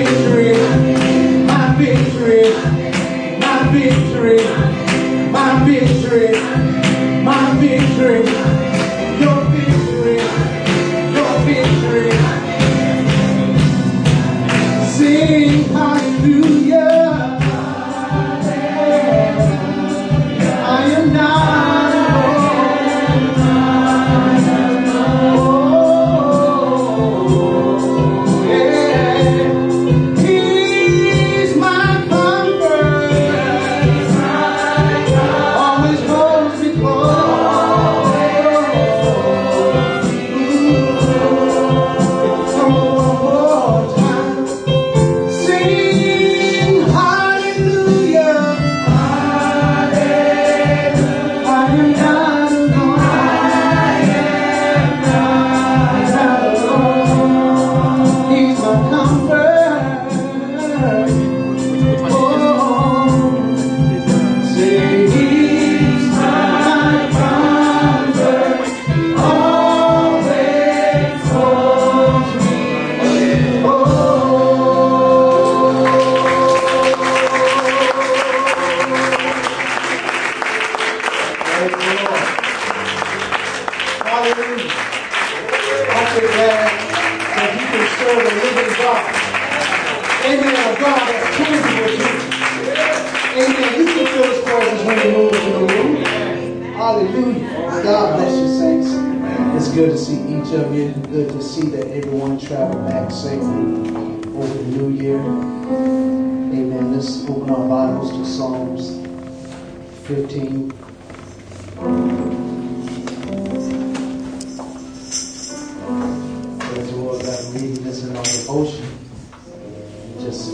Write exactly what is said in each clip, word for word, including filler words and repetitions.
victory, my victory, my victory, my victory, my victory, your victory, your victory. Sing hallelujah. I am not alone. Oh, yeah. He's my comfort. Always holds me close. Come on, one more time. Sing hallelujah. I am not alone. I am not alone. He's my comfort. Oh, say he's my comfort. Always holds me. Praise the Lord. Hallelujah. I'm so glad that you can serve a living God. Amen. A God that's tangible to you. Amen. You can feel His presence when you move in the room. Hallelujah. God bless you, saints. It's good to see each of you. Good to see that everyone traveled back safely over the new year. Amen. Let's open our Bibles to Psalms fifteen. Praise the Lord. I'm reading this in our devotion. Just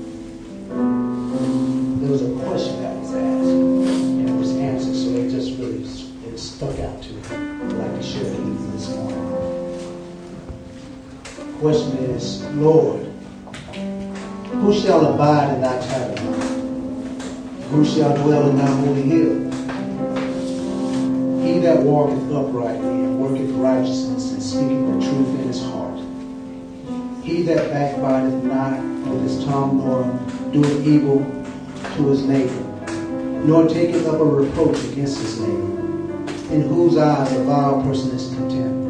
there was a question that was asked and it was answered, so it just really it stuck out to me. I'd like to share it with you this morning. The question is, Lord, who shall abide in thy tabernacle? Who shall dwell in thy holy hill? He that walketh uprightly and worketh righteousness and speaketh the truth in his heart. He that backbiteth not with his tongue, nor doeth evil to his neighbor, nor taketh up a reproach against his neighbor, in whose eyes a vile person is contemned.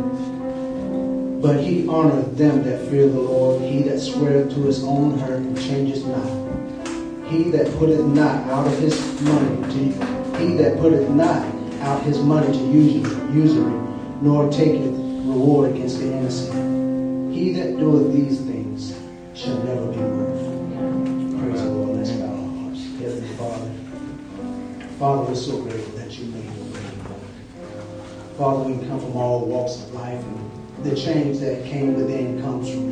But he honoreth them that fear the Lord, he that sweareth to his own hurt and changeth not. He that putteth not out of his money to he that putteth not out his money to usury, usury, nor taketh reward against the innocent. He that doeth these things shall never be moved. Praise the Lord. Let's bow our hearts. Heavenly Father, Father, we're so grateful that you made your way, Lord. Father, we come from all walks of life, and the change that came within comes from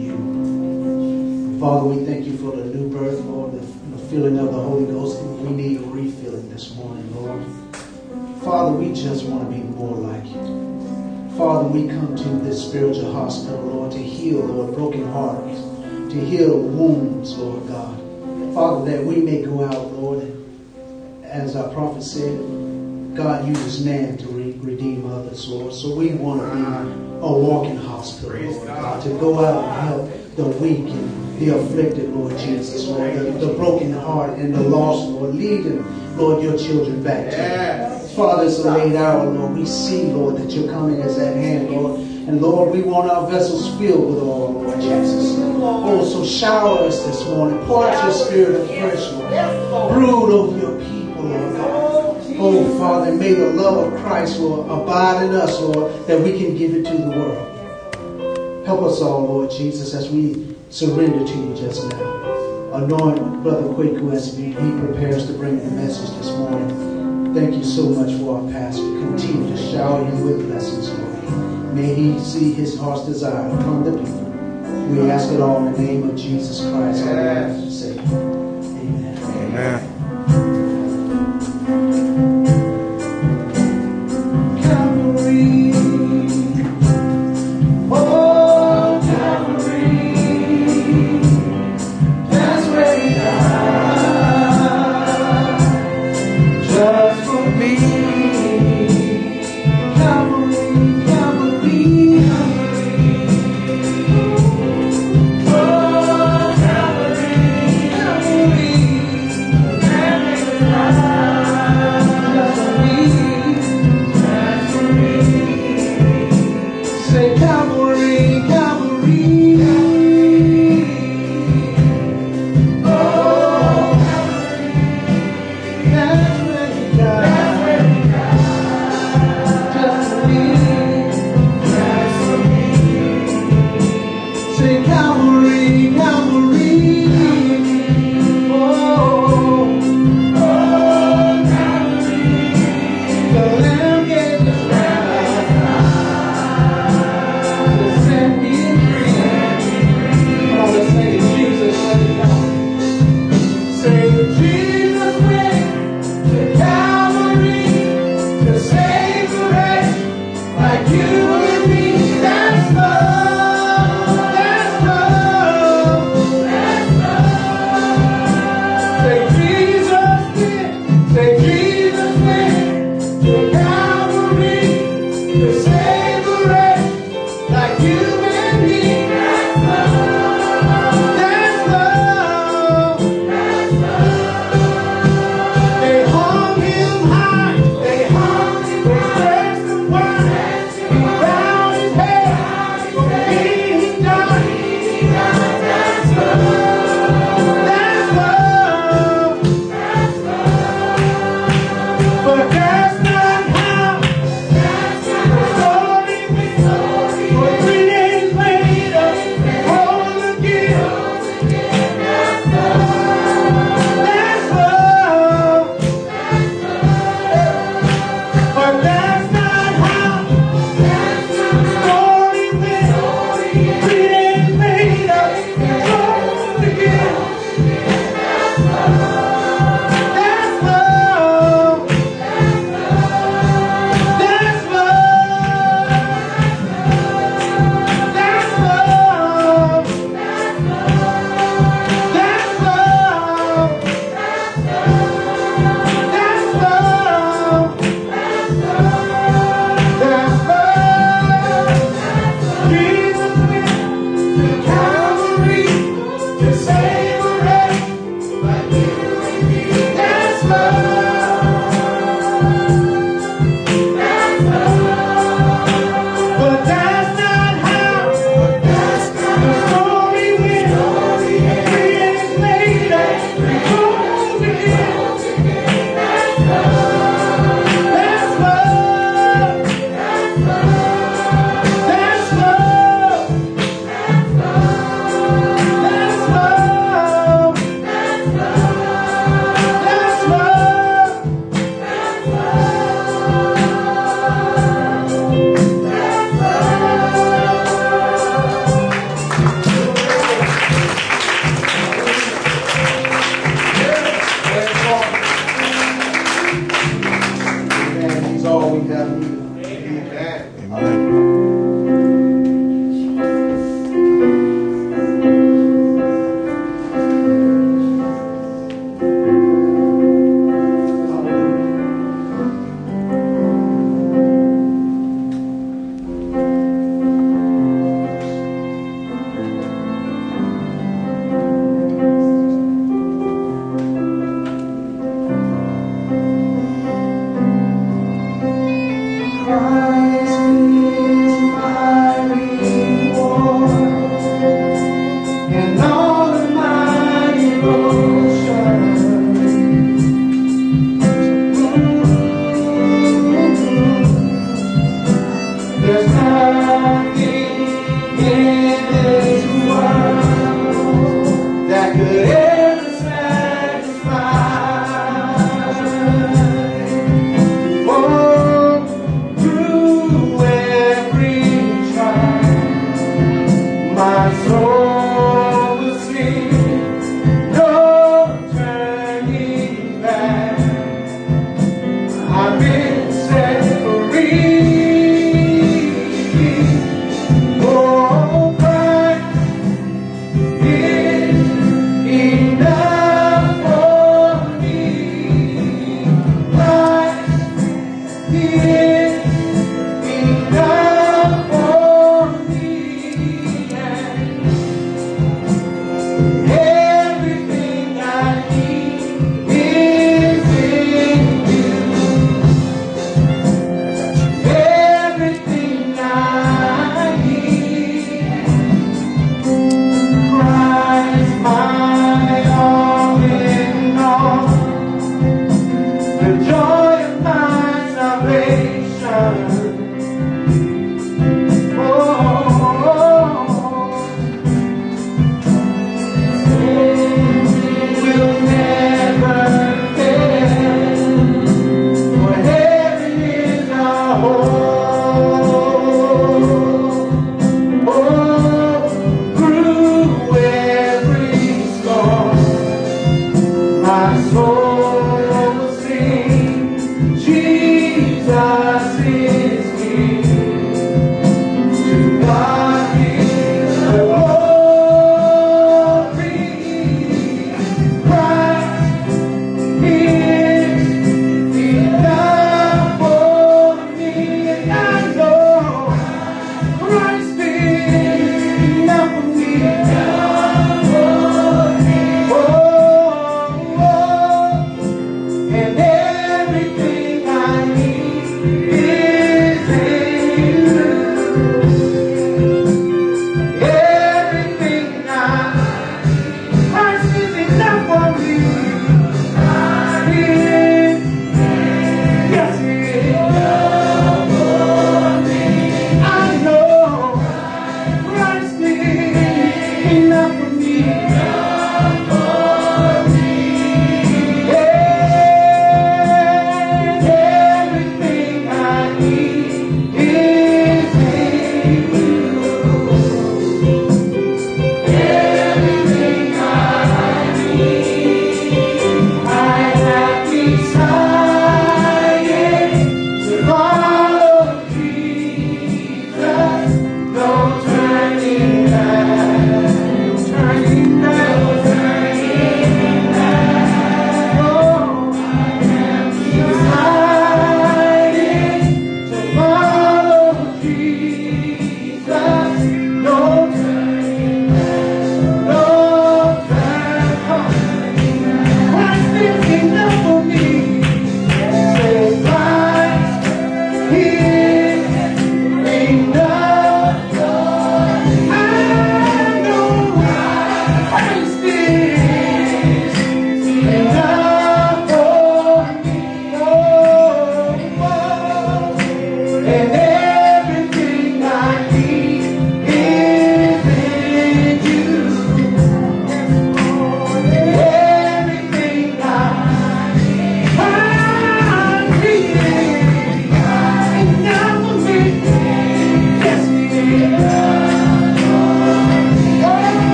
you. Father, we thank you for the new birth, Lord, the, the filling of the Holy Ghost. We need a refilling this morning, Lord. Father, we just want to be more like you. Father, we come to this spiritual hospital, Lord, to heal, Lord, broken hearts, to heal wounds, Lord God. Father, that we may go out, Lord, as our prophet said, God uses man to re- redeem others, Lord. So we want to be a walking hospital, Lord God, to go out and help the weak and the afflicted, Lord Jesus, Lord, the, the broken heart and the lost, Lord. Lead them, Lord, your children back to you. Father, it's a late hour, Lord. We see, Lord, that your coming is at hand, Lord. And Lord, we want our vessels filled with oil, Lord Jesus. Oh, so shower us this morning. Pour out your spirit of fresh, Lord. Brood over your people, Lord God. Oh, Father, may the love of Christ, Lord, abide in us, Lord, that we can give it to the world. Help us all, Lord Jesus, as we surrender to you just now. Anoint Brother Kwaku as he prepares to bring the message this morning. Thank you so much for our pastor. Continue to shower him with blessings, Lord. May he see his heart's desire from the people. We ask it all in the name of Jesus Christ, our Lord and Savior. Amen. Amen. Calvary.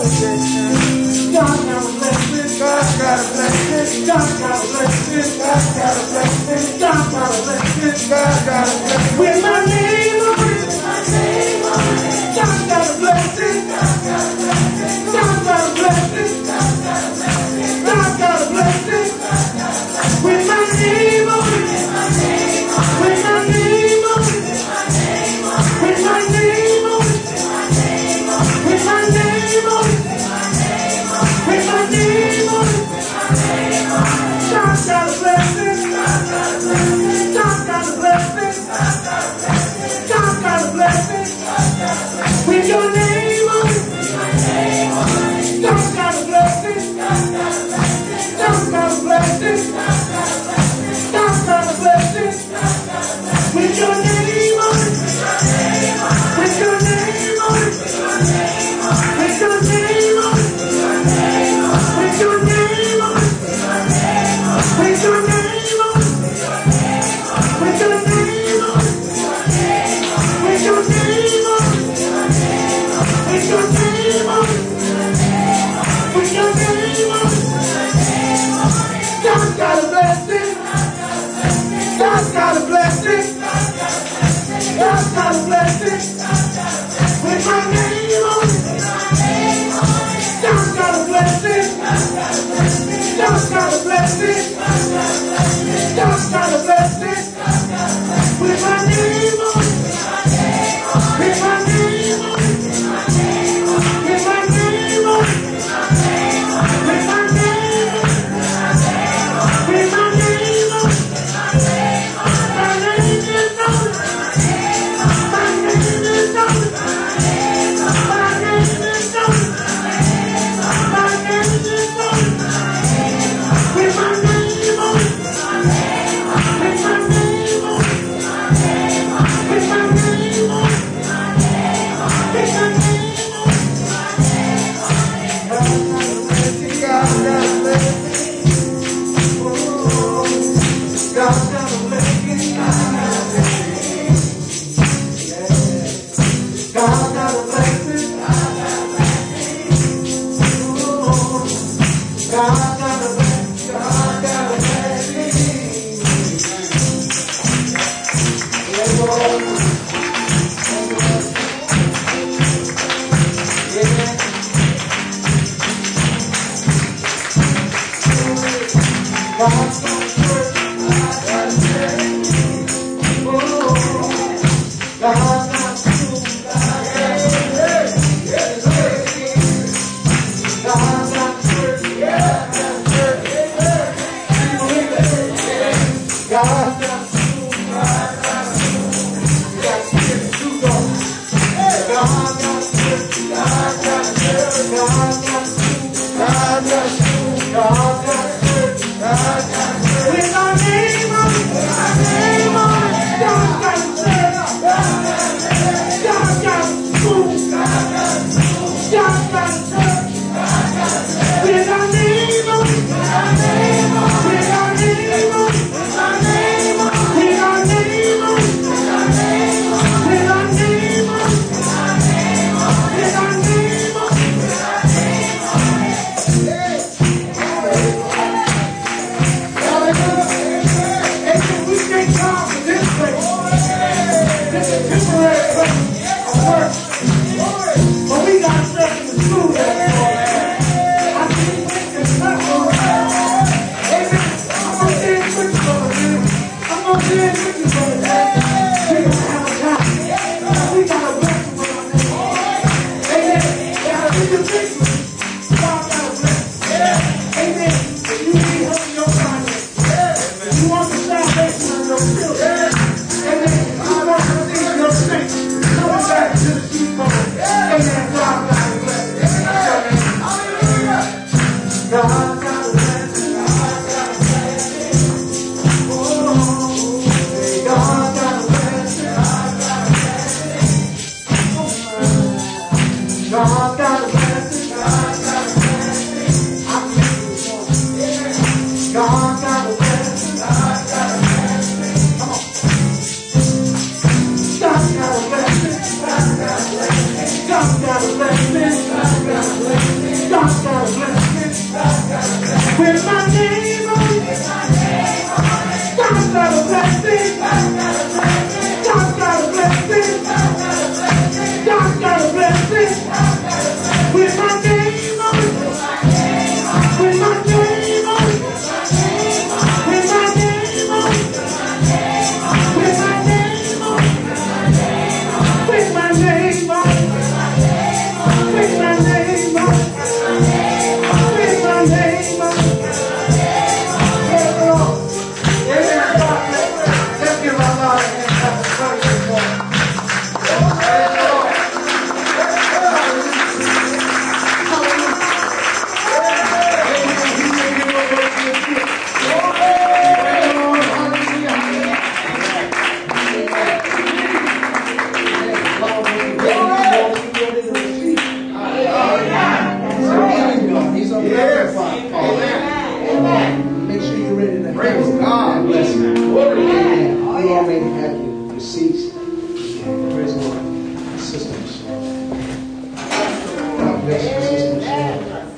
God got a blessing. God got a blessing. God got a blessing. God got a blessing. God got a blessing. God got a blessing. With my name on it. God got a blessing. God got a blessing. God got a blessing. God got a blessing. With my name on it. With my name on it. With my name on it. With my name on it. With my name on it. God got a blessing. God got a blessing. God got a blessing. God got a blessing. With your name on it. God got a blessing. God got a blessing. God got a blessing. With your name on it. With your name on it. With your name on it. With your name on it. With your name on it. With your name on it. With your name on it. With your name on it. With your name on it. God got a blessing. God got a blessing. God got a blessing. With my name on it. God got a blessing. God got a blessing. God got a blessing. With my name on it. With my name on it. With my name on it. With my name on it. With my name on it. My name is on it. My name is on it. My name is on it. My name is on it. With my name on it. With my name on it. With my name on it. With my name on it. God got a blessing. God got a blessing. God got a blessing. God got a blessing. God got a blessing. Yeah, Lord. Yeah. God's gonna work. God got a blessing. Oh, God got a blessing. God got a blessing. God got a blessing. God got a with my name on it, with my name on it, God got a blessing. God got a school. God got a church. With our name on it. With our name on it. With our name on it. With our name on it. With our name on it. With our name on it. With our name on it. With our name on it. With our name on it. With my name on it. With my name on it. With my name on it. With my name on it. With my name on it. With my name on it. With my name on it. Yes, Lord. Yes, Lord. Let's give our Lord a hand clap of praise this morning. Praise the Lord. He's on the yes. Amen. Make sure you're ready to praise God. Bless you. Amen. You all may have your seats. Praise the Lord. Sister Michelle. God bless you, Sister Michelle.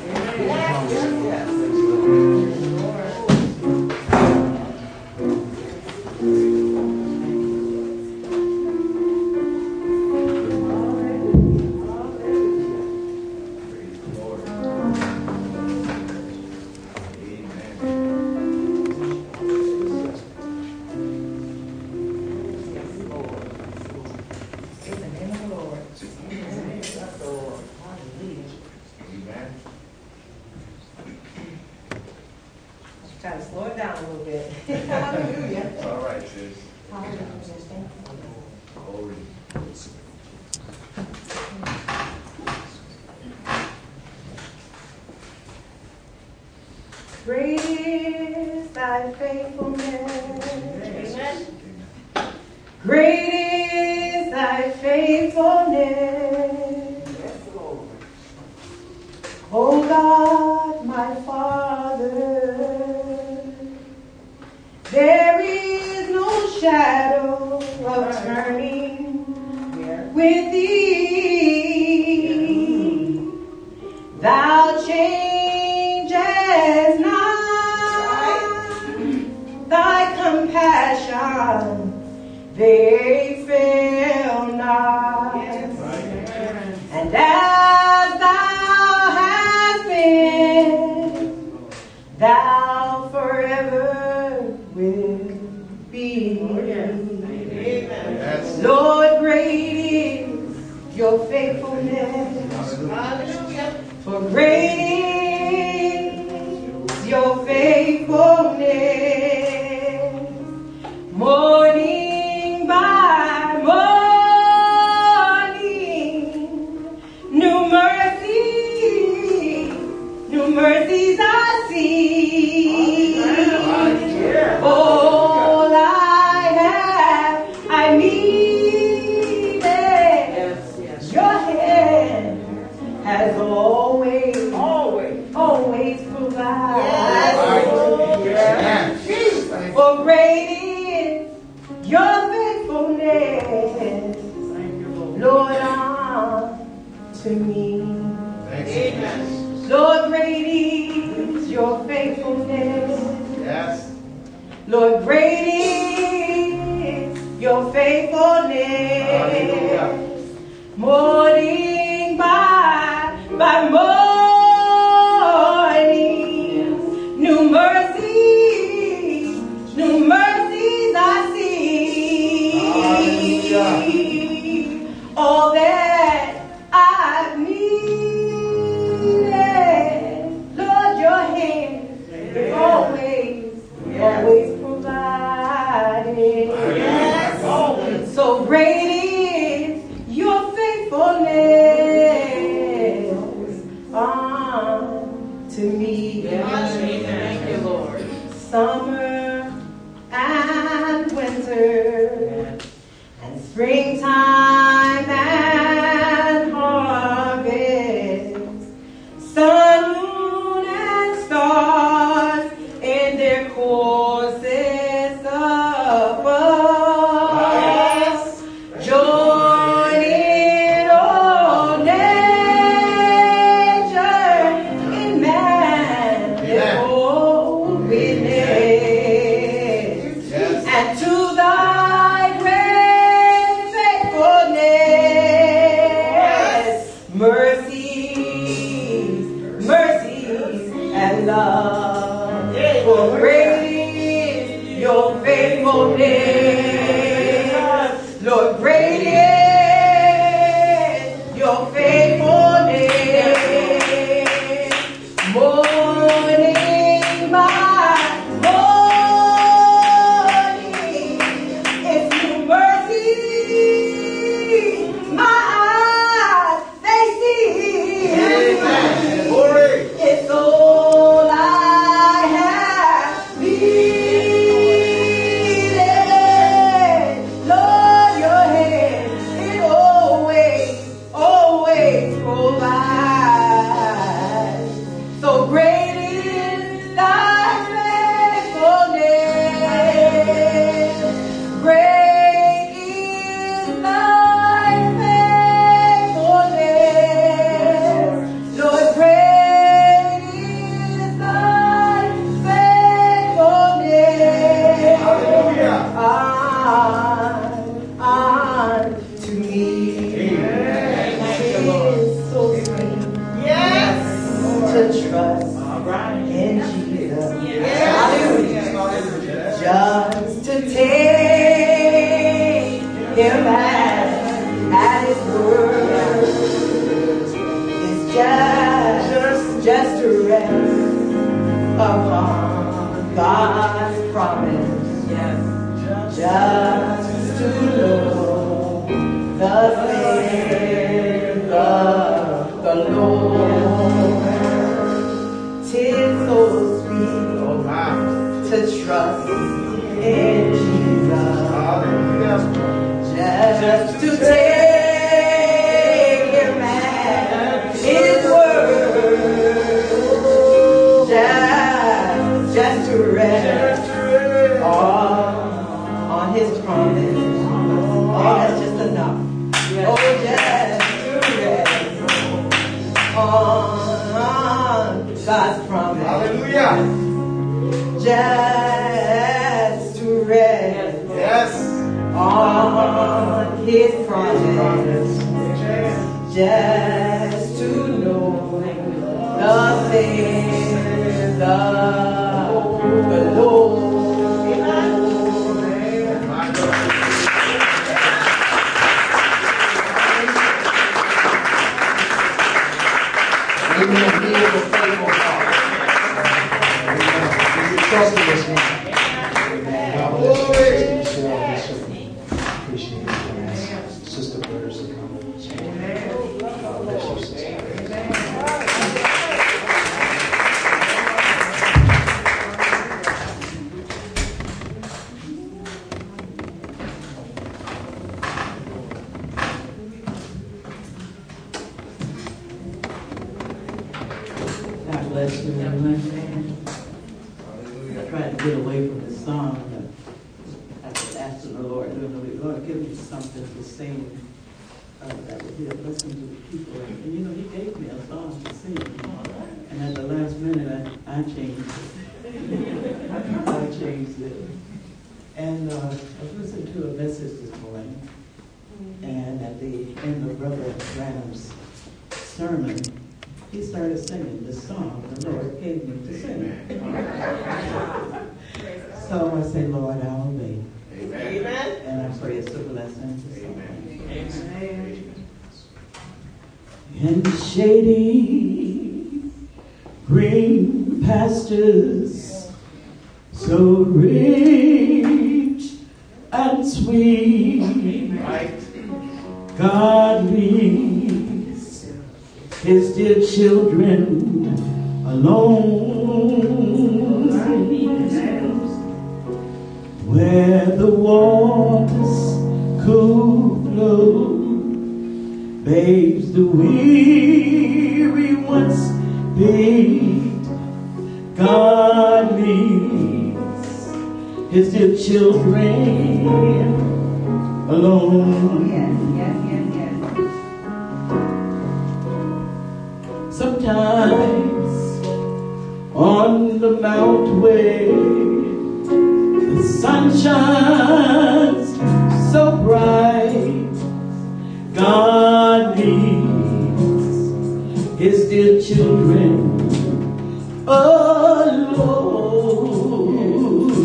Try to slow it down a little bit. Hallelujah. All right, sis. Hallelujah. Thank you. Glory. Great is thy faithfulness. Amen. Great is thy faithfulness. Yes, Lord. O God, my Father, there is no shadow of turning with thee. Thou changest not, thy compassion, they fail not. And as thou hast been, thou forever will be. Yes. Lord, great is your faithfulness. Hallelujah. For great is your faithfulness. Morning by morning, new mercies, new mercies I see. All I have, I needed. Your hand has always, always, always provided. Yes. For great is your faithfulness, Lord, unto me. Thank you. Lord, great is your faithfulness. Yes. Lord, great is your faithfulness. Hallelujah. Morning by, by morning, new mercies, new mercies I see. Hallelujah. All that I've needed, Lord, your hand always, always provide. love. For great is your faithfulness. Lord, great is your faithfulness. Morning by morning, it's new mercy. My eyes, they see. It's all I have needed. Lord, your hand, it always, always provides. So great is thy faithfulness. Great is thy faithfulness. Lord, great is thy faithfulness. Hallelujah. Unto me. Amen. Thank you, Lord. It's so sweet Yes. to trust All right. in Jesus. Yes. Hallelujah. Just to take him at, at his word is just, just to rest upon God's promise. Yes. Just to know the name of the Lord. 'Tis so sweet Oh, my. to trust in Jesus, Hallelujah. just to take him at his word, just, just to rest on, on his promise. Oh, that's just enough. Oh, just to rest on God's promise. Hallelujah. Just to rest Yes. on his promise. Amen. Just to know the things of the Lord. My God. Amen. He is a faithful God. Amen. We trust in this man. Amen. God bless you, Sister Michelle. We certainly appreciate it. Sister Burrs to come. God bless you, sister. God bless you, everyone. I tried to get away from the song, but I was asking the Lord, Lord, give me something to sing uh, that would be a blessing to the people. And, you know, He gave me a song to sing. And at the last minute, I, I changed it. I changed it. And uh, I was listening to a message this morning. And at the end of Brother Branham's sermon, he started singing the song the Lord gave me to sing. So I say, Lord, I'll obey. Amen. And I pray it's a blessing to someone. Amen. In the shady green pastures, so rich and sweet, Right. God leads his dear children alone, where the waters cool flow, bathes the weary ones feet. God leads his dear children alone. Yes, yes, yes, yes. Sometimes on the mount where the sun shines so bright, God leads his dear children alone.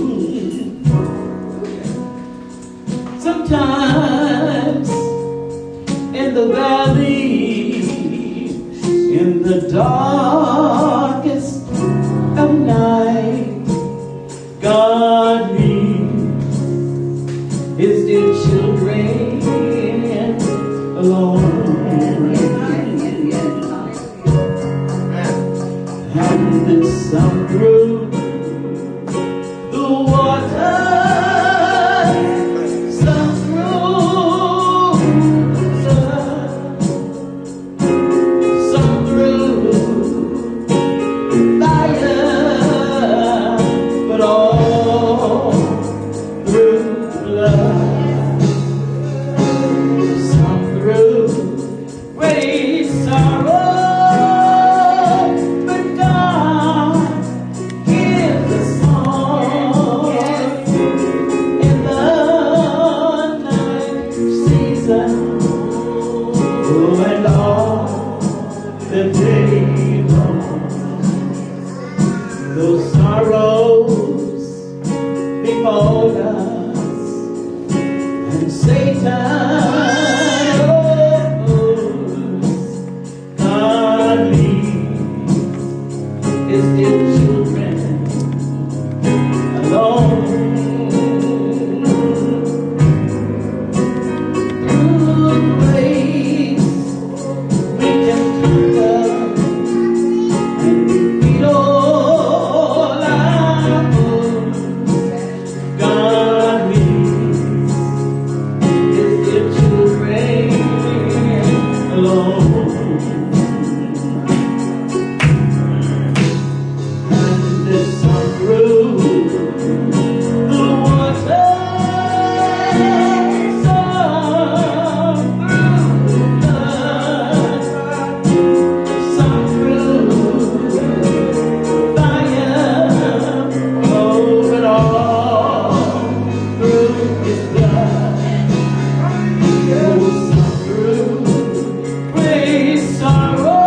Sometimes in the valley, in the darkest of night, God leaves his dear children alone. And some through the water, some through the flood, some through fire, but all through blood. Some through great sorrow. Those sorrows befall us, and Satan knows God leaves his dear children alone. Through grace we can conquer and defeat all our foes. God leaves his dear children alone. And it's some through the water, some through the flood, some through fire, oh, but all through his blood. Oh, some through great sorrow,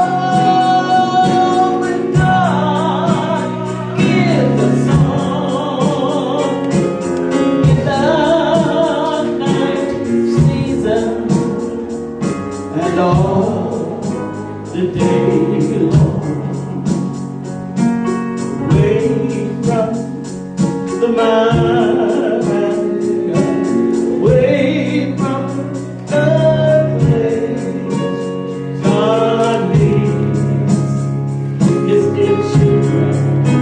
when God gives a song in the night season and all the day long. Away from the mind, away from the place, God leads his dear children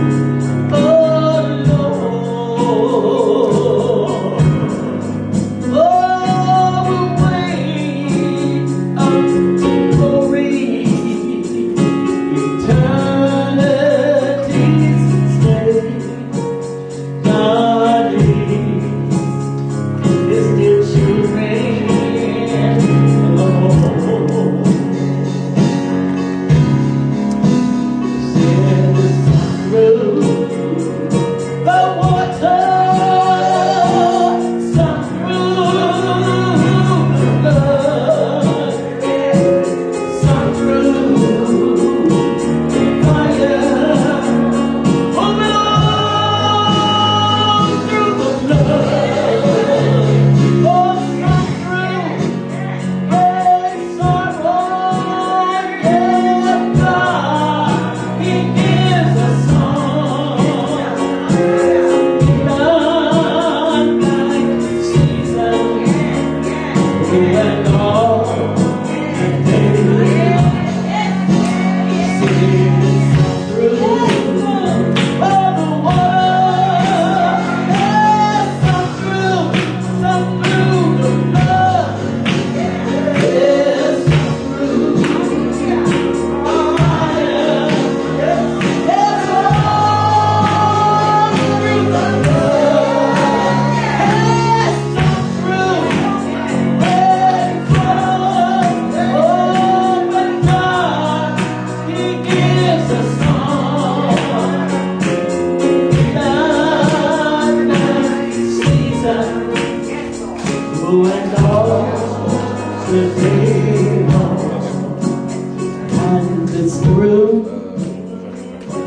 alone. Oh, away up to glory, eternity's slave. God leads his dear children alone. Send us through the water, some through the blood, some through fire, oh, but all through the blood. Oh, some through great sorrow, yeah, God, he gives a song in the night season, and all the day singing through all the water, yeah, some through, some through the blood, yeah, some through fire, yeah, all through the blood, yeah, some through red cross, oh, but God, he gives a song in the night season, oh, and all the day long. And it's through the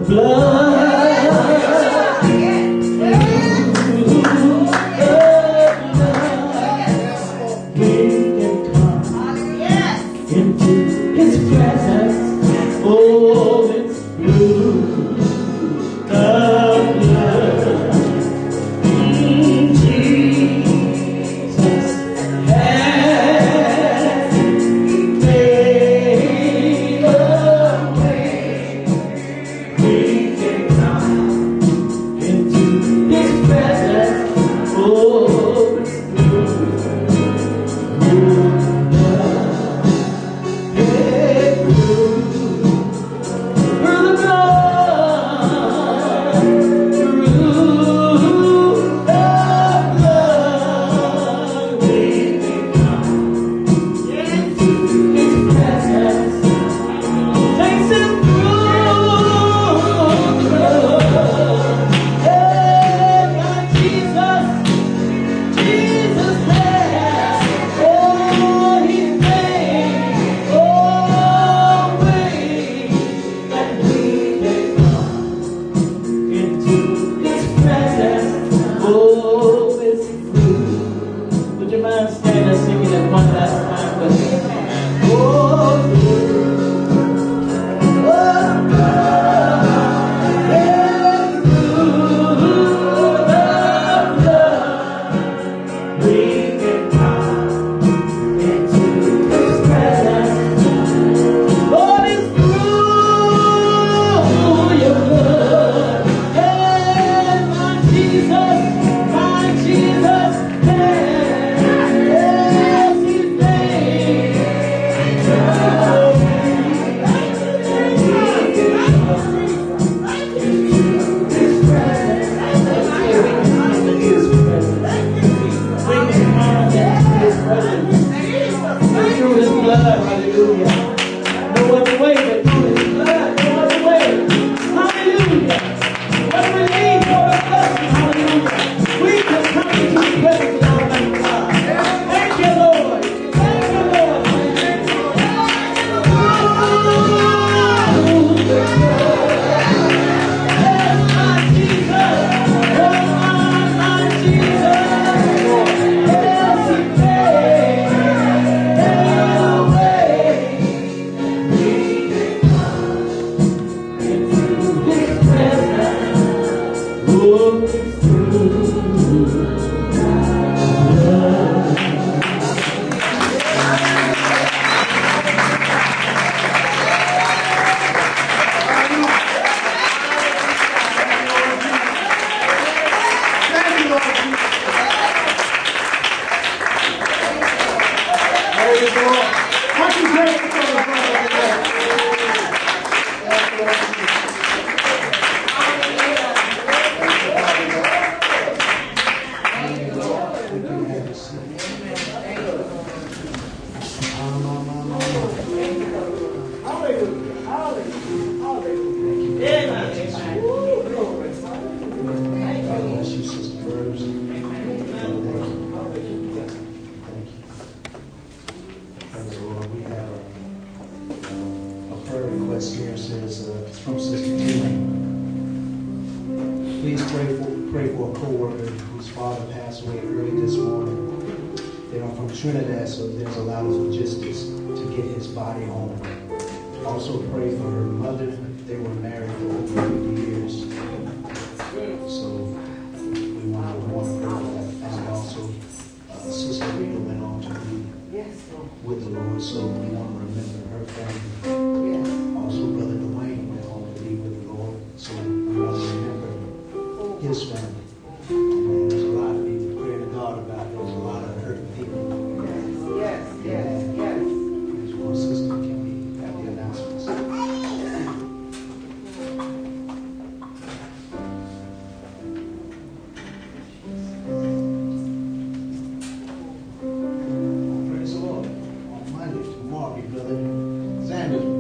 Sanders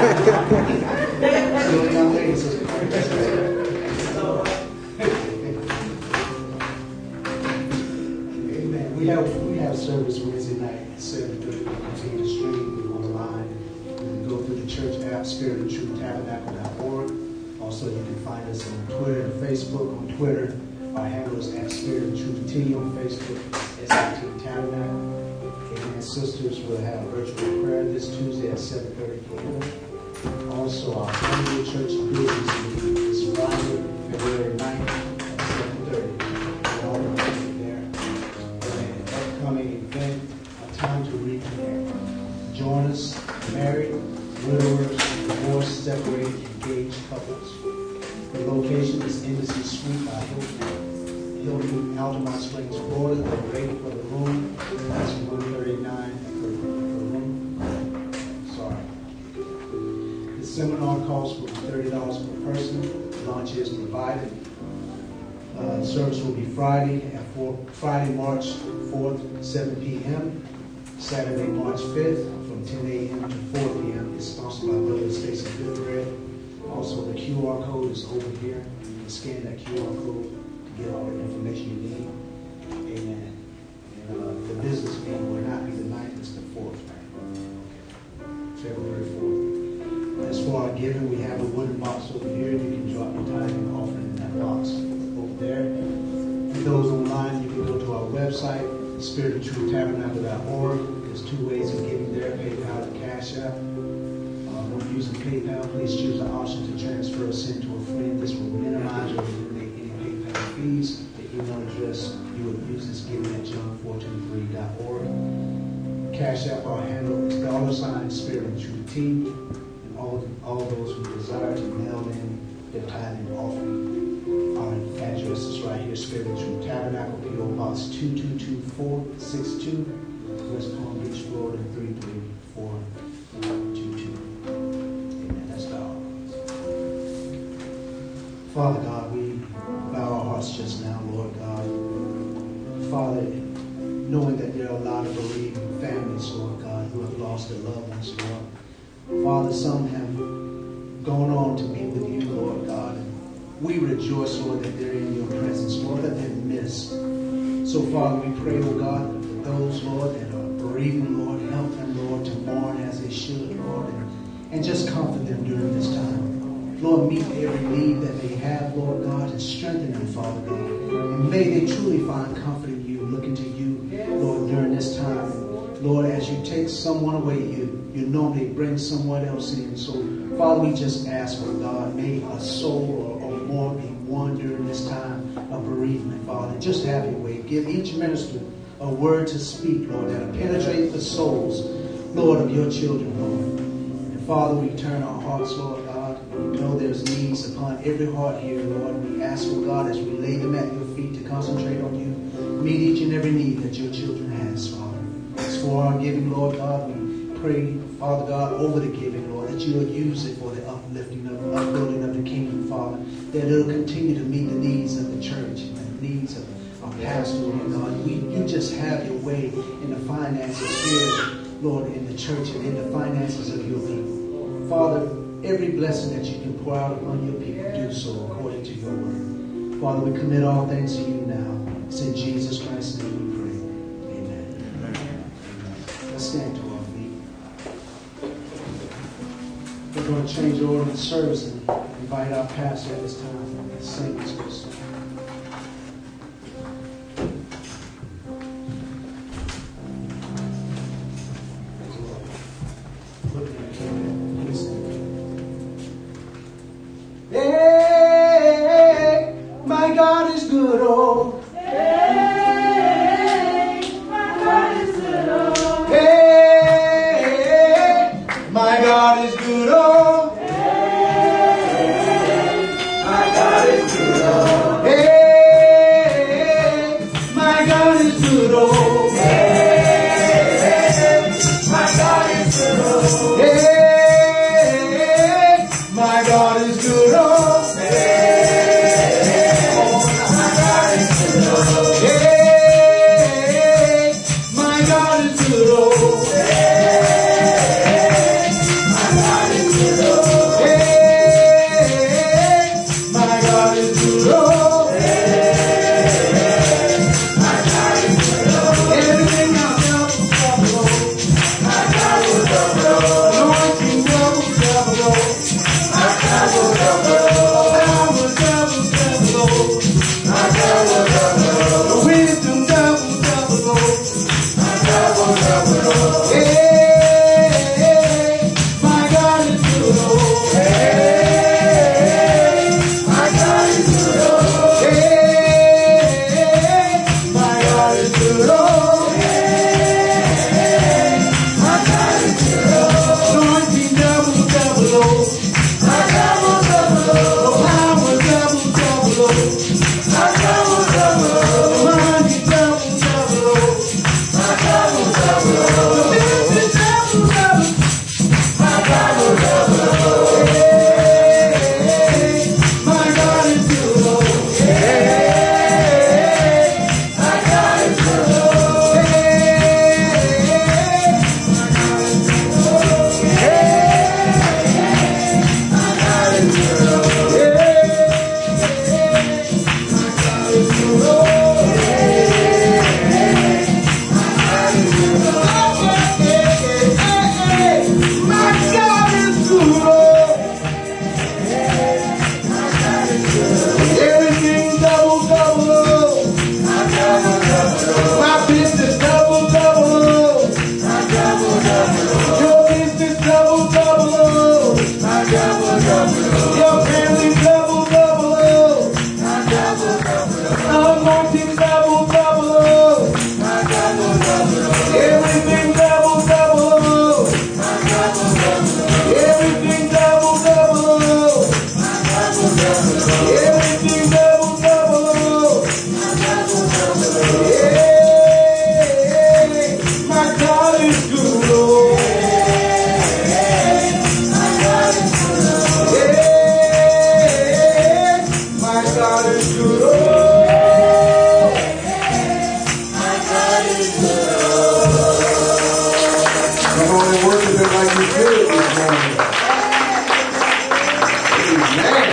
So, young ladies, amen. We have we have service Wednesday night at seven thirty. We continue to stream online. You can go through the church app, Spirit of Truth Tabernacle dot org. Also, you can find us on Twitter and Facebook. On Twitter, our handle is at Spirit of Truth T. On Facebook, S A T Tabernacle. Amen. Sisters will have a virtual prayer this Tuesday at seven thirty p.m. Also, our annual church business meeting is Friday, February ninth at seven thirty. We're all invited there. An upcoming event, a time to reconnect. Join us, married, widowers, divorced, separated, engaged couples. The location is Embassy Suite by Hilton, Hilton, Altamont Springs, Florida. The rate for the room is one thirty-nine per, per room. Sorry. The seminar costs will be thirty dollars per person. Lunch is provided. Uh, the service will be Friday at four, Friday, March fourth, seven p.m. Saturday, March fifth, from ten a.m. to four p.m. It's sponsored by Brother Stacy Goodbread. Also, the Q R code is over here. You can scan that Q R code to get all the information you need. Amen. And uh, the business meeting will not be the ninth, it's the fourth. Okay. February fourth. As for our giving, we have a wooden box over here. You can drop your tithing offering in that box over there. And those online, you can go to our website, Spirit of Truth Tabernacle dot org. There's two ways of giving there, PayPal and Cash App. When using PayPal, please choose the option to transfer or send to a friend. This will minimize or eliminate any PayPal fees. The email address you would use is given at john four two three dot org. Cash App, our handle is dollar sign Spirit of Truth T. And all, all those who desire to mail in their tithing offering, our address is right here, Spirit of Truth Tabernacle, P O Box two two two four six two, West Palm Beach, Florida three three four two two. Father God, we bow our hearts just now, Lord God. Father, knowing that there are a lot of bereaved families, Lord God, who have lost their loved ones, Lord. Father, some have gone on to be with you, Lord God. And we rejoice, Lord, that they're in your presence, Lord, that they're missed. So, Father, we pray, oh God, for those, Lord, that are bereaving, Lord, help them, Lord, to mourn as they should, Lord, and, and just comfort them during this time. Lord, meet every need that they have, Lord God, and strengthen them, Father God. And may they truly find comfort in you, looking to you, Lord, during this time. Lord, as you take someone away, you, you normally bring someone else in. So, Father, we just ask, oh God, may a soul or, or more be won during this time of bereavement, Father. Just have your way. Give each minister a word to speak, Lord, that'll penetrate the souls, Lord, of your children, Lord. And Father, we turn our hearts, Lord God. We know there's needs upon every heart here, Lord. We ask, oh God, as we lay them at your feet to concentrate on you, meet each and every need that your children has, Father. As for our giving, Lord God, we pray, Father God, over the giving, Lord, that you will use it for the uplifting of the upbuilding of the kingdom, Father, that it'll continue to meet the needs of the church and the needs of our pastor, Lord God. We, you just have your way in the finances here, Lord, in the church and in the finances of your people. Father, every blessing that you can pour out upon your people, do so according to your word. Father, we commit all things to you now. It's in Jesus Christ's name we pray. Amen. Amen. Let's stand to our feet. We're going to change the order of the service and invite our pastor at this time to sing this good song. My God is good. good. Oh, my God is good. Anointing double, double, oh. My double, double, oh. Power double, double, oh. My double, double, oh. Money double, double, oh. My double, double, oh. Business double, double. My double, double, oh. Hey, my God is good, oh. Hey, my God is good, oh. Everything double, double, oh. My business double, double, oh. Your business double, double, oh. Your family double, double, oh. Anointing double, double, oh. Everything double, double, oh. Everything double, double, oh. Everything double, double, oh. Yeah, my God is good, oh. Yeah, my God is good, oh. Come on and worship Him like you feel it this morning. Amen.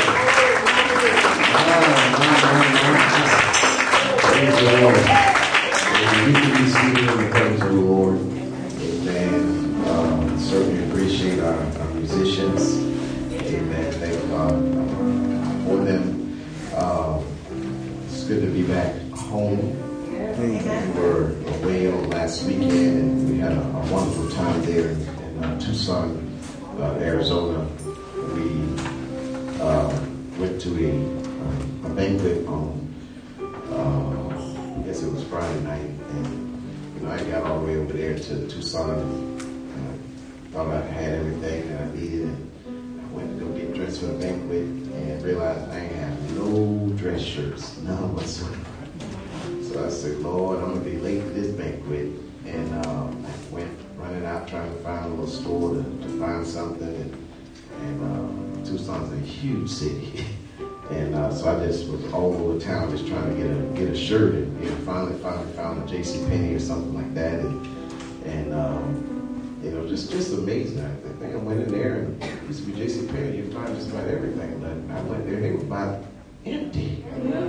Praise the Lord. We can be seated in the presence of the Lord. Amen. Um, certainly appreciate our, our musicians. Amen. Thank God uh, for them. Uh, it's good to be back home. We were away on last weekend and we had a, a wonderful time there in, in uh, Tucson, uh, Arizona. We uh, went to a, uh, a banquet on Uh, I guess it was Friday night, and you know I got all the way over there to Tucson. And I thought I had everything that I needed, and I went to go get dressed for the banquet, and realized I ain't have no dress shirts, none whatsoever. So I said, Lord, I'm gonna be late for this banquet, and uh, I went running out trying to find a little store to, to find something, and, and uh, Tucson's a huge city. And uh, so I just was all over town just trying to get a get a shirt, and you know, finally finally found a J C Penney or something like that, and and um, you know just just amazing. I think I went in there and it used to be J C Penney. You find just about everything, but I went there, they were about empty.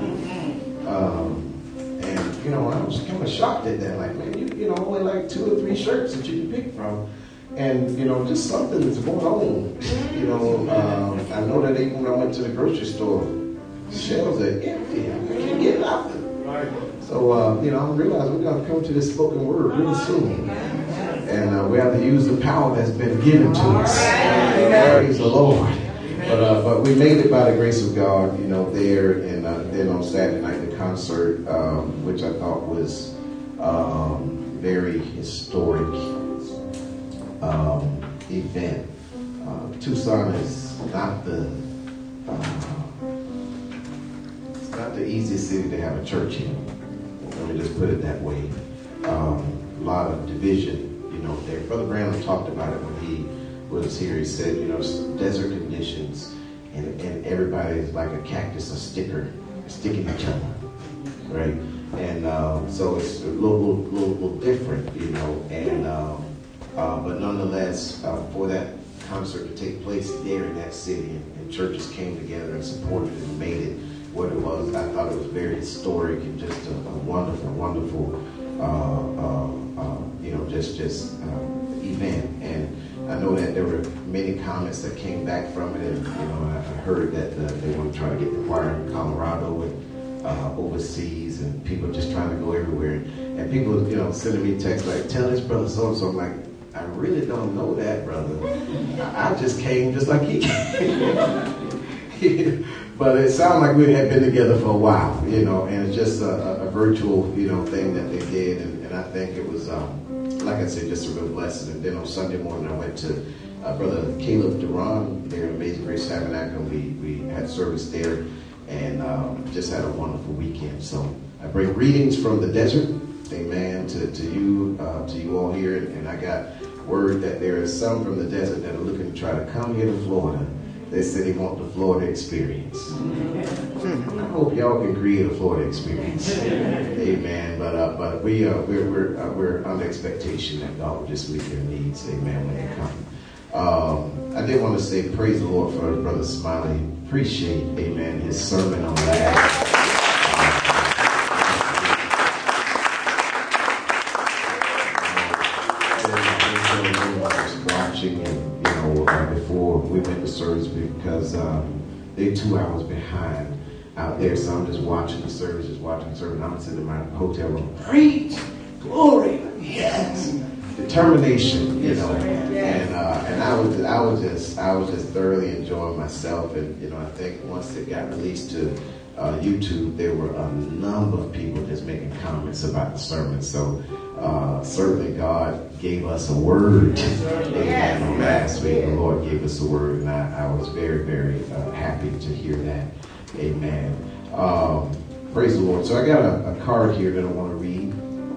Um, and you know I was kind of shocked at that. Like, man, you you know only like two or three shirts that you can pick from. And, you know, just something that's going on. You know, um, I know that even when I went to the grocery store, shelves are empty. I can't get nothing. So, uh, you know, I realized we're going to come to this spoken word really soon. And uh, we have to use the power that's been given to us. Praise the Lord. But, uh, but we made it by the grace of God, you know, there. And uh, then on Saturday night, the concert, um, which I thought was um, very historic. Um, event. Uh, Tucson is not the uh, it's not the easiest city to have a church in. Let me just put it that way. Um, a lot of division, you know. There, Brother Branham talked about it when he was here. He said, you know, desert conditions, and, and everybody is like a cactus, a sticker, sticking each other, right? And uh, so it's a little, little, little, little different, you know, and. Um, Uh, but nonetheless, uh, for that concert to take place there in that city, and, and churches came together and supported it and made it what it was. I thought it was very historic and just a, a wonderful, wonderful, uh, uh, uh, you know, just just uh, event. And I know that there were many comments that came back from it, and you know, I, I heard that uh, they want to try to get the choir in Colorado and uh, overseas, and people just trying to go everywhere. And people, you know, sending me texts like, "Tell this brother so and so." I'm like, I really don't know that, brother. I just came just like he came. but it sounded like we had been together for a while, you know, and it's just a, a virtual, you know, thing that they did. And, and I think it was, um, like I said, just a real blessing. And then on Sunday morning, I went to uh, Brother Caleb Duran there at Amazing Grace Tabernacle. We, we had service there and um, just had a wonderful weekend. So I bring greetings from the desert, amen, to, to you, uh, to you all here. And I got word that there is some from the desert that are looking to try to come here to Florida. They said they want the Florida experience. I hope y'all can create a Florida experience. Amen. But uh, but we uh, we're we're uh, we're under expectation that God will just meet their needs. Amen. When they come. Um, I did want to say praise the Lord for Brother Smiley. Appreciate, amen, his sermon on last. Watching and you know uh, before we went to service because um, they're two hours behind out there, so I'm just watching the service, just watching the service. I'm sitting in my hotel room. Great, glory, yes, determination, you know, and uh, and I was I was just I was just thoroughly enjoying myself, and you know I think once it got released to uh, YouTube, there were a number of people just making comments about the sermon. So. Uh, certainly God gave us a word. Amen. Last week the Lord gave us a word, and I, I was very, very uh, happy to hear that. Amen. Um, praise the Lord. So I got a, a card here that I want to read.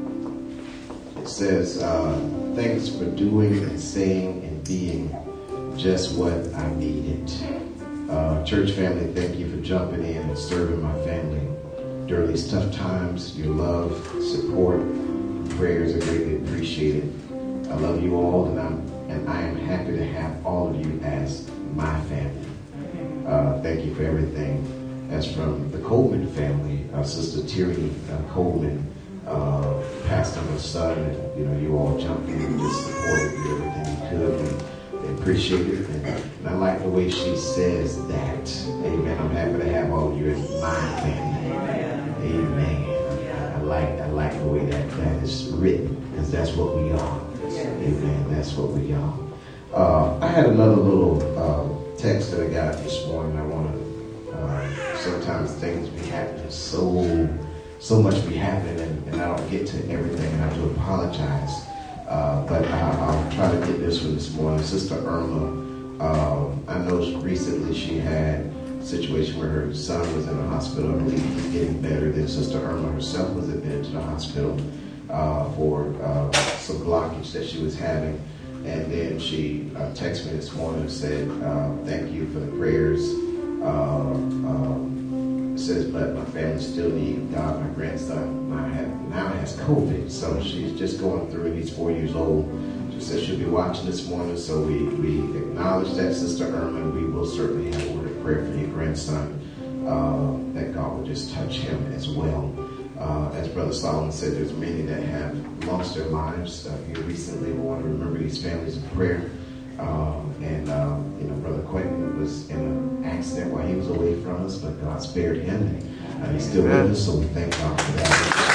It says, uh, thanks for doing and saying and being just what I needed. Uh, church family, thank you for jumping in and serving my family during these tough times. Your love, support, prayers are greatly appreciated. I love you all, and I'm and I am happy to have all of you as my family. Uh, thank you for everything. That's from the Coleman family, uh, Sister Tierney uh, Coleman, uh, passed on her son, and you know you all jumped in and just supported you everything you could. And they appreciate it, and, and I like the way she says that. Amen. I'm happy to have all of you as my family. Amen. I like I like the way that that is written, because that's what we are. Amen. That's what we are. Uh, I had another little uh, text that I got this morning. I want to. Uh, sometimes things be happening so so much be happening, and, and I don't get to everything, and I have to apologize. Uh, but I, I'll try to get this one this morning. Sister Irma. Um, I know recently she had situation where her son was in the hospital. I believe he's getting better. Then Sister Irma herself was admitted to the hospital uh, for uh, some blockage that she was having. And then she uh, texted me this morning and said, uh, thank you for the prayers. Uh, um, it says, but my family still need God. My grandson now, have, now has COVID. So she's just going through it. He's four years old. She said she'll be watching this morning. So we, we acknowledge that, Sister Irma. We will certainly have a word of prayer for your grandson, uh, that God will just touch him as well. Uh, as Brother Solomon said, there's many that have lost their lives uh, here recently. We want to remember these families in prayer. Um, and, um, you know, Brother Quentin was in an accident while he was away from us, but God spared him, and uh, he's still with us, so we thank God for that.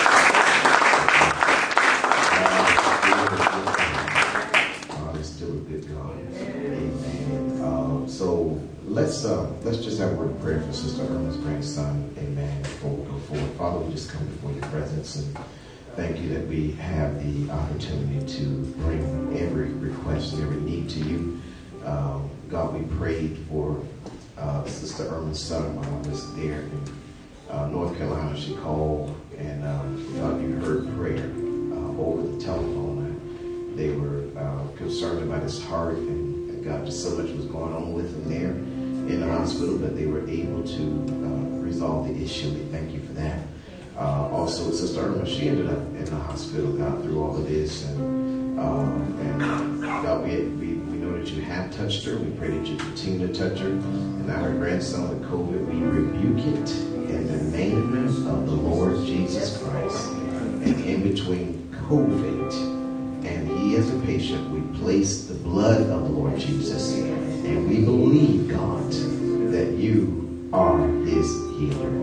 God is still a good God. Amen. Uh, so let's uh, let's just have a word of prayer for Sister Irma's grandson. Amen. Before we go forward, Father, we just come before your presence and thank you that we have the opportunity to bring every request and every need to you. Um, God, we prayed for uh, Sister Irma's son while I was there in uh, North Carolina. She called, and um, God, you heard prayer uh, over the telephone. And they were uh, concerned about his heart, and, and God, just so much was going on with him there in the hospital, but they were able to uh, resolve the issue. We thank you for that. Uh, also, with Sister Irma, she ended up in the hospital, got through all of this, and, um, and God, we, we, we know that you have touched her. We pray that you continue to touch her. And now her grandson with COVID, we rebuke it in the name of the Lord Jesus Christ. And in between COVID and he as a patient, we place the blood of the Lord Jesus, and we believe, God, that you are his healer.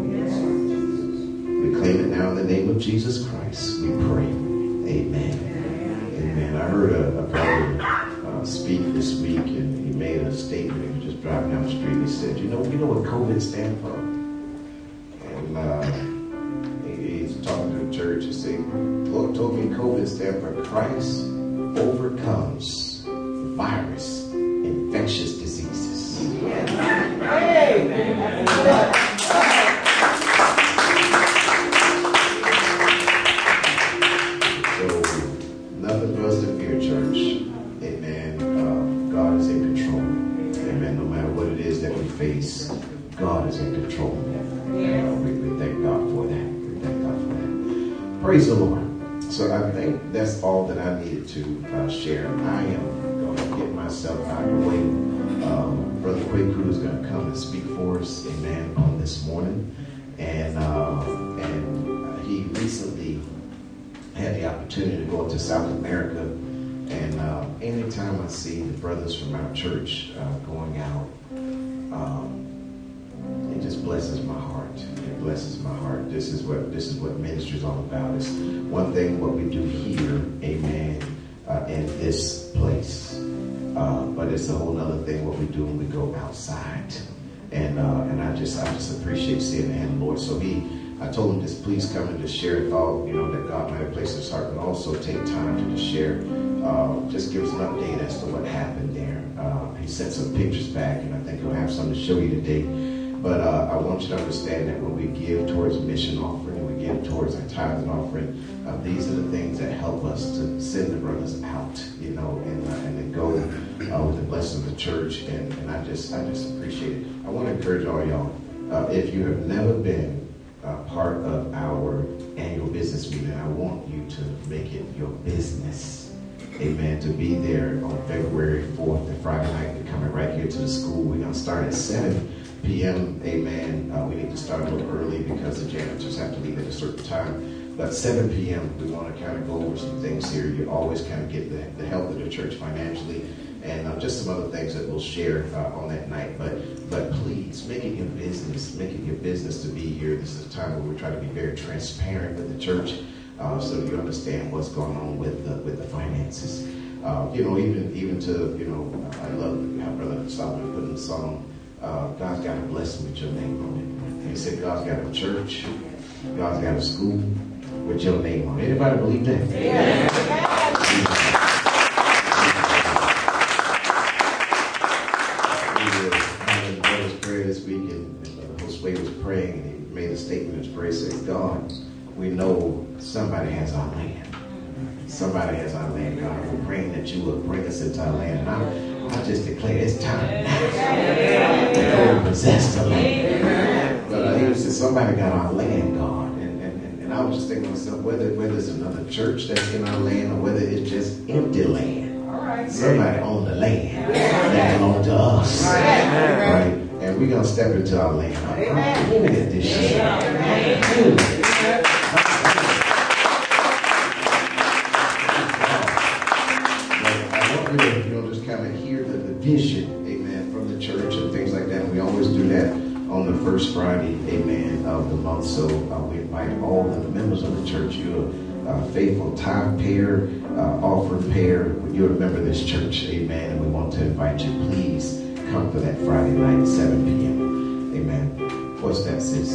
We claim it now in the name of Jesus Christ. We pray. Amen. Amen. I heard a, a brother uh, speak this week, and he made a statement. He was just driving down the street. And he said, "You know, you know what COVID stands for?" And uh, he, he's talking to the church. He said, "Lord told me COVID stands for Christ overcomes virus, infectious diseases." Amen. Nothing for us to fear, church. Amen. Uh, God is in control. Amen. No matter what it is that we face, God is in control. Uh, we, we thank God for that. We thank God for that. Praise the Lord. So I think that's all that I needed to uh, share. I am going to get myself out of the way. Um, Brother Kwaku is going to come and speak for us, amen, on this morning. And, uh, and he recently had the opportunity to go to South America, and uh, anytime I see the brothers from our church uh, going out, um, it just blesses my heart. It blesses my heart. This is what this is what ministry is all about. It's one thing what we do here, amen, uh, in this place, uh, but it's a whole other thing what we do when we go outside. And uh, and I just I just appreciate seeing the hand of the Lord. So he. I told him just please come and just share a thought, you know, that God might have placed in his heart, but also take time to just share, uh, just give us an update as to what happened there. Uh, he sent some pictures back, and I think he'll have something to show you today. But uh, I want you to understand that when we give towards a mission offering, and we give towards our tithe and offering, uh, these are the things that help us to send the brothers out, you know, and uh, and then go uh, with the blessing of the church. And, and I just I just appreciate it. I want to encourage all y'all, uh, if you have never been Uh, part of our annual business meeting, I want you to make it your business, amen, to be there on February fourth, the Friday night. We're coming right here to the school. We're going to start at seven p.m., amen. Uh, we need to start a little early because the janitors have to leave at a certain time. But seven p.m., we want to kind of go over some things here. You always kind of get the, the help of the church financially, and uh, just some other things that we'll share uh, on that night. But but please, make it your business. Make it your business to be here. This is a time where we try to be very transparent with the church, uh, so you understand what's going on with the with the finances. Uh, you know, even even to, you know, I love how Brother Solomon put in the song, uh, God's got a blessing with your name on it. And he said God's got a church, God's got a school with your name on it. Anybody believe that? Yeah. This week, and uh, Josue was praying, and he made a statement of prayer. Said, "God, we know somebody has our land. Somebody has our land. God, we're praying that you will bring us into our land." And I, I just declare it's time to go possess the land. But uh, he said, "Somebody got our land, God." And, and, and, and I was just thinking to myself, whether whether it's another church that's in our land or whether it's just empty land, somebody own the land that belongs to us, right? And we're going to step into our land. I'm moving it this year. I want you to, you know, just kind of hear the, the vision, amen, from the church and things like that. And we always do that on the first Friday, amen, of the month. So uh, we invite all of the members of the church. You're a faithful tithe payer, uh, offering payer. You're a member of this church, amen. And we want to invite you, please come for that Friday night, seven p.m. Amen. What's that, sis?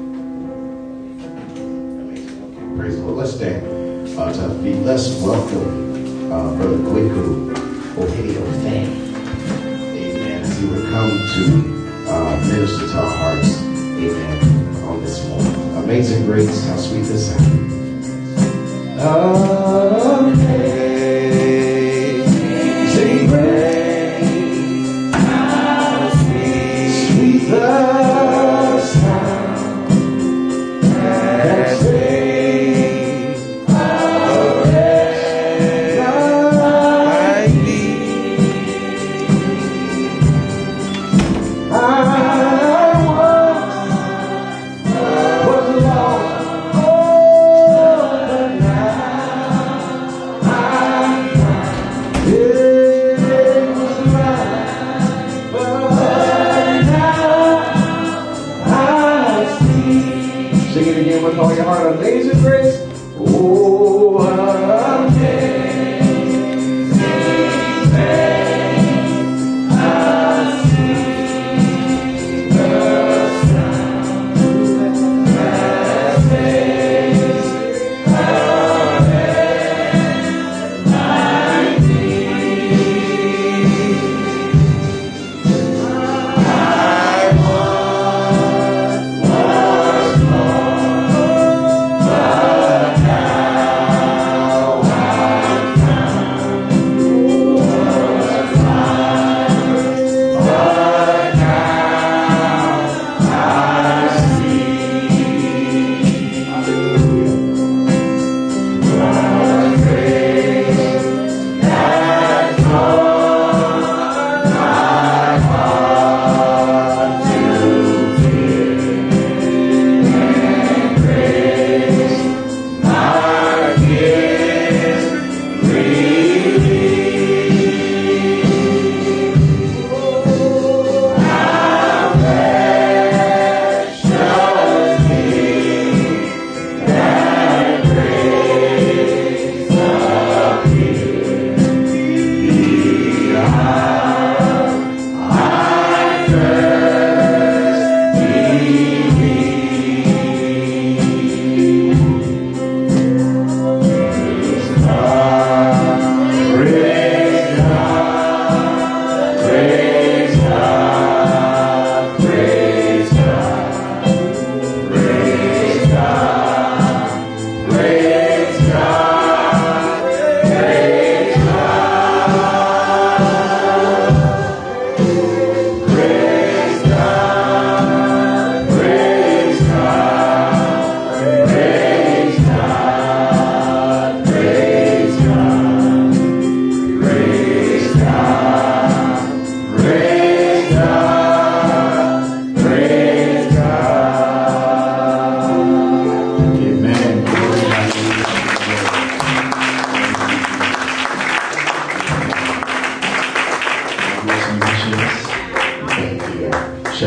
Amazing. Okay, praise the Lord. Let's stand uh, to our feet. Let's welcome uh, Brother Kwaku Ohene-Ofe. Amen. As he would come to uh, minister to our hearts. Amen. On this morning. Amazing grace. How sweet the sound. Okay. Sing praise. The sound that saves a wretch like me. I once was lost, oh, but now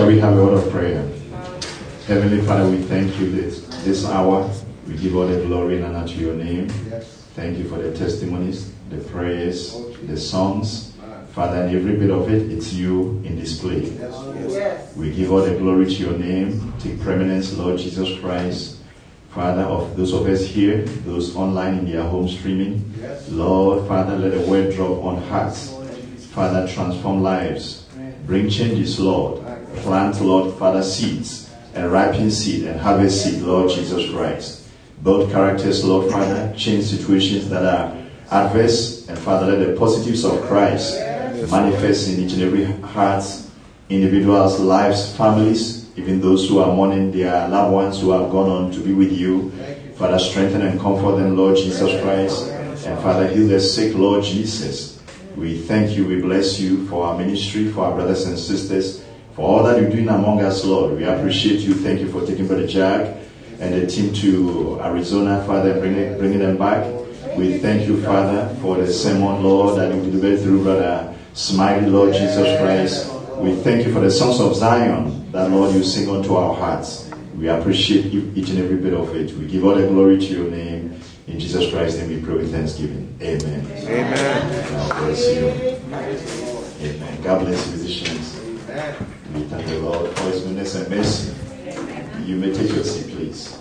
we have a word of prayer? Heavenly Father, we thank you this, this hour. We give all the glory and honor to your name. Thank you for the testimonies, the prayers, the songs. Father, and every bit of it, it's you in display. Yes. We give all the glory to your name. Take preeminence, Lord Jesus Christ. Father, of those of us here, those online in their home streaming. Lord, Father, let the word drop on hearts. Father, transform lives. Bring changes, Lord. Plant, Lord, Father, seeds. And ripen seed and harvest seed, Lord Jesus Christ. Build characters, Lord, Father. Change situations that are adverse. And Father, let the positives of Christ manifest in each and every heart, individuals' lives, families, even those who are mourning their loved ones who have gone on to be with you. Father, strengthen and comfort them, Lord Jesus Christ. And Father, heal the sick, Lord Jesus. We thank you, we bless you for our ministry, for our brothers and sisters, for all that you're doing among us, Lord. We appreciate you. Thank you for taking Brother Jack and the team to Arizona, Father, bringing, bringing them back. We thank you, Father, for the sermon, Lord, that you delivered through Brother Smiley, Lord Jesus Christ. We thank you for the songs of Zion that, Lord, you sing unto our hearts. We appreciate each and every bit of it. We give all the glory to your name. In Jesus Christ's name we pray with thanksgiving. Amen. Amen. God bless you. Amen. God bless you, musicians. We thank the Lord for his goodness and mercy. You may take your seat, please.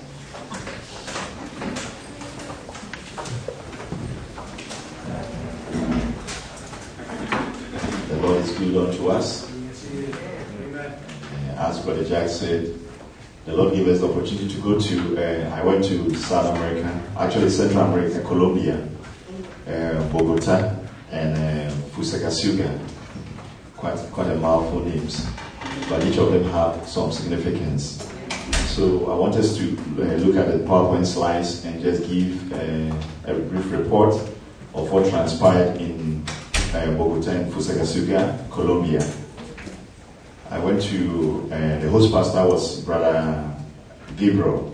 The Lord is good unto us. As Brother Jack said, the Lord gave us the opportunity to go to, uh, I went to South America, actually Central America, Colombia, uh, Bogota, and uh, Fusagasugá. Quite, quite a mouthful names, but each of them have some significance. So I want us to uh, look at the PowerPoint slides and just give uh, a brief report of what transpired in uh, Bogota and Fusagasugá, Colombia. I went to, uh, the host pastor was Brother Gabriel.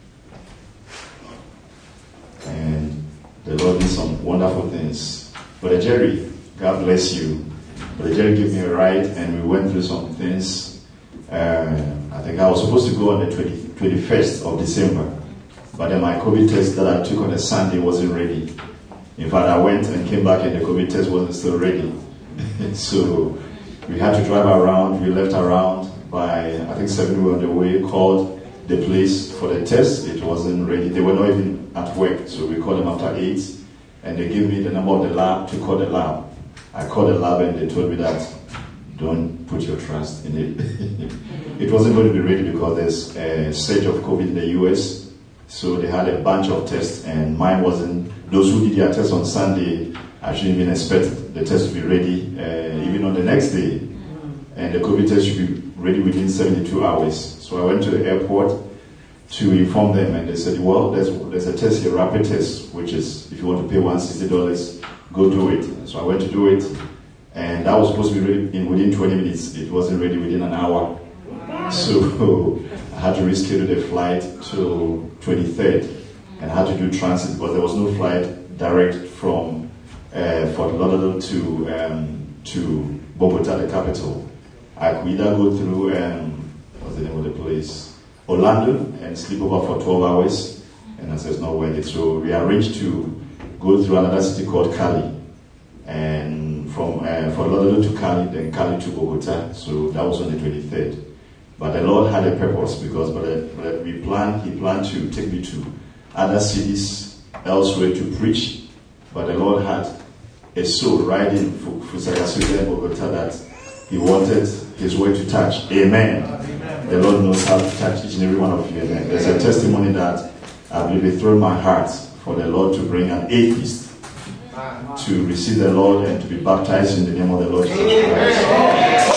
And the Lord did some wonderful things. Brother Jerry, God bless you. Brother Jerry gave me a ride and we went through some things. Uh, I think I was supposed to go on the twenty-first of December. But then my COVID test that I took on a Sunday wasn't ready. In fact, I went and came back and the COVID test wasn't still ready. So we had to drive around. We left around by, I think, seven we were on the way, called the place for the test. It wasn't ready. They were not even at work. So we called them after eight. And they gave me the number of the lab to call the lab. I called the lab and they told me that don't put your trust in it. It wasn't going to be ready because there's a surge of COVID in the U S. So they had a bunch of tests and mine wasn't. Those who did their test on Sunday, I shouldn't even expect the test to be ready uh, even on the next day. And the COVID test should be ready within seventy-two hours. So I went to the airport to inform them and they said, well, there's, there's a test here, rapid test, which is if you want to pay one hundred sixty dollars, go do it. So I went to do it and that was supposed to be ready in within twenty minutes. It wasn't ready within an hour. So I had to reschedule the flight to twenty-third and I had to do transit because there was no flight direct from uh, Fort Lauderdale to um, to Bogota, the capital. I could either go through um, what's the name of the place, Orlando, and sleep over for twelve hours, and I said it's not worth it. So we arranged to go through another city called Cali, and from uh, Fort Lauderdale to Cali, then Cali to Bogota. So that was on the twenty-third. But the Lord had a purpose because but, but we planned, He planned to take me to other cities elsewhere to preach. But the Lord had a soul right in Fusagasugá, Bogota that He wanted His word to touch. Amen. Amen. The Lord knows how to touch each and every one of you. Amen. There's a testimony that I believe it through my heart for the Lord to bring an atheist to receive the Lord and to be baptized in the name of the Lord Jesus Christ.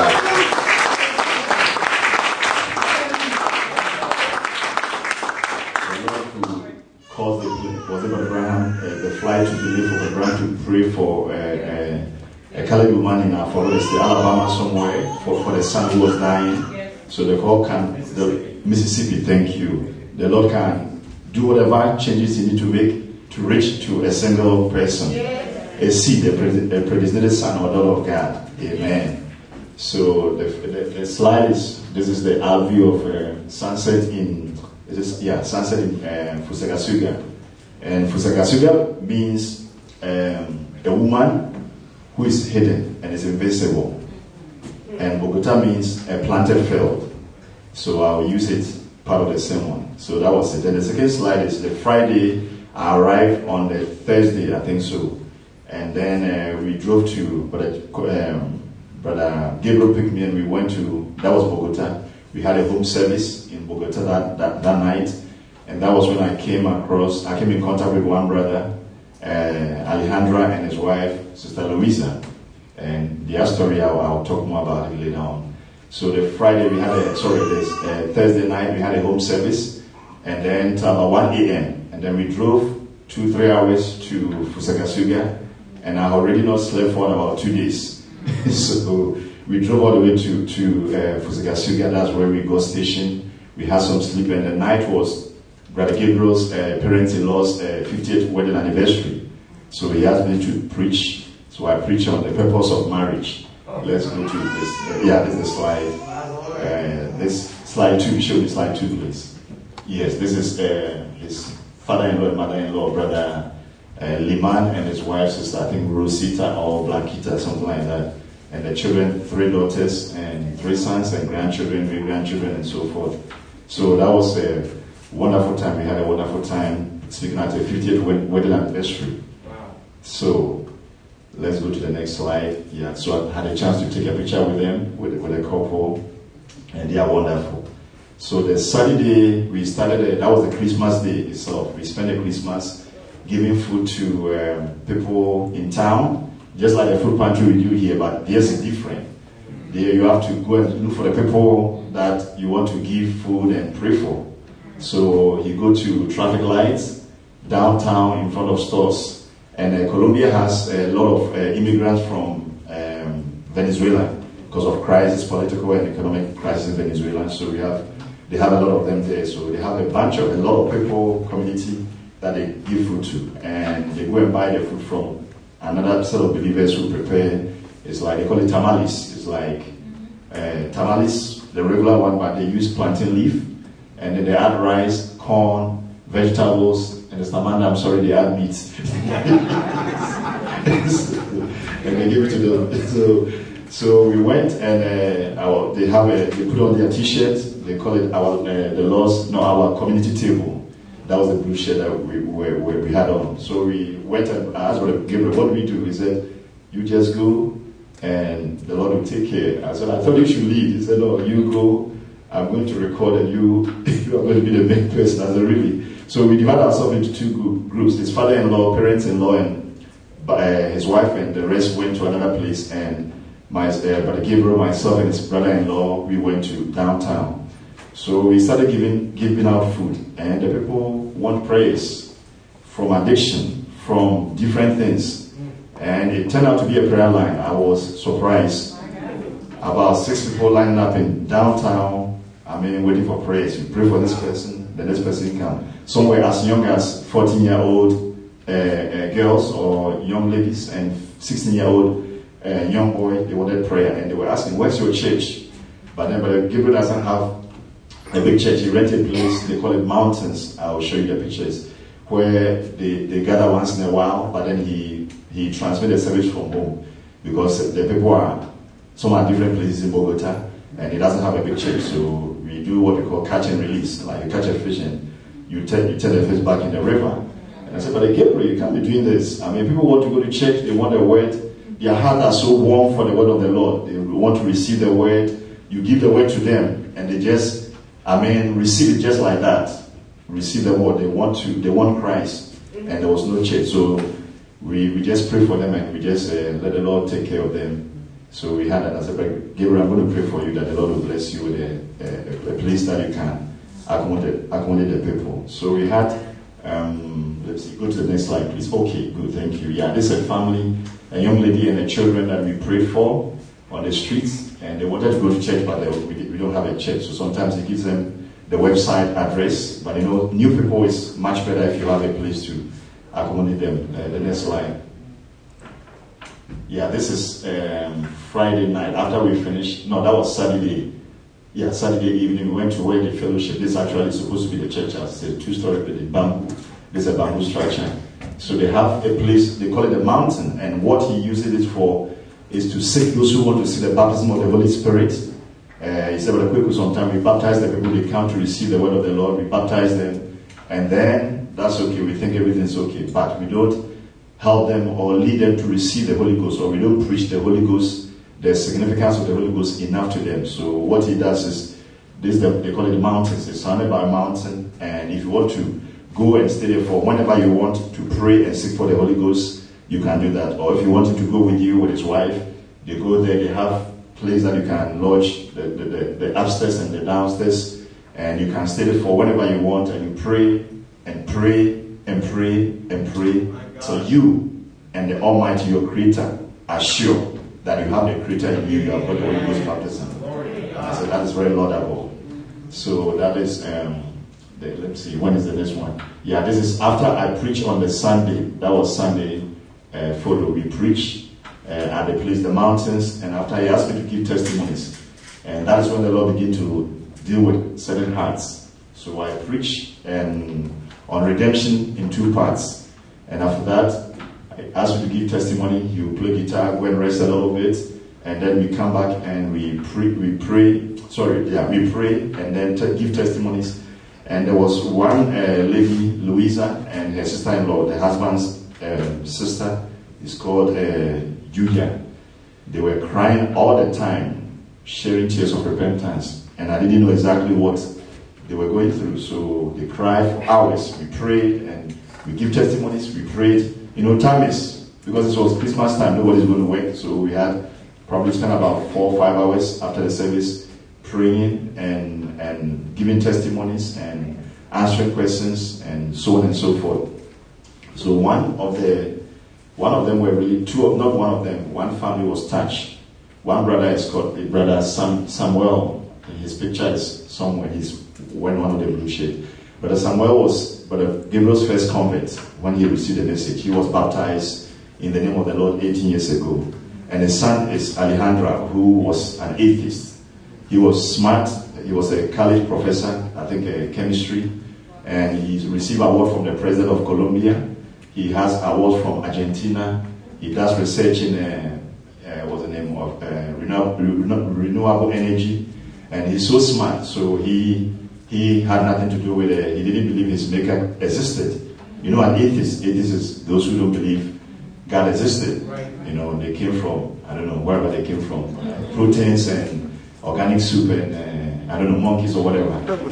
Caused the, was it Abraham, uh, the flight to delay for Abraham to pray for uh, uh, a colored woman in uh, Florida State, Alabama somewhere, for, for the son who was dying. Yes. So the Lord can, the Mississippi, thank you. The Lord can do whatever changes He need to make to reach to a single person. Yes. A seed, a predestinated son or daughter of God. Amen. So the, the, the slide is, this is the out view of uh, sunset in, is this, yeah, sunset in uh, Fusagasuga. And Fusagasuga means um, a woman who is hidden and is invisible. And Bogota means a planted field. So I'll use it part of the same one. So that was it. And the second slide is the Friday. I arrived on the Thursday, I think so. And then uh, we drove to, Brother, um, Brother Gabriel picked me and we went to, that was Bogota. We had a home service in Bogota that, that, that night. And that was when I came across, I came in contact with one brother, uh, Alejandra, and his wife, Sister Louisa. And their story, I'll, I'll talk more about it later on. So the Friday we had a, sorry, this uh, Thursday night we had a home service. And then till about one a.m. And then we drove two, three hours to Fusagasuga. And I already not slept for about two days. So we drove all the way to, to uh, Fusagasuga. That's where we got stationed. We had some sleep, and the night was Brother Gabriel's uh, parents-in-law's uh, fiftieth wedding anniversary. So he asked me to preach. So I preached on the purpose of marriage. Let's go to this. Uh, yeah, this is the slide. Uh, this slide two. Show me slide two, please. Yes, this is uh, his father-in-law and mother-in-law, Brother Uh, Liman, and his wife, sister, I think Rosita or Blanquita, something like that. And the children, three daughters and three sons and grandchildren, great grandchildren, and so forth. So that was a wonderful time. We had a wonderful time speaking at the fiftieth wedding anniversary. Wow. So let's go to the next slide. Yeah. So I had a chance to take a picture with them, with, with a couple, and they are wonderful. So the Saturday we started. A, that was the Christmas day itself. We spent the Christmas giving food to um, people in town, just like the food pantry we do here, but theirs is different. There you have to go and look for the people that you want to give food and pray for. So you go to traffic lights, downtown in front of stores. And uh, Colombia has a lot of uh, immigrants from um, Venezuela because of crisis, political and economic crisis in Venezuela. So we have, they have a lot of them there. So they have a bunch of, a lot of people, community, that they give food to, and they go and buy their food from another set of believers who prepare. It's like, they call it tamales. It's like uh, tamales, the regular one, but they use plantain leaf, and then they add rice, corn, vegetables, and the tamanda, I'm sorry, they add meat. And they give it to them. So, so we went, and uh, our, they have a, they put on their t-shirts. They call it our uh, the Lord's, no, our community table. That was the blue shirt that we, we, we, we had on. So we went and asked Brother Gabriel, what do we do? He said, you just go and the Lord will take care. I said, I thought you should lead. He said, no, you go. I'm going to record and you, you are going to be the main person. I said, really? So we divided ourselves into two groups. His father-in-law, parents-in-law, and uh, his wife, and the rest went to another place. And my uh, Brother Gabriel, myself, and his brother-in-law, we went to downtown. So we started giving giving out food, and the people want prayers from addiction, from different things, and it turned out to be a prayer line. I was surprised. About six people lining up in downtown. I mean, waiting for prayers. You pray for this person, the next person come. Somewhere as young as fourteen-year-old uh, uh, girls or young ladies and sixteen-year-old uh, young boy. They wanted prayer, and they were asking, "Where's your church?" But then, Brother Gabriel doesn't have a big church. He rented a place, they call it Mountains. I will show you the pictures, where they, they gather once in a while, but then he he transferred the service from home because the people are, some are different places in Bogota, and he doesn't have a big church. So we do what we call catch and release. Like you catch a fish and you turn you turn the fish back in the river. And I said, but Gabriel, you can't be doing this. I mean, people want to go to church, they want the word. Their hearts are so warm for the word of the Lord. They want to receive the word. You give the word to them, and they just, I mean, receive it just like that. Receive the word. They want to, they want Christ. And there was no church. So we, we just pray for them, and we just uh, let the Lord take care of them. So we had that. I said, Gabriel, I'm going to pray for you that the Lord will bless you with a, a, a place that you can accommodate, accommodate the people. So we had, um, let's see, go to the next slide, please. Okay, good, thank you. Yeah, this is a family, a young lady and the children that we prayed for on the streets. And they wanted to go to church, but they, we, we don't have a church. So sometimes he gives them the website address. But you know, new people is much better if you have a place to accommodate them. Uh, the next slide. Yeah, this is um, Friday night. After we finished, no, that was Saturday. Yeah, Saturday evening, we went to where the fellowship. This is actually supposed to be the church house. It's a two-story building, bamboo. This is a bamboo structure. So they have a place, they call it the mountain, and what he uses it for is to seek those who want to see the baptism of the Holy Spirit. Uh, he said, well, quick, sometime we baptize the people, they come to receive the word of the Lord, we baptize them, and then that's okay, we think everything's okay, but we don't help them or lead them to receive the Holy Ghost, or we don't preach the Holy Ghost, the significance of the Holy Ghost enough to them. So what he does is, this the, they call it the mountains, it's surrounded by a mountain, and if you want to go and stay there for whenever you want to pray and seek for the Holy Ghost, you can do that. Or if you want him to go with you, with his wife, they go there, they have place that you can lodge, the, the, the, the upstairs and the downstairs, and you can stay there for whenever you want, and you pray and pray and pray and pray. So you and the Almighty, your Creator, are sure that you have the Creator in you, you have got the Holy Ghost baptism. So that is very laudable. So that is, um, the, let's see, when is the next one? Yeah, this is after I preached on the Sunday. That was Sunday uh, photo. We preached uh, at the place, the mountains, and after he asked me to give testimonies. And that is when the Lord began to deal with certain hearts. So I preached um, on redemption in two parts. And after that, I asked you to give testimony. You play guitar, go and rest a little bit, and then we come back and we pray. We pray. Sorry, yeah, we pray and then te- give testimonies. And there was one uh, lady, Louisa, and her sister-in-law, the husband's uh, sister, is called uh, Julia. They were crying all the time, sharing tears of repentance, and I didn't know exactly what they were going through. So they cried for hours. We prayed and we give testimonies. We prayed. You know, time is, because it was Christmas time, nobody's going to work. So we had probably spent about four or five hours after the service praying and, and giving testimonies and answering questions and so on and so forth. So one of the, one of them were really, two of, not one of them, one family was touched. One brother is called, brother Sam, Samuel. His picture is somewhere, he's wearing one of the blue shade. Brother Samuel was Brother Gabriel's first convert when he received the message. He was baptized in the name of the Lord eighteen years ago. And his son is Alejandra, who was an atheist. He was smart. He was a college professor, I think a chemistry, and he received an award from the president of Colombia. He has awards from Argentina. He does research in uh, uh, what's the name of uh, renewable, renewable energy, and he's so smart. So he he had nothing to do with it. He didn't believe his maker existed. You know, an atheist, atheist is those who don't believe God existed. You know, they came from, I don't know, wherever they came from, uh, proteins and organic soup and uh, I don't know, monkeys or whatever.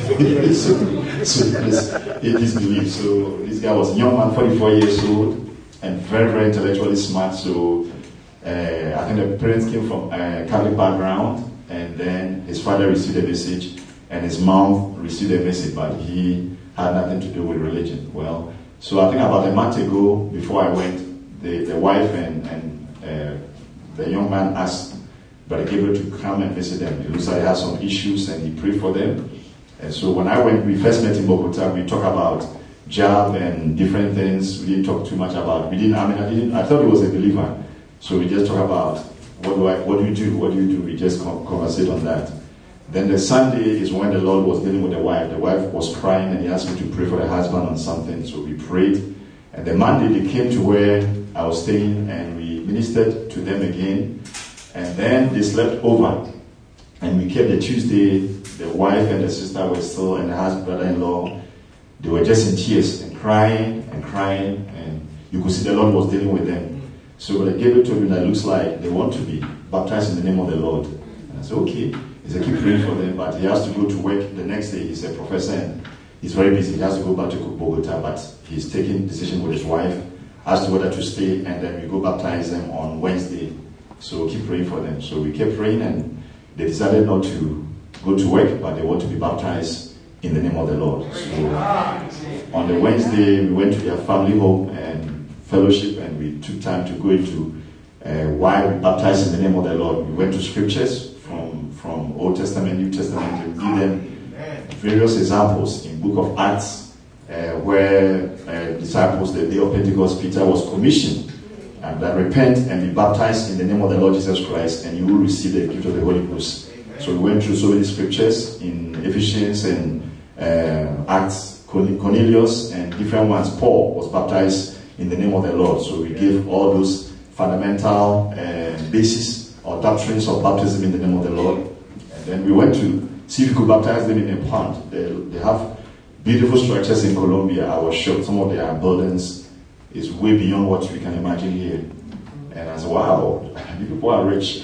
so, so this, this belief. So this guy was a young man, forty-four years old, and very, very intellectually smart. So uh, I think the parents came from a Catholic background, and then his father received a message, and his mom received a message, but he had nothing to do with religion. Well, so I think about a month ago, before I went, the, the wife and, and uh, the young man asked Brother Gabriel to come and visit them. It looks like they had some issues, and he prayed for them. And so when I went, we first met in Bogota. We talked about job and different things. We didn't talk too much about. We didn't. I mean, I didn't. I thought he was a believer, so we just talked about what do I, what do you do, what do you do. We just conversate on that. Then the Sunday is when the Lord was dealing with the wife. The wife was crying, and he asked me to pray for the husband on something. So we prayed. And the Monday they came to where I was staying, and we ministered to them again. And then they slept over, and we kept the Tuesday. The wife and the sister were still, and the husband, brother-in-law, they were just in tears and crying and crying, and you could see the Lord was dealing with them. So when Gabriel told me that it looks like they want to be baptized in the name of the Lord. And I said, okay. He said, keep praying for them, but he has to go to work the next day. He's a professor, and he's very busy. He has to go back to Bogota, but he's taking decision with his wife as to whether to stay, and then we go baptize them on Wednesday. So keep praying for them. So we kept praying, and they decided not to go to work, but they want to be baptized in the name of the Lord. So on the Wednesday, we went to their family home and fellowship, and we took time to go into uh, why we baptize in the name of the Lord. We went to scriptures from, from Old Testament, New Testament, and give them various examples in Book of Acts, uh, where uh, disciples, the day of Pentecost, Peter was commissioned and that repent and be baptized in the name of the Lord Jesus Christ, and you will receive the gift of the Holy Ghost. Amen. So we went through so many scriptures in Ephesians and uh, Acts, Cornelius, and different ones. Paul was baptized in the name of the Lord. So we gave all those fundamental uh, basis or doctrines of baptism in the name of the Lord. And then we went to see if we could baptize them in a pond. They, they have beautiful structures in Colombia. I was shocked. Some of their buildings is way beyond what we can imagine here. And I said, wow, the people are rich.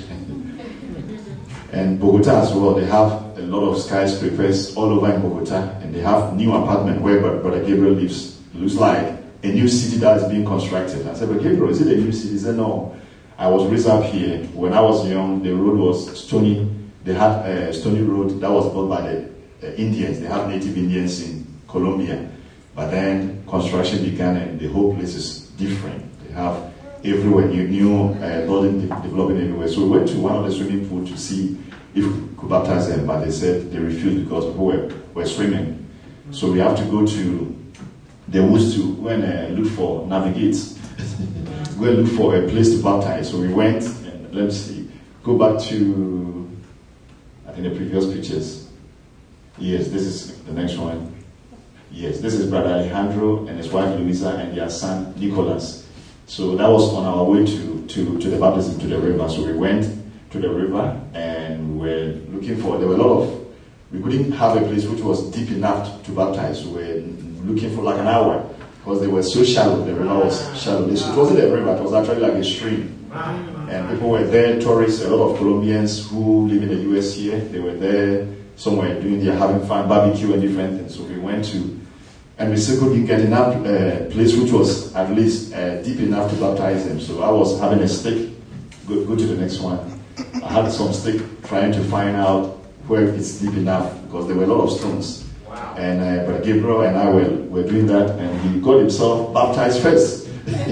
And Bogota as well, they have a lot of skyscrapers all over in Bogota, and they have new apartment where Brother Gabriel lives. It looks like a new city that is being constructed. I said, but Gabriel, is it a new city? He said, no. I was raised up here. When I was young, the road was stony. They had a stony road that was built by the uh, Indians. They have native Indians in Colombia. But then construction began, and the whole place is different. They have everywhere new, new uh, building de- developing everywhere. So we went to one of the swimming pools to see if we could baptize them, but they said they refused because people were, were swimming. So we have to go to the woods to go and uh, look for, navigate, go and look for a place to baptize. So we went, and let's see, go back to, I think the previous pictures. Yes, this is the next one. Yes, this is Brother Alejandro and his wife Luisa and their son Nicholas. So that was on our way to, to, to the baptism, to the river. So we went to the river and we were looking for, there were a lot of, we couldn't have a place which was deep enough to baptize. We were looking for like an hour because they were so shallow, the river was shallow. It wasn't a river, it was actually like a stream. And people were there, tourists, a lot of Colombians who live in the U S here, they were there somewhere doing their having fun, barbecue and different things. So we went to, and we still couldn't get enough uh, place which was at least uh, deep enough to baptize them. So I was having a stick. Go, go to the next one. I had some stick trying to find out where it's deep enough because there were a lot of stones. Wow. And uh, Brother Gabriel and I were, were doing that, and he got himself baptized first.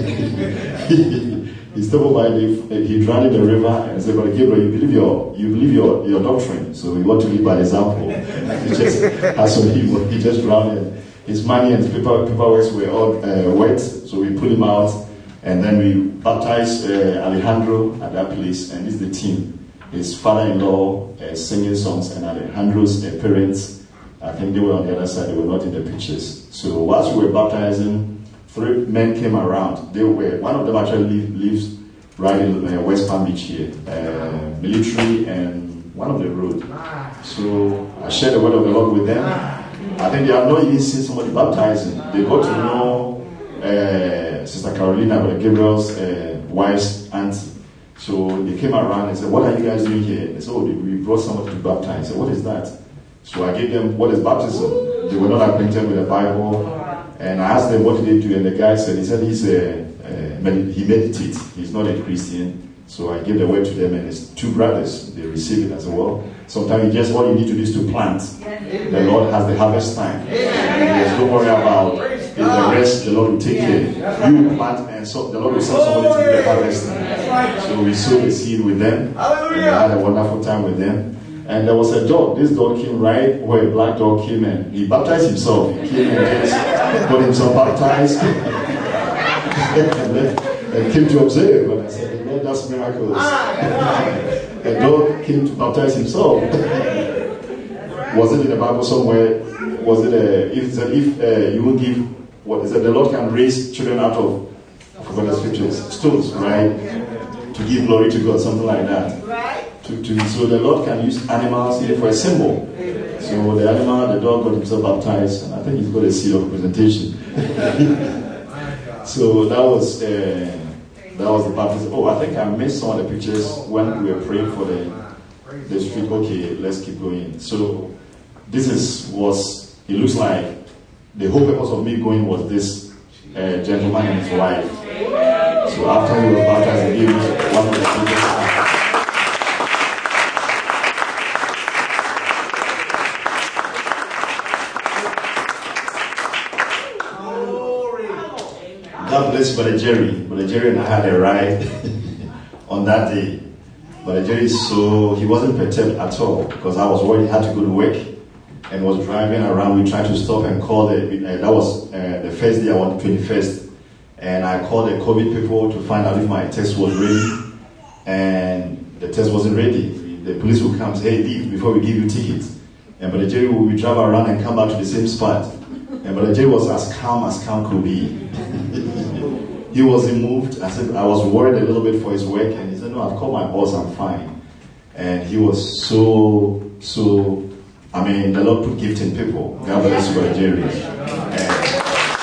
he, he stopped by the, he drowned in the river and said, Brother Gabriel, you believe your you believe your, your doctrine, so we want to live by example. He just had some evil. He just drowned in. His money and paper paperwork were all uh, wet, so we pulled him out, and then we baptized uh, Alejandro at that place, and this is the team. His father-in-law uh, singing songs, and Alejandro's uh, parents, I think they were on the other side, they were not in the pictures. So whilst we were baptizing, three men came around. They were, one of them actually live, lives right in uh, West Palm Beach here, uh, military and one of the road. So I shared the word of the Lord with them. I think they have not even seen somebody baptizing. They got to know uh, Sister Carolina, Brother Gabriel's uh, wife's auntie. So they came around and said, what are you guys doing here? They said, oh, we brought somebody to baptize. I said, what is that? So I gave them, what is baptism? They were not acquainted with the Bible. And I asked them, what did they do? And the guy said, he said he's a, uh, med- he meditates. He's not a Christian. So I gave the word to them, and it's two brothers. They received it as well. Sometimes you just, all you need to do is to plant. Amen. The Lord has the harvest time. Yes, don't worry about the rest. The Lord will take care. You plant, and so the Lord will send somebody to do the harvest time. So we sowed the seed with them. And we had a wonderful time with them. And there was a dog. This dog came right where a black dog came in. He baptized himself. He came and just got himself baptized. and, then, and came to observe. And I said, Lord, that's miracles. A dog came to baptize himself. Was it in the Bible somewhere? Was it a, if if uh, you will give, what is it? The Lord can raise children out of, I forgot the scriptures, stones, right? To give glory to God, something like that. Right. To, to, so the Lord can use animals here for a symbol. So the animal, the dog got himself baptized, and I think he's got a seed of presentation. So that was uh, that was the baptism. Oh, I think I missed some of the pictures when we were praying for the the street. Okay, let's keep going. So this is was it looks like the whole purpose of me going was this uh, gentleman and his wife. So after he was baptized, he gave me one of the pictures. God bless Brother Jerry. Brother Jerry and I had a ride on that day. Brother Jerry, so he wasn't perturbed at all because I was worried he had to go to work and was driving around. We tried to stop and call the, uh, that was uh, the first day, I went twenty-first. And I called the COVID people to find out if my test was ready. And the test wasn't ready. The police will come and say, hey, leave before we give you tickets. And Brother Jerry will drive around and come back to the same spot. And Brother Jerry was as calm as calm could be. He wasn't moved. I said, I was worried a little bit for his work. And he said, no, I've called my boss, I'm fine. And he was so, so, I mean, the Lord put gift in people. God bless you, Brother Jerry. And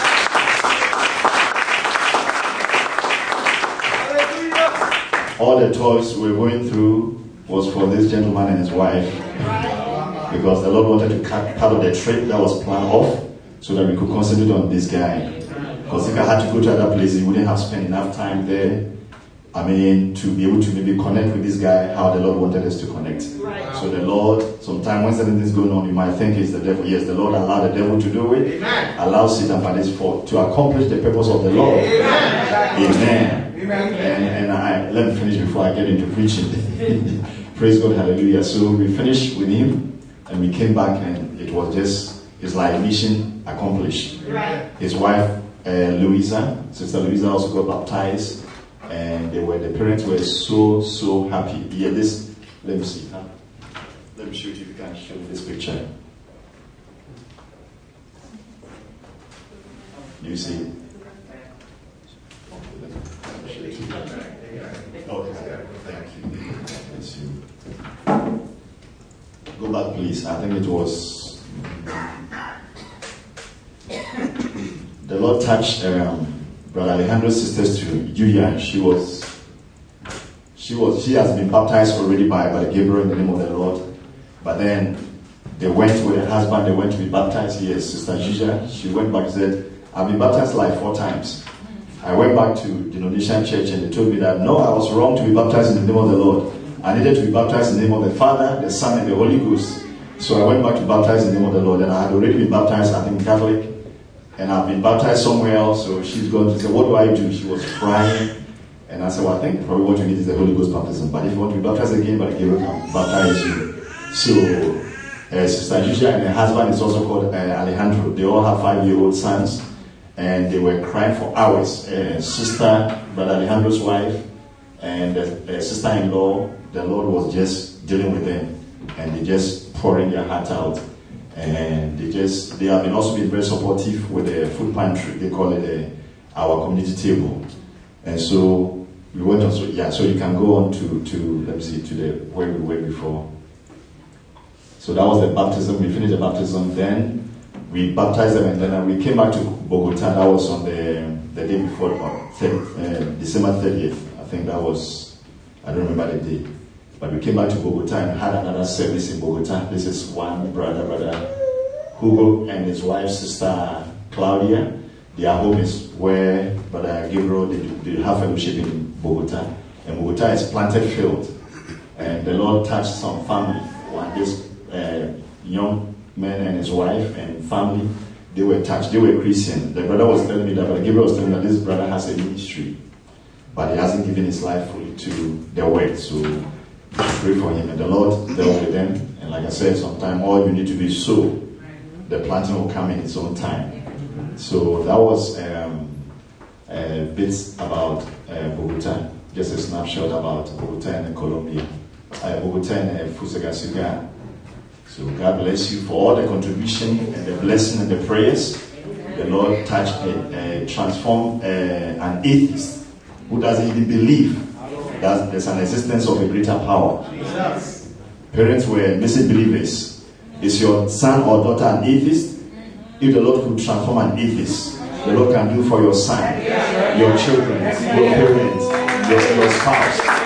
all the toys we were going through was for this gentleman and his wife. Because the Lord wanted to cut part of the trip that was planned off so that we could concentrate on this guy. Because if I had to go to other places, we wouldn't have spent enough time there. I mean, to be able to maybe connect with this guy, how the Lord wanted us to connect. Right. So the Lord, sometimes when something is going on, you might think it's the devil. Yes, the Lord allowed the devil to do it. Amen. Allow Satan by this fault to accomplish the purpose of the Lord. Amen. Amen. Amen. And, and I, let me finish before I get into preaching. Praise God, hallelujah. So we finished with him, and we came back, and it was just, it's like mission accomplished. Right. His wife, uh, Louisa, Sister Louisa also got baptized. And they were, the parents were so, so happy. Yeah, this, let me see. Huh? Let me show you if you can show me this picture. Do you see? Okay, thank you. Let's see. Go back, please. I think it was. The Lord touched um, Brother Alejandro's sisters to Julia. She was, she was, she has been baptized already by, by Gabriel in the name of the Lord. But then they went with her husband. They went to be baptized. Yes, Sister Julia. She went back and said, "I've been baptized like four times." I went back to the Denomination Church and they told me that no, I was wrong to be baptized in the name of the Lord. I needed to be baptized in the name of the Father, the Son, and the Holy Ghost. So I went back to baptize in the name of the Lord, and I had already been baptized, I think, Catholic. And I've been baptized somewhere else, so she's going to say, what do I do? She was crying. And I said, well, I think probably what you need is the Holy Ghost baptism. But if you want to be baptized again, but Gabriel can baptize you. So, uh, Sister Julia and her husband is also called uh, Alejandro. They all have five-year-old sons. And they were crying for hours. Uh, sister, Brother Alejandro's wife, and uh, uh, sister-in-law, the Lord was just dealing with them. And they just pouring their heart out. And they just, they have been also been very supportive with the food pantry. They call it a, our community table. And so we went on, so yeah, so you can go on to, to let me see, to the where we were before. So that was the baptism. We finished the baptism. Then we baptized them, and then we came back to Bogota. That was on the, the day before, uh, December thirtieth. I think that was, I don't remember the day. But we came back to Bogota and had another service in Bogota. This is one brother, brother Hugo, and his wife, Sister Claudia. Their home is where Brother Gabriel did, did have fellowship in Bogota. And Bogota is planted field. And the Lord touched some family. One, this uh, young man and his wife and family, they were touched. They were Christian. The brother was telling me that, Brother Gabriel was telling me that this brother has a ministry, but he hasn't given his life fully to the work. So pray for him, and the Lord dealt with them. And like I said, sometimes all you need to do is sow. The planting will come in its own time. So that was um, a bit about uh, Bogota, just a snapshot about Bogota and Colombia, uh, Bogota and uh, Fusagasugá. So God bless you for all the contribution and the blessing and the prayers. The Lord touched, uh, uh, transformed uh, an atheist who doesn't even believe that there's an existence of a greater power. Jesus. Parents were missing believers. Is your son or daughter an atheist? If the Lord could transform an atheist, the Lord can do for your son, your children, your parents, your, your spouse.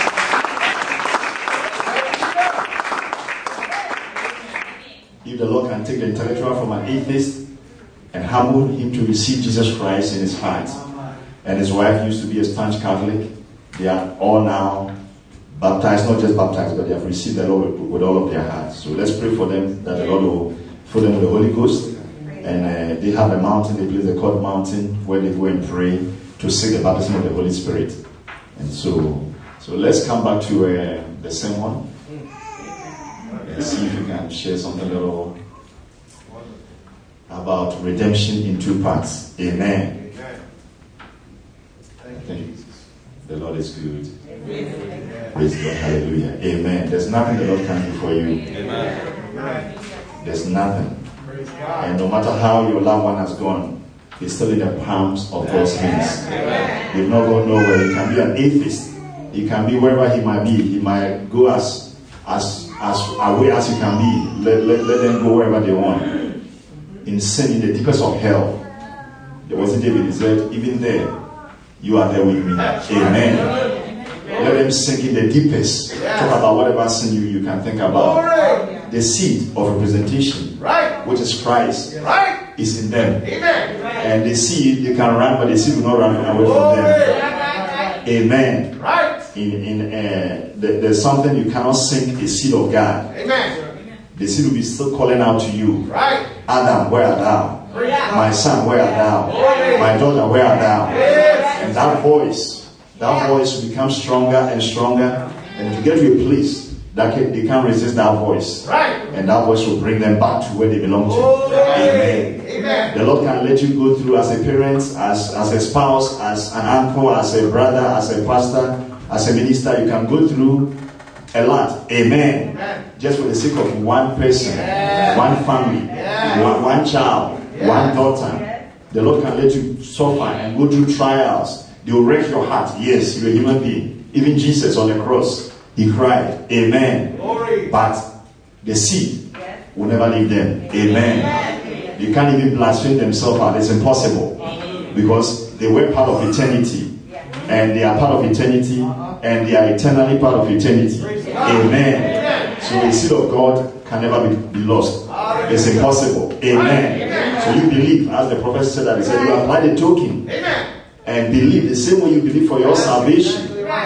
If the Lord can take the intellectual from an atheist and humble him to receive Jesus Christ in his heart. And his wife used to be a staunch Catholic. They are all now baptized, not just baptized, but they have received the Lord with, with all of their hearts. So let's pray for them that the Lord will fill them with the Holy Ghost. And uh, they have a mountain, they place the court mountain where they go and pray to seek the baptism of the Holy Spirit. And so, so let's come back to uh, the sermon and see if you can share something a little about redemption in two parts. Amen. I think the Lord is good. Praise God. Hallelujah. Amen. There's nothing the Lord can do for you. Amen. There's nothing. And no matter how your loved one has gone, he's still in the palms of God's hands. You've not gone nowhere. He can be an atheist. He can be wherever he might be. He might go as as as away as he can be. Let, let, let them go wherever they want. In sin, in the deepest of hell. There was a David, he said, even there, you are there with me. Amen. Let them sink in the deepest. Talk about whatever sin you, you can think about. The seed of representation, which is Christ, is in them. And the seed, they can run, but the seed will not run away from them. Amen. In, in, uh, there, there's something you cannot sink a seed of God. The seed will be still calling out to you. Adam, where art thou? My son, where art thou? My daughter, where art thou? And that voice, that voice will become stronger and stronger. And to get to a place that can, they can't resist that voice. And that voice will bring them back to where they belong to. Amen. Amen. The Lord can let you go through as a parent, as, as a spouse, as an uncle, as a brother, as a pastor, as a minister. You can go through a lot. Amen. Amen. Just for the sake of one person, yeah. one family, yeah. one, one child, yeah. one daughter. Yeah. The Lord can let you suffer and go through trials. They will wreck your heart. Yes, you're a human being. Even Jesus on the cross, he cried. Amen. Glory. But the seed yeah. will never leave them. Amen. Yeah. They can't even blaspheme themselves out. It's impossible. Because they were part of eternity. Yeah. And they are part of eternity. Uh-huh. And they are eternally part of eternity. Amen. Amen. So the seed of God can never be, be lost. It's impossible. Amen. Amen. So you believe, as the prophet said that, he said, you apply the token. Amen. And believe the same way you believe for your salvation.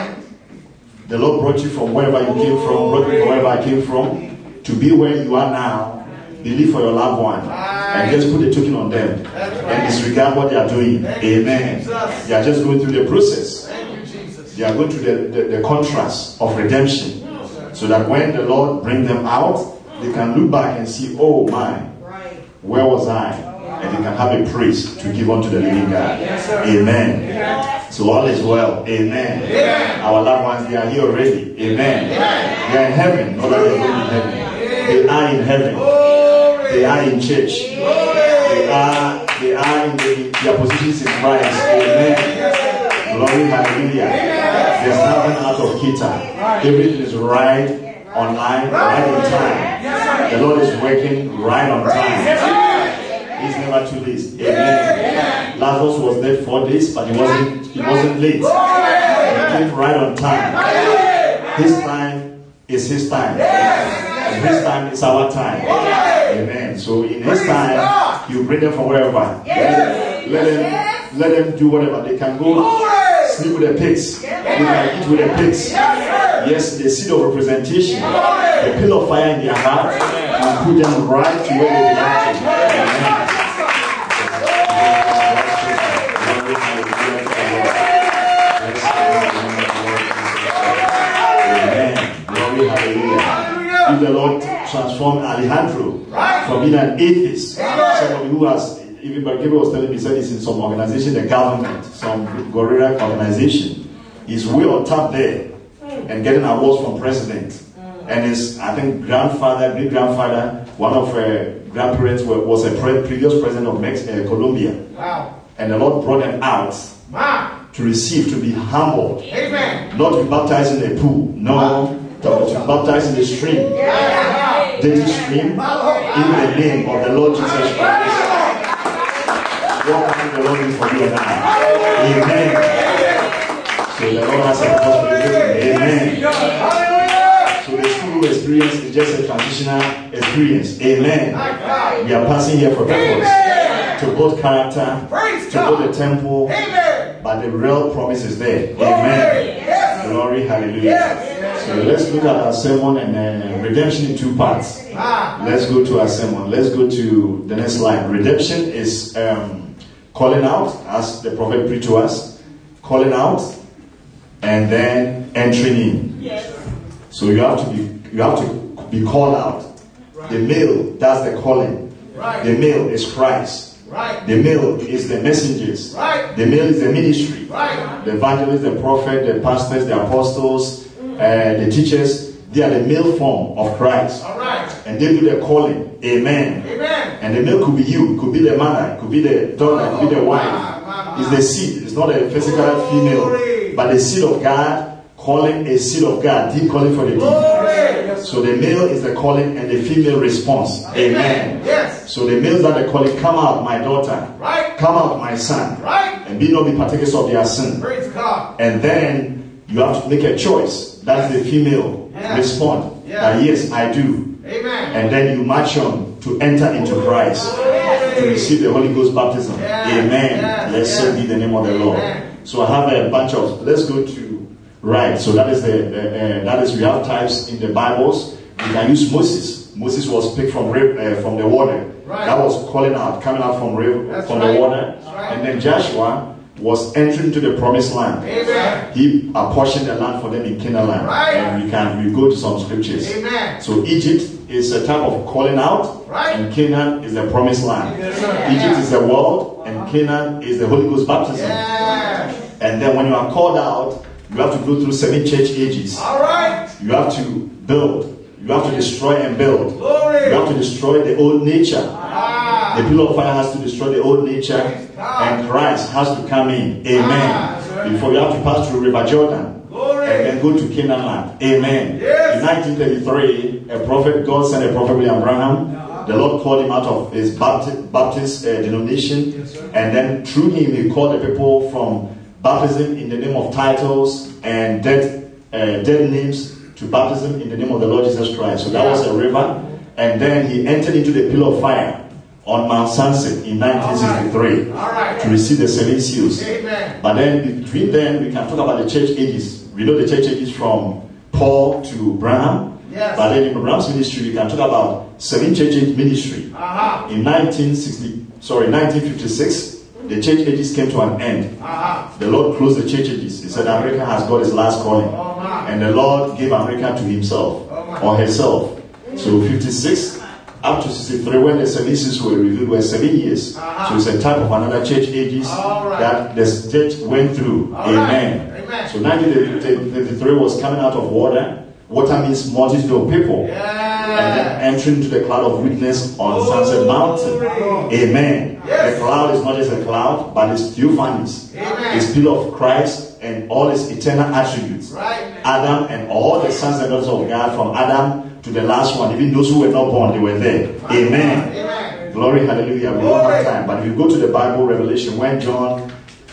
The Lord brought you from wherever you came from, brought me from wherever I came from, to be where you are now. Believe for your loved one. And just put the token on them. And disregard what they are doing. Amen. They are just going through the process. They are going through the, the, the contrast of redemption. So that when the Lord brings them out, they can look back and see, oh my, where was I? And they can have a praise to give unto the living God. Amen. So all is well. Amen. Our loved ones, they are here already. Amen. They are in heaven. Not that they are going to heaven. They are in heaven. They are in church. They are, they are in the, their positions in Christ. Amen. Glory, hallelujah. There's nothing out of kita. Everything is right online, right on time. The Lord is working right on time. He's never too late. Amen. Lazarus was dead four days, but he wasn't he wasn't late. He came right on time. His time is his time. And his time is our time. Amen. So in his time, you bring them from wherever. Let them, let them, let them do whatever. They can go sleep with the pigs. They can eat with the pigs. Yes, the seed of representation, the pillar of fire in their heart, and put them right to where they belong to. Amen. Amen. Glory, hallelujah. If the Lord transformed Alejandro from being an atheist, somebody who has, even Gabriel was telling me, he said he's in some organization, the government, some guerrilla organization. He's way on top there and getting awards from president. And his, I think, grandfather, great grandfather, one of her grandparents was a pre- previous president of Mex- uh, Colombia. Wow. And the Lord brought them out wow. to receive, to be humbled. Amen. Not to be baptized in a pool. No. Wow. To, to be baptized in the stream. Yeah. Dirty stream. In the name of the Lord Jesus Christ. What can the Lord do for you and I? Amen. So the Lord has a possibility. Amen. So the school experience is just a transitional experience. Amen. We are passing here for purpose. To build character, to build a temple. But the real promise is there. Amen. Glory, hallelujah. So let's look at our sermon and uh, redemption in two parts. Let's go to our sermon. Let's go to the next slide. Redemption is um, calling out, as the prophet preached to us. Calling out and then entering in. Yes. So you have to be you have to be called out. Right. The male does the calling. Right. The male is Christ. Right. The male is the messengers. Right. The male is the ministry. Right. The evangelists, the prophet, the pastors, the apostles, mm. uh, the teachers. They are the male form of Christ. All right. And they do the calling. Amen. Amen. And the male could be you. It could be the mother. It could be the daughter. It could be the wife. Oh, it's the seed. It's not a physical oh, female. But the seed of God calling a seed of God. Deep calling for the deep. Oh, so the male is the calling and the female response. Amen. Amen. Yes. So the males that are calling, come out, my daughter. Right. Come out, my son. Right. And be not be partakers of their sin. Praise God. And then you have to make a choice. That's the female. Yes. Respond. Yes. That yes, I do. Amen. And then you march on to enter into Christ. Yes. To receive the Holy Ghost baptism. Yes. Amen. Yes. Let's yes. so be the name of the Lord. Amen. So I have a bunch of, let's go to, right. So that is the, the uh, that is, we have types in the Bibles. We can use Moses. Moses was picked from uh, from the water. Right. That was calling out, coming out from river, That's from right. the water. Right. And then Joshua was entering to the promised land. Amen. He apportioned the land for them in Canaan land. Right. And we can we go to some scriptures. Amen. So Egypt is a type of calling out, right. and Canaan is the promised land. Yes, Egypt is the world, and Canaan is the Holy Ghost baptism. Yes. And then when you are called out, you have to go through seven church ages. All right. You have to build. You have to destroy and build. Glory. You have to destroy the old nature. Ah. The pillar of fire has to destroy the old nature, and Christ has to come in. Amen. Ah. Before you have to pass through River Jordan. Glory. And then go to Canaan land. Amen. Yes. In nineteen thirty-three, a prophet, God sent a prophet William Branham. Yeah. The Lord called him out of his Baptist, Baptist uh, denomination. Yes, and then through him, he called the people from baptism in the name of titles and dead, uh, dead names to baptism in the name of the Lord Jesus Christ. So that was a river. And then he entered into the pillar of fire on Mount Sunset in nineteen sixty-three. All right. All right. To receive the seven seals. Amen. But then between them, we can talk about the church ages. We know the church ages from Paul to Branham. Yes. But then in Branham's ministry, we can talk about seven church age ministry. Uh-huh. In nineteen sixty, sorry, nineteen fifty-six, the church ages came to an end. Uh-huh. The Lord closed the church ages. He said America has got his last calling. Oh, and the Lord gave America to himself oh, or herself. So fifty-six up to sixty-three, when the seven seals were revealed, were seven years. Uh-huh. So it's a type of another church ages right. that the church went through. All Amen. Right. Amen. So nineteen thirty-three was coming out of water. Water means multitude of people. Yeah. And then entering into the cloud of witness on oh, Sunset Mountain. Oh. Amen. Yes. The cloud is not just a cloud, but it's theophanies. Amen. It's pillar of Christ and all its eternal attributes. Right. Adam and all the sons and daughters of God, from Adam to the last one, even those who were not born, they were there. Amen. Amen. Glory, hallelujah. We don't have time. But if you go to the Bible, Revelation, when John,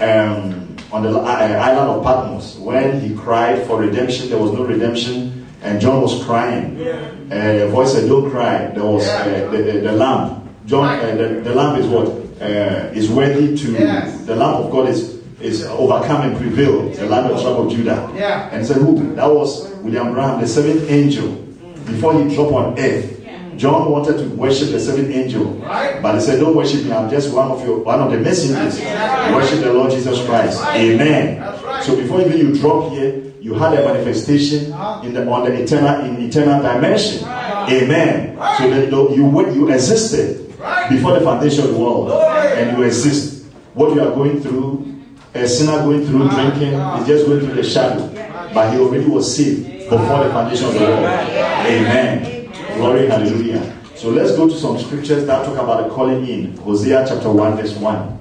um, on the island of Patmos, when he cried for redemption, there was no redemption. And John was crying. Yeah. Uh, a voice said, "Don't cry." There was uh, the, the, the lamb. John, uh, the, the lamb is what uh, is worthy to. Yes. The lamb of God is is overcome and prevail. The lamb of the tribe of Judah. Yeah. And said, "Who?" That was William Branham, the seventh angel. Before he dropped on earth, John wanted to worship the seventh angel, right. But he said, "Don't worship me. I'm just one of your one of the messengers. Right. Worship the Lord Jesus Christ." Right. Amen. Right. So before even you drop here, you had a manifestation in the on the eternal in eternal dimension. Right. Amen. Right. So that you you existed right. before the foundation of the world, right. and you exist. What you are going through, a sinner going through right. drinking, is just going through the shadow, right. but he already was saved before the foundation of the world. Right. Amen. Glory, hallelujah. So let's go to some scriptures that talk about the calling in. Hosea chapter one, verse one.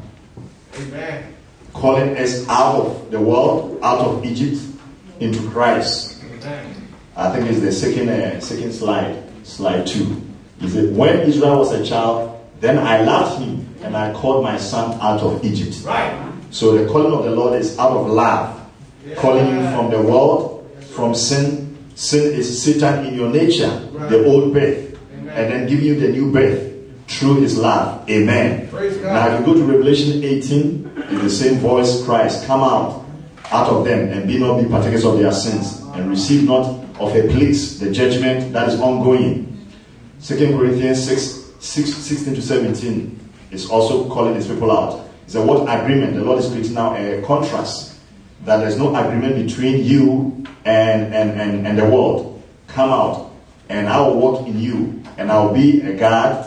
Amen. Calling us out of the world, out of Egypt, into Christ. Amen. I think it's the second uh, second slide, slide two. He said, "When Israel was a child, then I loved him, and I called my son out of Egypt." Right. So the calling of the Lord is out of love. Yeah. Calling you from the world, from sin. Sin is Satan in your nature, right. the old birth, Amen. And then giving you the new birth through his love. Amen. Now if you go to Revelation eighteen, it's the same voice, Christ, "Come out, out of them, and be not be partakers of their sins, and receive not of a place the judgment that is ongoing." Second Corinthians six, six, sixteen to seventeen is also calling his people out. It's a what agreement? The Lord is creating now a contrast. That there's no agreement between you and, and, and, and the world. Come out, and I will walk in you, and I will be a God,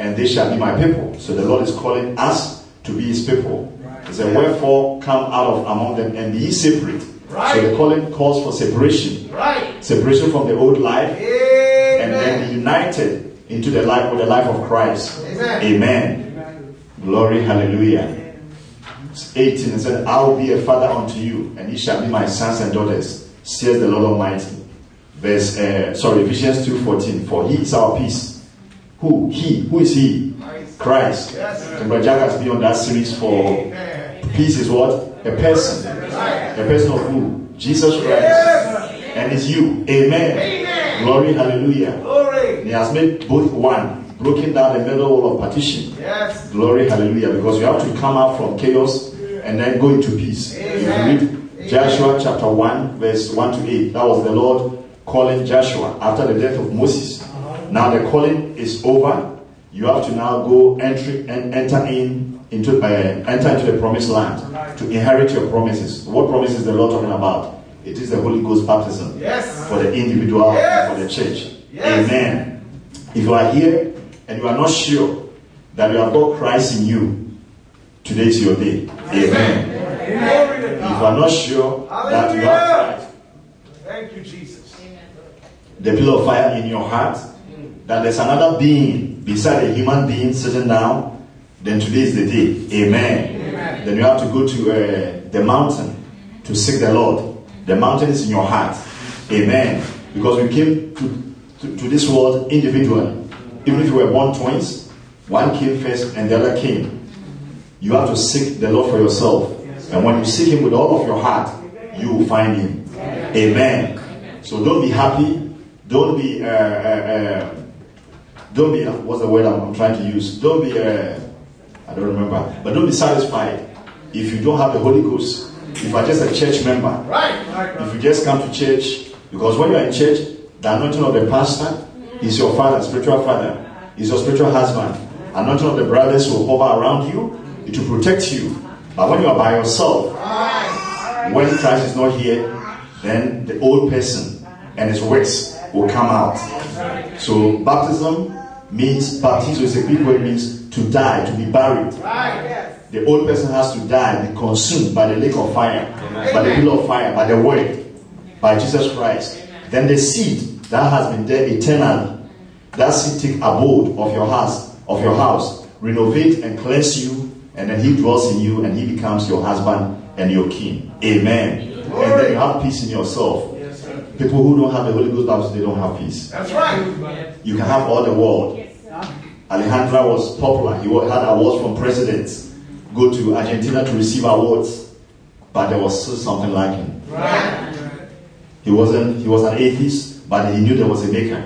and they shall be my people. So the Lord is calling us to be his people. He said, wherefore come out of among them and be ye separate. Right. So the calling calls for separation. Right. Separation from the old life. Amen. And then be united into the life with the life of Christ. Amen. Amen. Amen. Glory, hallelujah. eighteen, it said, I will be a father unto you, and ye shall be my sons and daughters, says the Lord Almighty. Verse, uh, sorry, Ephesians two fourteen. For he is our peace. Who? He. Who is he? Christ. Yes. And Brother Jack has been on that series for Amen. Peace is what? A person. A person of who? Jesus Christ. Yes. And it's you. Amen. Amen. Glory, hallelujah. Glory. He has made both one, broken down the middle wall of partition. Yes. Glory, hallelujah. Because you have to come out from chaos and then go into peace. Amen. If you read Joshua chapter one, verse one to eight, that was the Lord calling Joshua after the death of Moses. Now the calling is over. You have to now go entry and enter in into uh, enter into the promised land to inherit your promises. What promises is the Lord talking about? It is the Holy Ghost baptism. Yes. For the individual, yes. For the church. Yes. Amen. If you are here and you are not sure that you have got Christ in you, today is your day. Amen. Amen. Amen. If you are not sure Hallelujah. That you have Christ, thank you, Jesus. The pillar of fire in your heart, that there's another being beside a human being sitting down, then today is the day. Amen. Amen. Then you have to go to uh, the mountain to seek the Lord. The mountain is in your heart. Amen. Because we came to, to, to this world individually. Even if you were born twins, one came first and the other came. You have to seek the Lord for yourself. And when you seek him with all of your heart, you will find him. Amen. So don't be happy. Don't be... Uh, uh, uh, Don't be, what's the word I'm, I'm trying to use? Don't be, uh, I don't remember, but don't be satisfied if you don't have the Holy Ghost. If you are just a church member, right. If you just come to church, because when you are in church, the anointing of the pastor is your father, spiritual father, is your spiritual husband. Anointing of the brothers will hover around you, it will protect you. But when you are by yourself, when Christ is not here, then the old person and his works will come out. So baptism means, baptism is a Greek word, means to die, to be buried. Right. Yes. The old person has to die, be consumed by the lake of fire, Amen. By the pillar of fire, by the word, by Jesus Christ. Amen. Then the seed that has been there eternally, that seed take abode of your house, of your house, renovate and cleanse you, and then he dwells in you, and he becomes your husband and your king. Amen. Glory. And then you have peace in yourself. People who don't have the Holy Ghost baptism, they don't have peace. That's right. You can have all the world. Alejandra was popular. He had awards from presidents. Go to Argentina to receive awards, but there was still something lacking. Right. He wasn't. He was an atheist, but he knew there was a maker.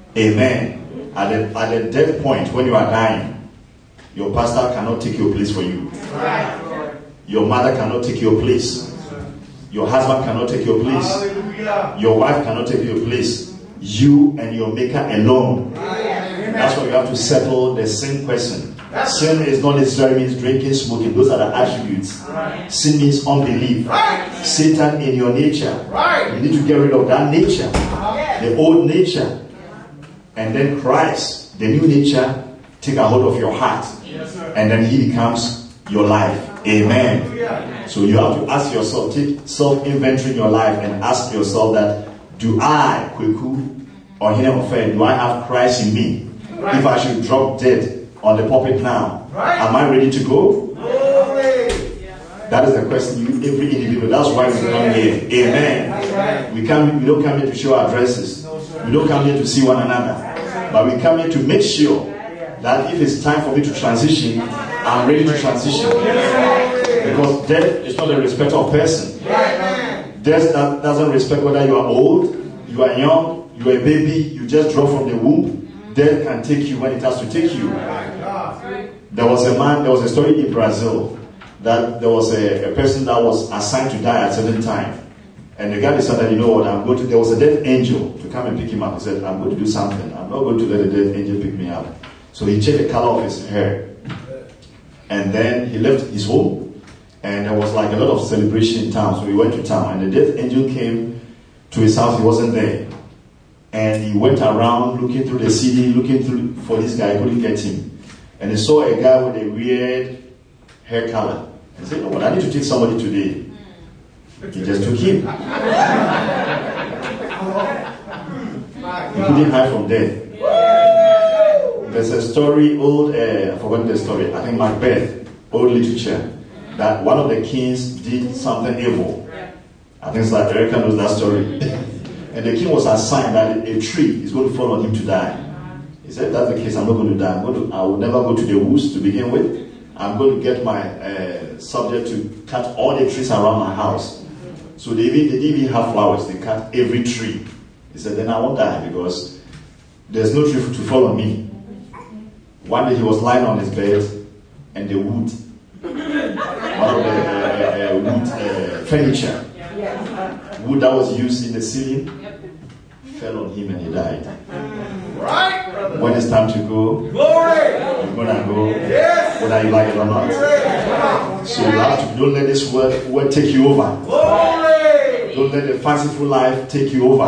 Amen. At the at the death point, when you are dying, your pastor cannot take your place for you. Right. Your mother cannot take your place. Your husband cannot take your place. Hallelujah. Your wife cannot take your place. You and your maker alone. Amen. That's why you have to settle the sin question. Sin is not necessarily means drinking, smoking. Those are the attributes. Right. Sin means unbelief. Right. Satan in your nature. Right. You need to get rid of that nature. Uh-huh. The old nature. And then Christ, the new nature, take a hold of your heart. Yes, and then he becomes your life. Amen. So you have to ask yourself, take self-inventory in your life and ask yourself that, do I, Kweku, or Hinemofe, do I have Christ in me? Right. If I should drop dead on the pulpit now, right. Am I ready to go? Glory. That is the question you, every individual. That's why we come here. Amen. Right. We, come, we don't come here to show our dresses. No, we don't come here to see one another. But we come here to make sure that if it's time for me to transition, I'm ready to transition. Because death is not a respect of person. Death doesn't respect whether you are old, you are young, you are a baby, you just drop from the womb. Death can take you when it has to take you. There was a man, there was a story in Brazil that there was a, a person that was assigned to die at a certain time. And the guy decided, you know what, I'm going to, there was a death angel to come and pick him up. He said, I'm going to do something. I'm not going to let the death angel pick me up. So he checked the color of his hair. And then he left his home. And there was like a lot of celebration in town. So he went to town. And the death angel came to his house. He wasn't there. And he went around looking through the city, looking through for this guy. Couldn't get him. and he saw a guy with a weird hair color. And said, "No, what? I need to take somebody today." He just took him. He couldn't hide from death. There's a story, old, uh, I forgot the story, I think Macbeth, old literature, that one of the kings did something evil. I think it's like Erica knows that story. And the king was assigned that a tree is going to fall on him to die. He said, "That's the case, I'm not going to die. I'm going to, I will never go to the woods to begin with. I'm going to get my uh, subject to cut all the trees around my house." So they, even, they didn't even have flowers. They cut every tree. He said, "Then I won't die because there's no tree to fall on me." One day he was lying on his bed and the wood, one of the uh, uh, wood uh, furniture, wood that was used in the ceiling, fell on him and he died. Right, brother. When it's time to go, Glory. you're gonna go, Yes. whether you like it or not. So you have to, don't let this word, word take you over. Glory. Don't let the fanciful life take you over.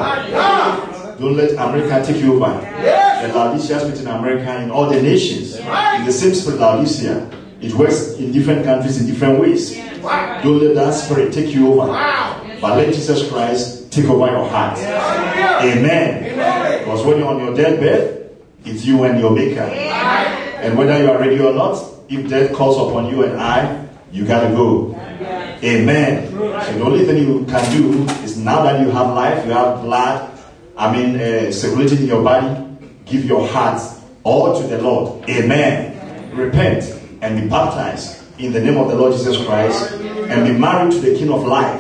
Ah. Don't let America take you over. Yes. The Laodicea spirit in America, in all the nations, in the same spirit Laodicea, it works in different countries in different ways. Wow. Don't let that spirit take you over. Wow. But let Jesus Christ take over your heart. Hallelujah. Amen. Amen. Because when you're on your deathbed, it's you and your maker. And whether you are ready or not, if death calls upon you and I, you gotta go. Amen. So the only thing you can do is, now that you have life, you have blood, I mean, uh, circulating in your body, give your heart all to the Lord. Amen. Repent and be baptized in the name of the Lord Jesus Christ and be married to the King of life.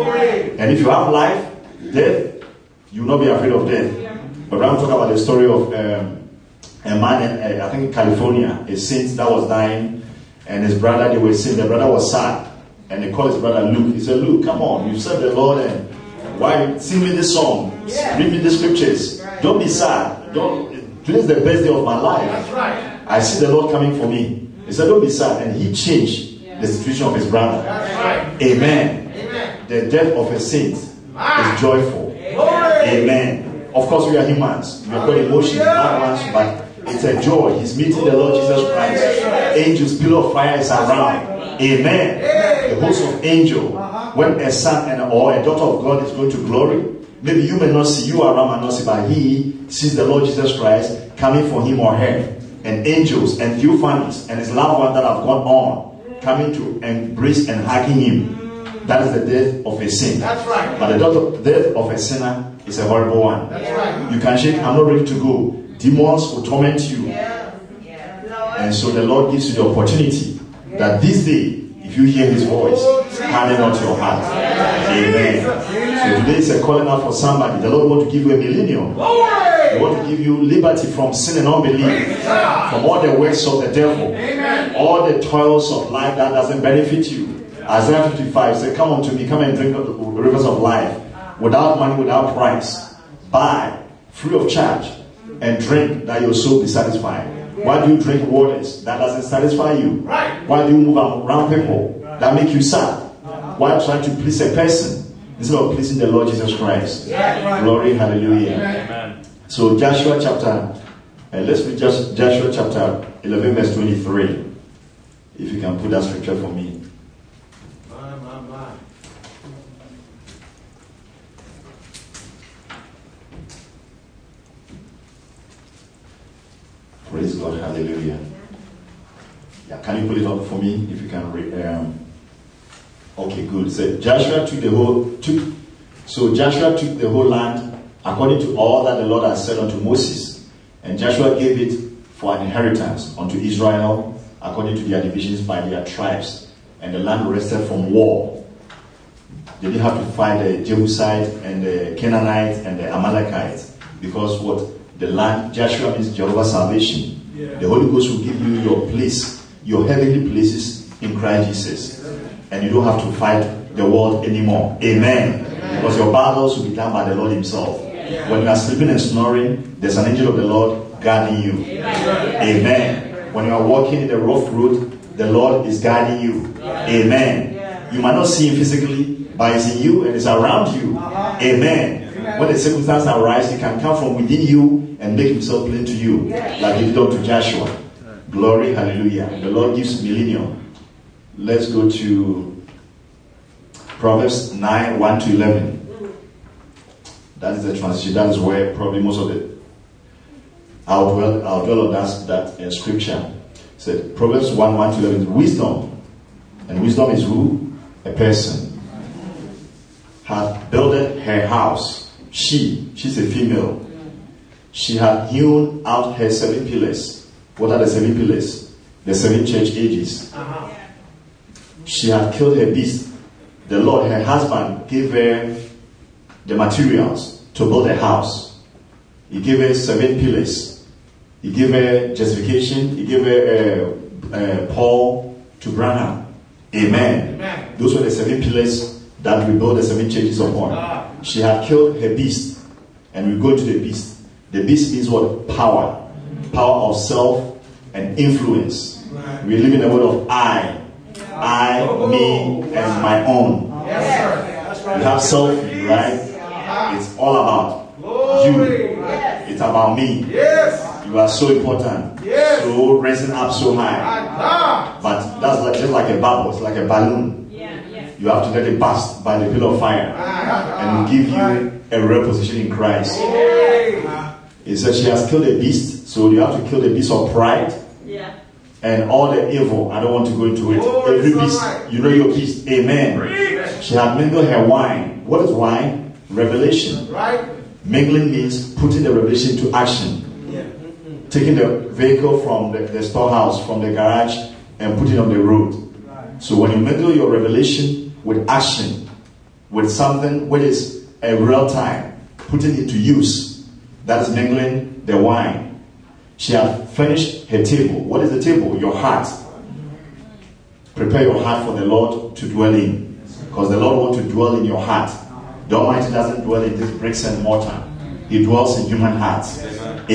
And if you have life, death, you will not be afraid of death. But I'm talking about the story of um, a man in, uh, I think in California, a saint that was dying, and his brother, they were saying, the brother was sad. And they called his brother Luke. He said, "Luke, come on, you serve the Lord, and why sing me this song? Yeah. Read me the scriptures. Right. Don't be sad. Don't. Today is the best day of my life. That's right. I see the Lord coming for me." He said, "Don't be sad," and he changed Yeah. the situation of his brother. That's right. Amen. Amen. The death of a saint Ah. is joyful. Glory. Amen. Of course, we are humans. We have got emotions, not ones, but it's a joy. He's meeting the Lord Jesus Christ. Angels, pillar of fire is around. Amen. The host of angels. When a son and or a daughter of God is going to glory, maybe you may not see, you around and not see, but he sees the Lord Jesus Christ coming for him or her. And angels and theophanies and his loved ones that have gone on, coming to embrace and hugging him. That is the death of a sin. That's right. But the death- death of a sinner is a horrible one. That's right. You can shake, "I'm not ready to go." Demons will torment you. Yeah. Yeah. Lord. And so the Lord gives you the opportunity that this day, if you hear his voice, harden not your heart. Amen. So today is a calling out for somebody. The Lord wants to give you a millennium. He Glory. wants to give you liberty from sin and unbelief, from all the works of the devil, Amen. all the toils of life that doesn't benefit you. Isaiah fifty-five said, "Come unto me, come and drink of the rivers of life, without money, without price. Buy, free of charge, and drink that your soul be satisfied." Why do you drink waters that doesn't satisfy you? Right. Why do you move around people that make you sad? Why try to please a person instead of pleasing the Lord Jesus Christ? Yeah. Glory, hallelujah. Amen. So Joshua chapter, uh, let's read just Joshua chapter eleven, verse twenty-three. If you can put that scripture for me. My, my, my. Praise God, hallelujah. Yeah, can you put it up for me if you can read? Um, okay, good. So Joshua took the whole took. So Joshua took the whole land according to all that the Lord had said unto Moses, and Joshua gave it for an inheritance unto Israel according to their divisions by their tribes, and the land rested from war. They didn't have to fight the Jebusite and the Canaanite and the Amalekites, because what the land, Joshua means Jehovah's salvation. Yeah. The Holy Ghost will give you your place, your heavenly places in Christ Jesus, and you don't have to fight the world anymore. Amen. Because your battles will be done by the Lord Himself. When you are sleeping and snoring, there's an angel of the Lord guarding you. Amen. When you are walking in the rough road, the Lord is guiding you. Amen. You might not see Him physically, but it's in you and it's around you. Amen. When the circumstances arise, He can come from within you and make Himself plain to you, like He did to Joshua. Glory, hallelujah. The Lord gives millennium. Let's go to Proverbs nine, one to eleven. That is the transition. That is where probably most of it. I'll dwell, I'll dwell on that, that uh, scripture. It said, Proverbs one, one to eleven. Wisdom. And wisdom is who? A person. Hath builded her house. She, she's a female. She had hewn out her seven pillars. What are the seven pillars? The seven church ages. Uh-huh. She had killed her beast. The Lord, her husband, gave her the materials to build a house. He gave her seven pillars. He gave her justification. He gave her uh, uh, Paul to Branham. Amen. Amen. Those were the seven pillars that we built the seven churches upon. Ah. She had killed her beast. And we go to the beast. The beast means what? Power. Power of self and influence. Right. We live in the world of I. Yeah. I, oh, me, wow. and my own. Yes, sir. That's right. You have self, right? Yeah. It's all about Glory. you. Yes. It's about me. Yes. You are so important. Yes. So raising up so high. Ah. But that's like, just like a bubble. It's like a balloon. Yeah. Yeah. You have to let it burst by the pillar of fire. Ah. And will give you a real position in Christ. Yeah. It says she has killed a beast. So you have to kill the beast of pride. Yeah. And all the evil. I don't want to go into it. Oh, Every beast. Right. You know your beast. Amen. Preach. She had mingled her wine. What is wine? Revelation. Right. Mingling means putting the revelation to action. Yeah. Mm-hmm. Taking the vehicle from the, the storehouse, from the garage, and putting it on the road. Right. So when you mingle your revelation with action, with something which is a real time, putting it to use, that is mingling the wine. She had finished her table. What is the table? Your heart. Prepare your heart for the Lord to dwell in. Because the Lord wants to dwell in your heart. The Almighty doesn't dwell in this bricks and mortar. He dwells in human hearts. Amen.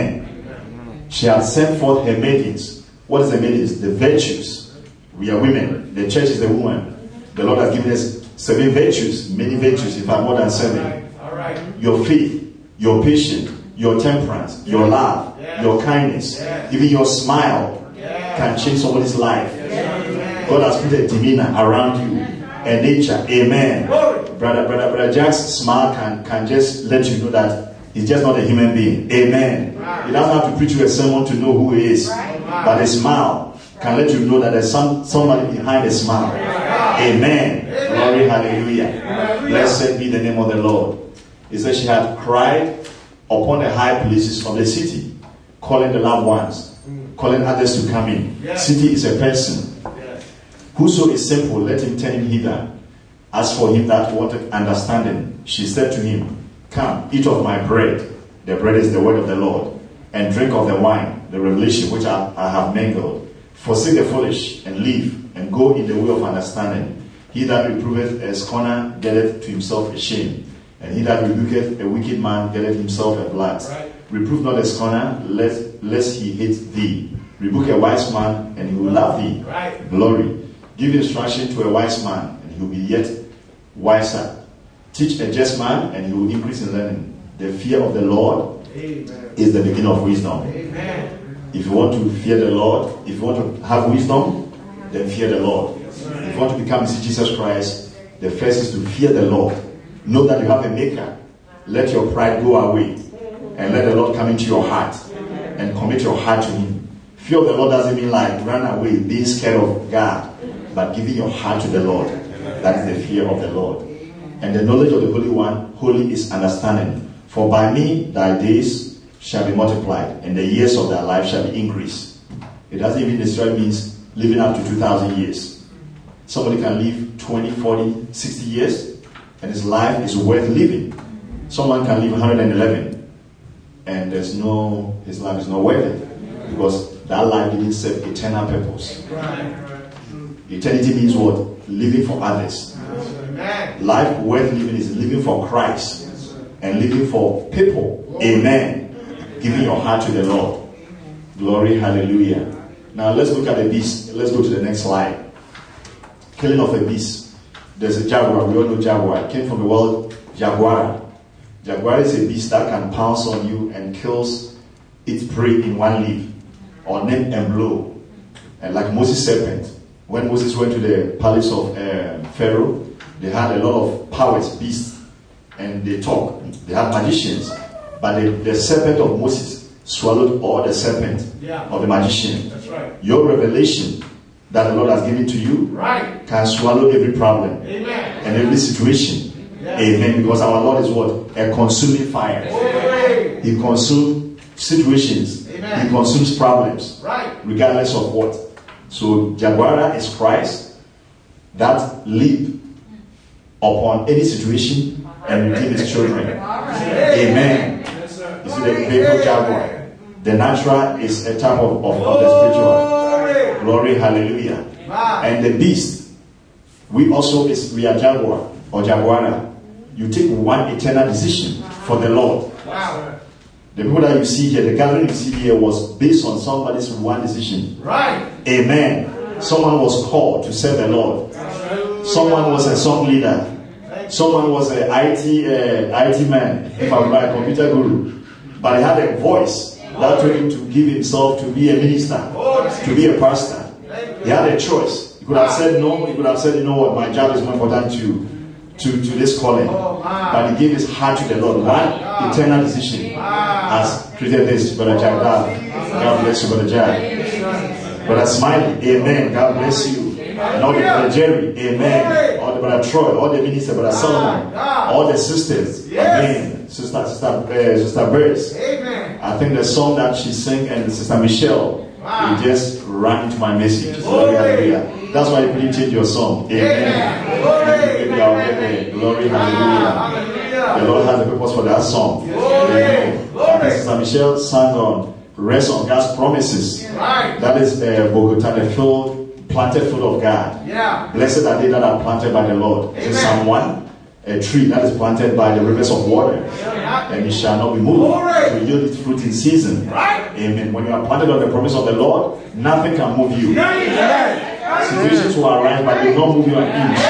Amen. She had sent forth her maidens. What is the maidens? The virtues. We are women. The church is a woman. The Lord has given us seven virtues. Many virtues, in fact, more than seven. All right. Your faith, your patience, your temperance, your love, yes. your kindness, yes. even your smile yes. can change somebody's life. Yes. God has put a demeanor around you, a nature. Amen. Brother, brother, brother Jack's smile can, can just let you know that he's just not a human being. Amen. Right. He doesn't have to preach you a sermon to know who he is. Right. But a smile can let you know that there's some somebody behind a smile. Right. Amen. Amen. Glory, hallelujah. Hallelujah. Blessed be the name of the Lord. He said she had cried upon the high places of the city, calling the loved ones, mm. calling others to come in. Yes. City is a person. Yes. Whoso is simple, let him turn him hither. As for him that wanted understanding, she said to him, come, eat of my bread. The bread is the word of the Lord. And drink of the wine, the revelation which I, I have mingled. Forsake the foolish, and live, and go in the way of understanding. He that reproveth a scorner getteth to himself a shame. And he that rebuketh a wicked man getteth himself a blast. Right. Reprove not a scorner, lest, lest he hate thee. Rebuke a wise man, and he will love thee. Right. Glory. Give instruction to a wise man, and he will be yet wiser. Teach a just man, and he will increase in learning. The fear of the Lord Amen. Is the beginning of wisdom. Amen. If you want to fear the Lord, if you want to have wisdom, then fear the Lord. Yes, if you want to become Jesus Christ, the first is to fear the Lord. Know that you have a maker. Let your pride go away and let the Lord come into your heart and commit your heart to him. Fear of the Lord doesn't mean like run away, being scared of God, but giving your heart to the Lord. That is the fear of the Lord. And the knowledge of the Holy One, holy is understanding. For by me thy days shall be multiplied, and the years of thy life shall be increased. It doesn't even necessarily mean living up to two thousand years. Somebody can live twenty, forty, sixty years, and his life is worth living. Someone can live one hundred eleven, and there's no, his life is not worth it, because that life didn't serve eternal purpose. Eternity means what? Living for others. Life worth living is living for Christ and living for people. Amen. Giving your heart to the Lord. Glory, hallelujah. Now let's look at the beast. Let's go to the next slide. Killing of a beast. There's a jaguar. We all know jaguar. It came from the word jaguar. Jaguar is a beast that can pounce on you and kills its prey in one leap. or named Emblo, and like Moses' serpent. When Moses went to the palace of uh, Pharaoh, they had a lot of powers, beasts, and they talk. They had magicians, but the, the serpent of Moses swallowed all the serpent Yeah. of the magician. That's right. Your revelation that the Lord has given to you Right. can swallow every problem Amen. and every situation. Yeah. Amen. Because our Lord is what? A consuming fire. Glory. He consumes situations. Amen. He consumes problems. Right. Regardless of what. So Jaguara is Christ that leap upon any situation and redeem his children. Amen. Yes, sir. You see the vehicle Jaguar. The natural is a type of, of, of the spiritual. Glory. Glory, hallelujah. Wow. And the beast, we also is we are Jaguar or Jaguara. You take one eternal decision for the Lord. Wow. The people that you see here, the gathering you see here was based on somebody's one decision. Right. Amen. Someone was called to serve the Lord. Someone was a song leader. Someone was an I T uh, I T man, if I'm right, computer guru. But he had a voice that told him to give himself to be a minister, to be a pastor. He had a choice. He could have said no. He could have said, you know what, my job is more important to to, to this calling. But he gave his heart to the Lord. One eternal decision has created this, Brother Jack. God bless you, Brother Jack. Brother Smiley, amen. God bless you. And all the Brother Jerry, amen. All the Brother Troy, all the minister, Brother Solomon, all the sisters, amen. Sister, Sister, uh, Sister Burris. I think the song that she sang and Sister Michelle, it just ran into my message. Glory, hallelujah. That's why you couldn't change your song. Amen. Maybe I'll get there. Glory, hallelujah. The Lord has a purpose for that song. Amen. And Sister Michelle sang on Rest on God's Promises. That is uh, Bogota, the field, planted field of God. Yeah. Blessed are they that are planted by the Lord. This is Psalm one. A tree that is planted by the rivers of water, and it shall not be moved, to yield its fruit in season. Amen. When you are planted on the promise of the Lord, nothing can move you. Situations will arise, but they will not move you an inch.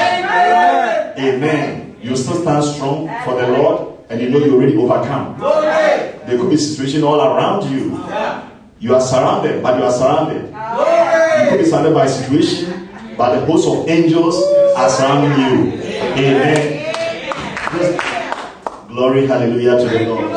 Amen. You still stand strong for the Lord, and you know you already overcome. There could be situations all around you. You are surrounded, but you are surrounded. You could be surrounded by a situation, but the host of angels are surrounding you. Amen. Glory, hallelujah to the Lord.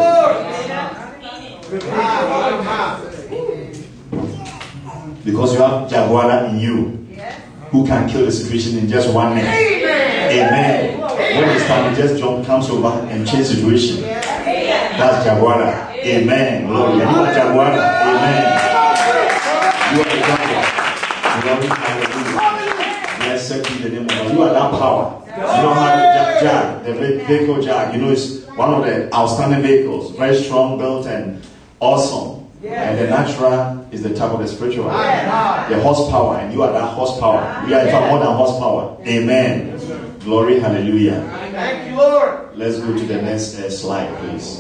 Because you have Jaguara in you, who can kill the situation in just one minute. Amen. When it's time, you just jump, comes over and change the situation. That's Jaguara. Amen. Glory. And you are Jaguara. Amen. You are the Jaguar. Glory, hallelujah. Blessed be the name of God. You are that power. You don't have the Jag, the vehicle Jag. You know, it's one of the outstanding vehicles. Very strong, built, and awesome. And the natural is the type of the spiritual. The horsepower, and you are that horsepower. We are in fact more than horsepower. Amen. Glory, hallelujah. Thank you, Lord. Let's go to the next uh, slide, please.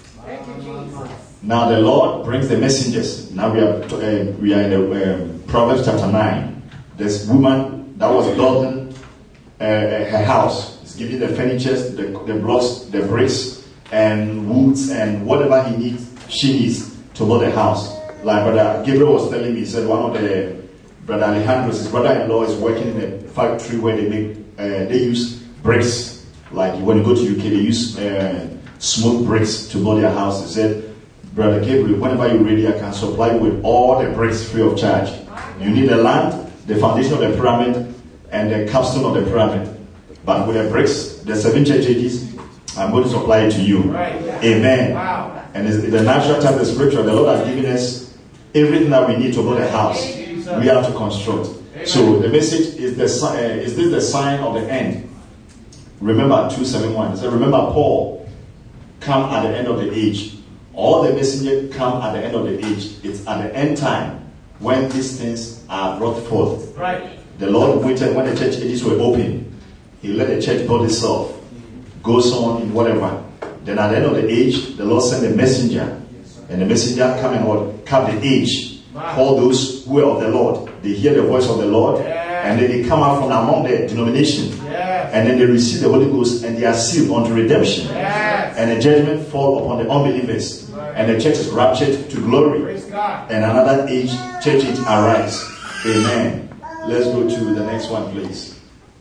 Now the Lord brings the messengers. Now we are uh, we are in the um, Proverbs chapter nine. This woman that was building Uh, her house. He's giving the furniture, the, the blocks, the bricks, and woods, and whatever he needs, she needs to build a house. Like Brother Gabriel was telling me, he said one of the Brother Alejandro's, his brother-in-law is working in a factory where they make, uh, they use bricks. Like when you go to U K, they use uh, smooth bricks to build their house. He said, Brother Gabriel, whenever you're ready, I can supply you with all the bricks free of charge. You need the land, the foundation of the pyramid, and the capstone of the pyramid. But with the bricks, the seven church ages, I'm going to supply it to you. Right. Amen. Wow. And it's the natural type, the spiritual. The Lord has given us everything that we need to build a house. We have to construct. Amen. So the message is the uh, is this the sign of the end? Remember two seventy-one. It says, remember Paul come at the end of the age. All the messengers come at the end of the age. It's at the end time when these things are brought forth. Right. The Lord waited when the church ages were open. He let the church build itself. Goes on in whatever. Then at the end of the age, the Lord sent a messenger. And the messenger come and what? Cap the age. Wow. Call those who are of the Lord. They hear the voice of the Lord. Yeah. And then they come out from among the denomination. Yeah. Yes. And then they receive the Holy Ghost and they are sealed unto redemption. Yes. And the judgment fall upon the unbelievers. Right. And the church is raptured to glory. And another age, church age arise. Amen. Let's go to the next one, please.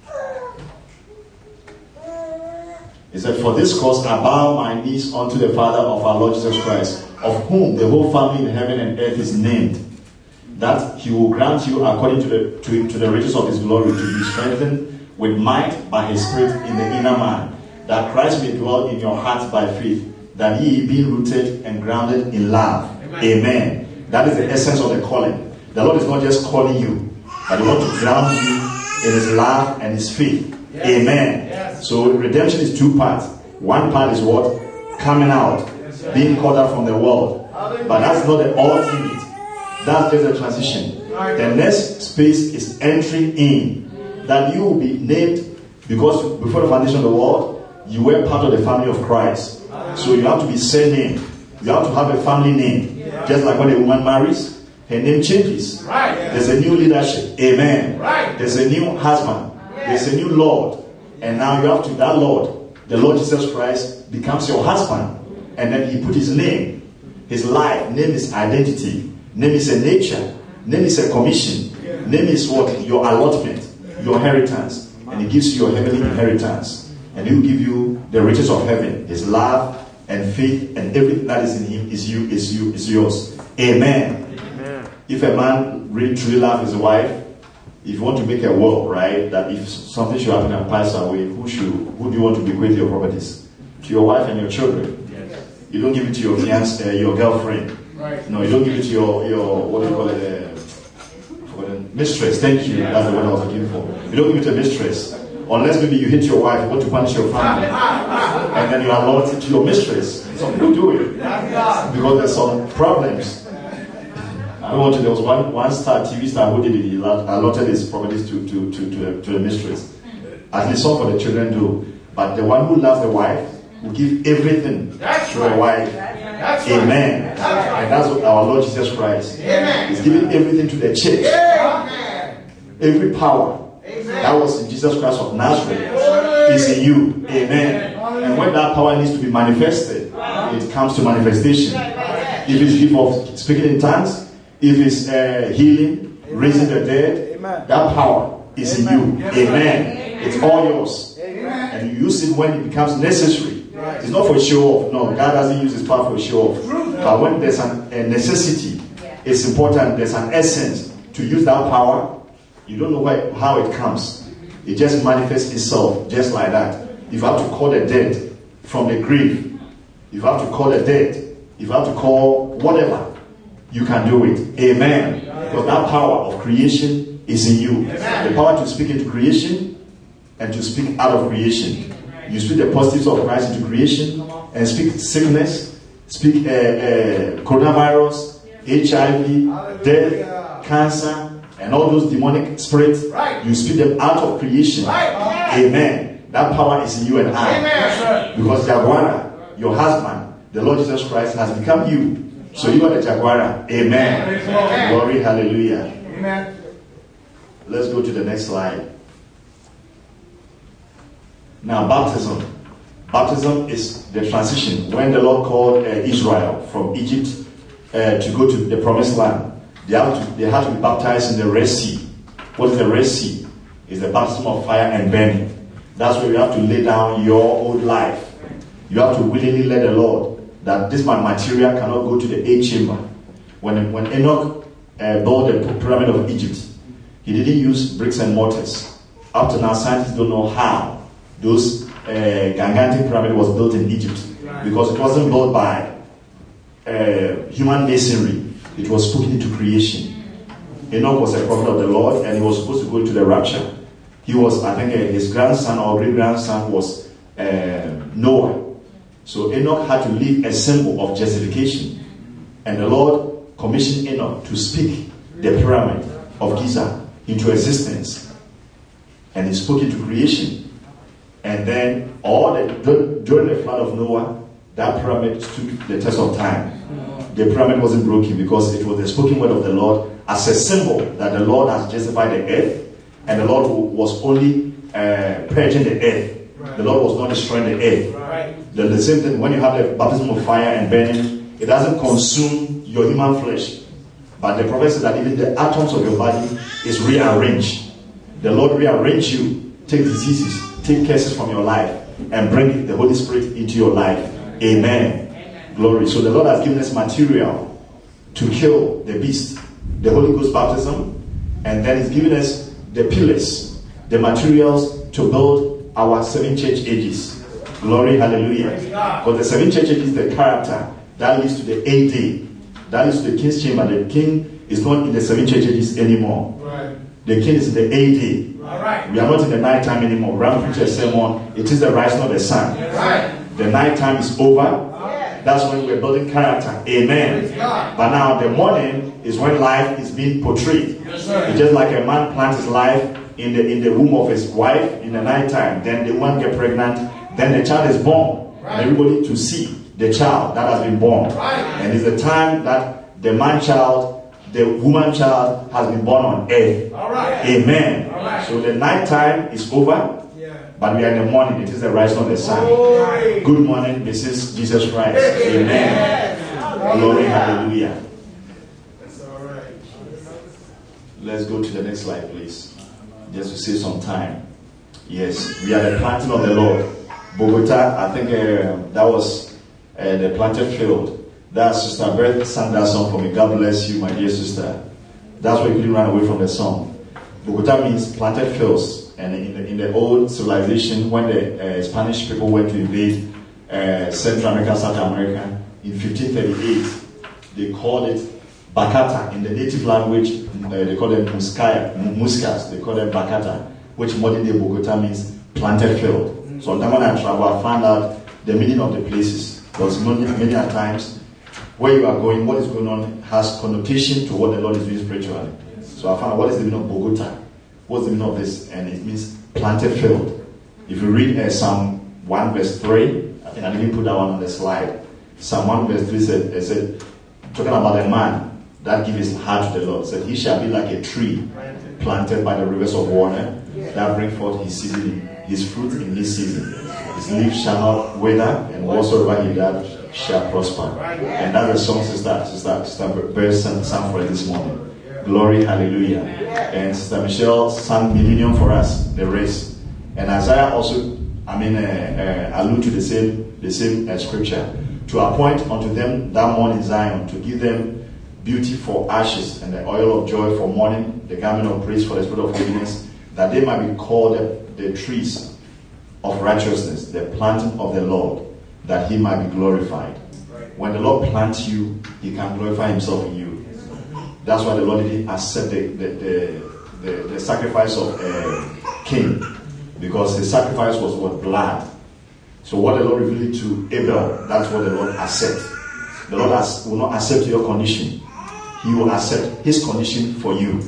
He said, for this cause I bow my knees unto the Father of our Lord Jesus Christ, of whom the whole family in heaven and earth is named, that he will grant you according to the to, to the riches of his glory to be strengthened with might by his spirit in the inner man, that Christ may dwell in your hearts by faith, that ye being rooted and grounded in love. Amen. Amen. That is the essence of the calling. The Lord is not just calling you, but he wants to ground you in his love and his faith. Yes. Amen. Yes. So redemption is two parts. One part is what? Coming out, yes, being called out from the world. But that's not the ultimate. That's just a transition. The next space is entering in. That you will be named because before the foundation of the world, you were part of the family of Christ. So you have to be surnamed. You have to have a family name. Just like when a woman marries, her name changes. There's a new leadership. Amen. There's a new husband. There's a new Lord. And now you have to, that Lord, the Lord Jesus Christ, becomes your husband. And then he put his name, his life, name is identity, name is a nature, name is a commission, name is what? Your allotment, your inheritance. And he gives you your heavenly inheritance. And he will give you the riches of heaven, his love and faith, and everything that is in him is you, is you, is yours. Amen. Amen. If a man really truly loves his wife, if you want to make a will, right, that if something should happen and pass away, who should, who do you want to bequeath your properties? To your wife and your children. Yes. You don't give it to your fiance, uh, your girlfriend. Right. No, you don't give it to your, your what do you call it, uh, for the mistress. Thank you. That's the word I was looking for. You don't give it to a mistress. Unless maybe you hit your wife, you want to punish your family. And then you allot it to your mistress. Some people do it. Because there's some problems. I don't want to, there was one, one star, T V star who did it. He allotted his properties to, to, to, to, to the mistress. At least some for the children do. But the one who loves the wife will give everything that's to right. the wife. That's Amen. Right. That's right. And that's what our Lord Jesus Christ is giving everything to the church. Amen. Every power Amen. That was in Jesus Christ of Nazareth Amen. Is in you. Amen. Amen. And when that power needs to be manifested, it comes to manifestation. If it's gift of speaking in tongues, if it's uh, healing, Amen. Raising the dead, Amen. That power is Amen. In you. Yes, Amen. Amen. It's all yours. Amen. And you use it when it becomes necessary. Right. It's not for show off. No, God doesn't use his power for show off. But when there's an, a necessity, yeah. It's important, there's an essence to use that power. You don't know why, how it comes. It just manifests itself just like that. If you have to call the dead from the grave, if you have to call the dead, if you have to call whatever, you can do it. Amen. Because that power of creation is in you. Amen. The power to speak into creation and to speak out of creation. You speak the positives of Christ into creation and speak sickness, speak uh, uh, coronavirus, H I V, death, cancer, and all those demonic spirits. You speak them out of creation. Amen. That power is in you and I. Amen. Because Jaguara, your husband, the Lord Jesus Christ, has become you. So you are the Jaguara. Amen. Amen. Glory, hallelujah. Amen. Let's go to the next slide. Now, baptism. Baptism is the transition. When the Lord called uh, Israel from Egypt uh, to go to the promised land, they have to, they have to be baptized in the Red Sea. What is the Red Sea? It's the baptism of fire and burning. That's where you have to lay down your old life. You have to willingly let the Lord that this material cannot go to the eighth chamber. When, when Enoch uh, built the pyramid of Egypt, he didn't use bricks and mortars. Up to now, scientists don't know how those uh, gigantic pyramid was built in Egypt, because it wasn't built by uh, human masonry. It was spoken into creation. Enoch was a prophet of the Lord, and he was supposed to go into the rapture. He was, I think, uh, his grandson or great-grandson was uh, Noah. So Enoch had to leave a symbol of justification. And the Lord commissioned Enoch to speak the pyramid of Giza into existence. And he spoke into creation. And then all the, during the flood of Noah, that pyramid stood the test of time. The pyramid wasn't broken because it was the spoken word of the Lord as a symbol that the Lord has justified the earth. And the Lord was only uh, purging the earth. Right. The Lord was not destroying the earth. Right. The, the same thing when you have the baptism of fire and burning, it doesn't consume your human flesh. But the prophet said that even the atoms of your body is rearranged. The Lord rearrange you, take diseases, take curses from your life, and bring the Holy Spirit into your life. Amen. Amen. Glory. So the Lord has given us material to kill the beast, the Holy Ghost baptism, and then He's given us the pillars, the materials to build our seven church ages. Glory, hallelujah. Because the seven church ages is the character that leads to the A D, that leads to the king's chamber. The king is not in the seven church ages anymore. Right. The king is in the A D. Right. We are not in the night time anymore. Ram preached a sermon. It is the rising of the sun. Right. The night time is over. Yeah. That's when we're building character. Amen. But now the morning is when life is being portrayed. Yes, it's just like a man plants his life in the in the womb of his wife in the night time. Then the woman get pregnant. Then the child is born. Right. And everybody to see the child that has been born. Right. And it's the time that the man child, the woman child has been born on earth. All right. Amen. All right. So the night time is over. But we are in the morning. It is the rising of the sun. Glory. Good morning, Missus Jesus Christ. Amen. Amen. Glory, hallelujah. That's all right. Let's go to the next slide, please. Just to save some time. Yes, we are the planting of the Lord. Bogota, I think uh, that was uh, the planted field. That Sister Beth sang that song for me. God bless you, my dear sister. That's why you couldn't run away from the song. Bogota means planted fields. And in the, in the old civilization, when the uh, Spanish people went to invade uh, Central America, South America, in fifteen thirty-eight, they called it Bacata. In the native language, uh, they call them Muscaya, Muscas. They call them Bacata, which modern day Bogota means planted field. Mm-hmm. So when I travel, I found out the meaning of the places. Because many, many times, where you are going, what is going on, has connotation to what the Lord is doing spiritually. So I found out what is the meaning of Bogota. What's the meaning of this? And it means planted field. If you read uh, Psalm one verse three, I think I didn't put that one on the slide. Psalm one verse three said, it said talking about a man that gives his heart to the Lord, said, he shall be like a tree planted by the rivers of water that bring forth his season, his fruit in his season. His leaf shall not wither, and whatsoever he does shall prosper. And that's the song Sister Sister Sister Bear sang for us this morning. Glory, hallelujah. And Sister Michelle sang Millennium for us, the race. And Isaiah also, I mean, uh, uh, allude to the same, the same uh, scripture. To appoint unto them that morning Zion, to give them beauty for ashes and the oil of joy for mourning, the garment of praise for the spirit of holiness, that they might be called the, the trees of righteousness, the planting of the Lord, that he might be glorified. When the Lord plants you, he can glorify himself in you. That's why the Lord didn't accept the, the, the, the, the sacrifice of uh, Cain, because his sacrifice was what? Blood. So what the Lord revealed to Abel, that's what the Lord accepts. The Lord has, will not accept your condition. He will accept his condition for you.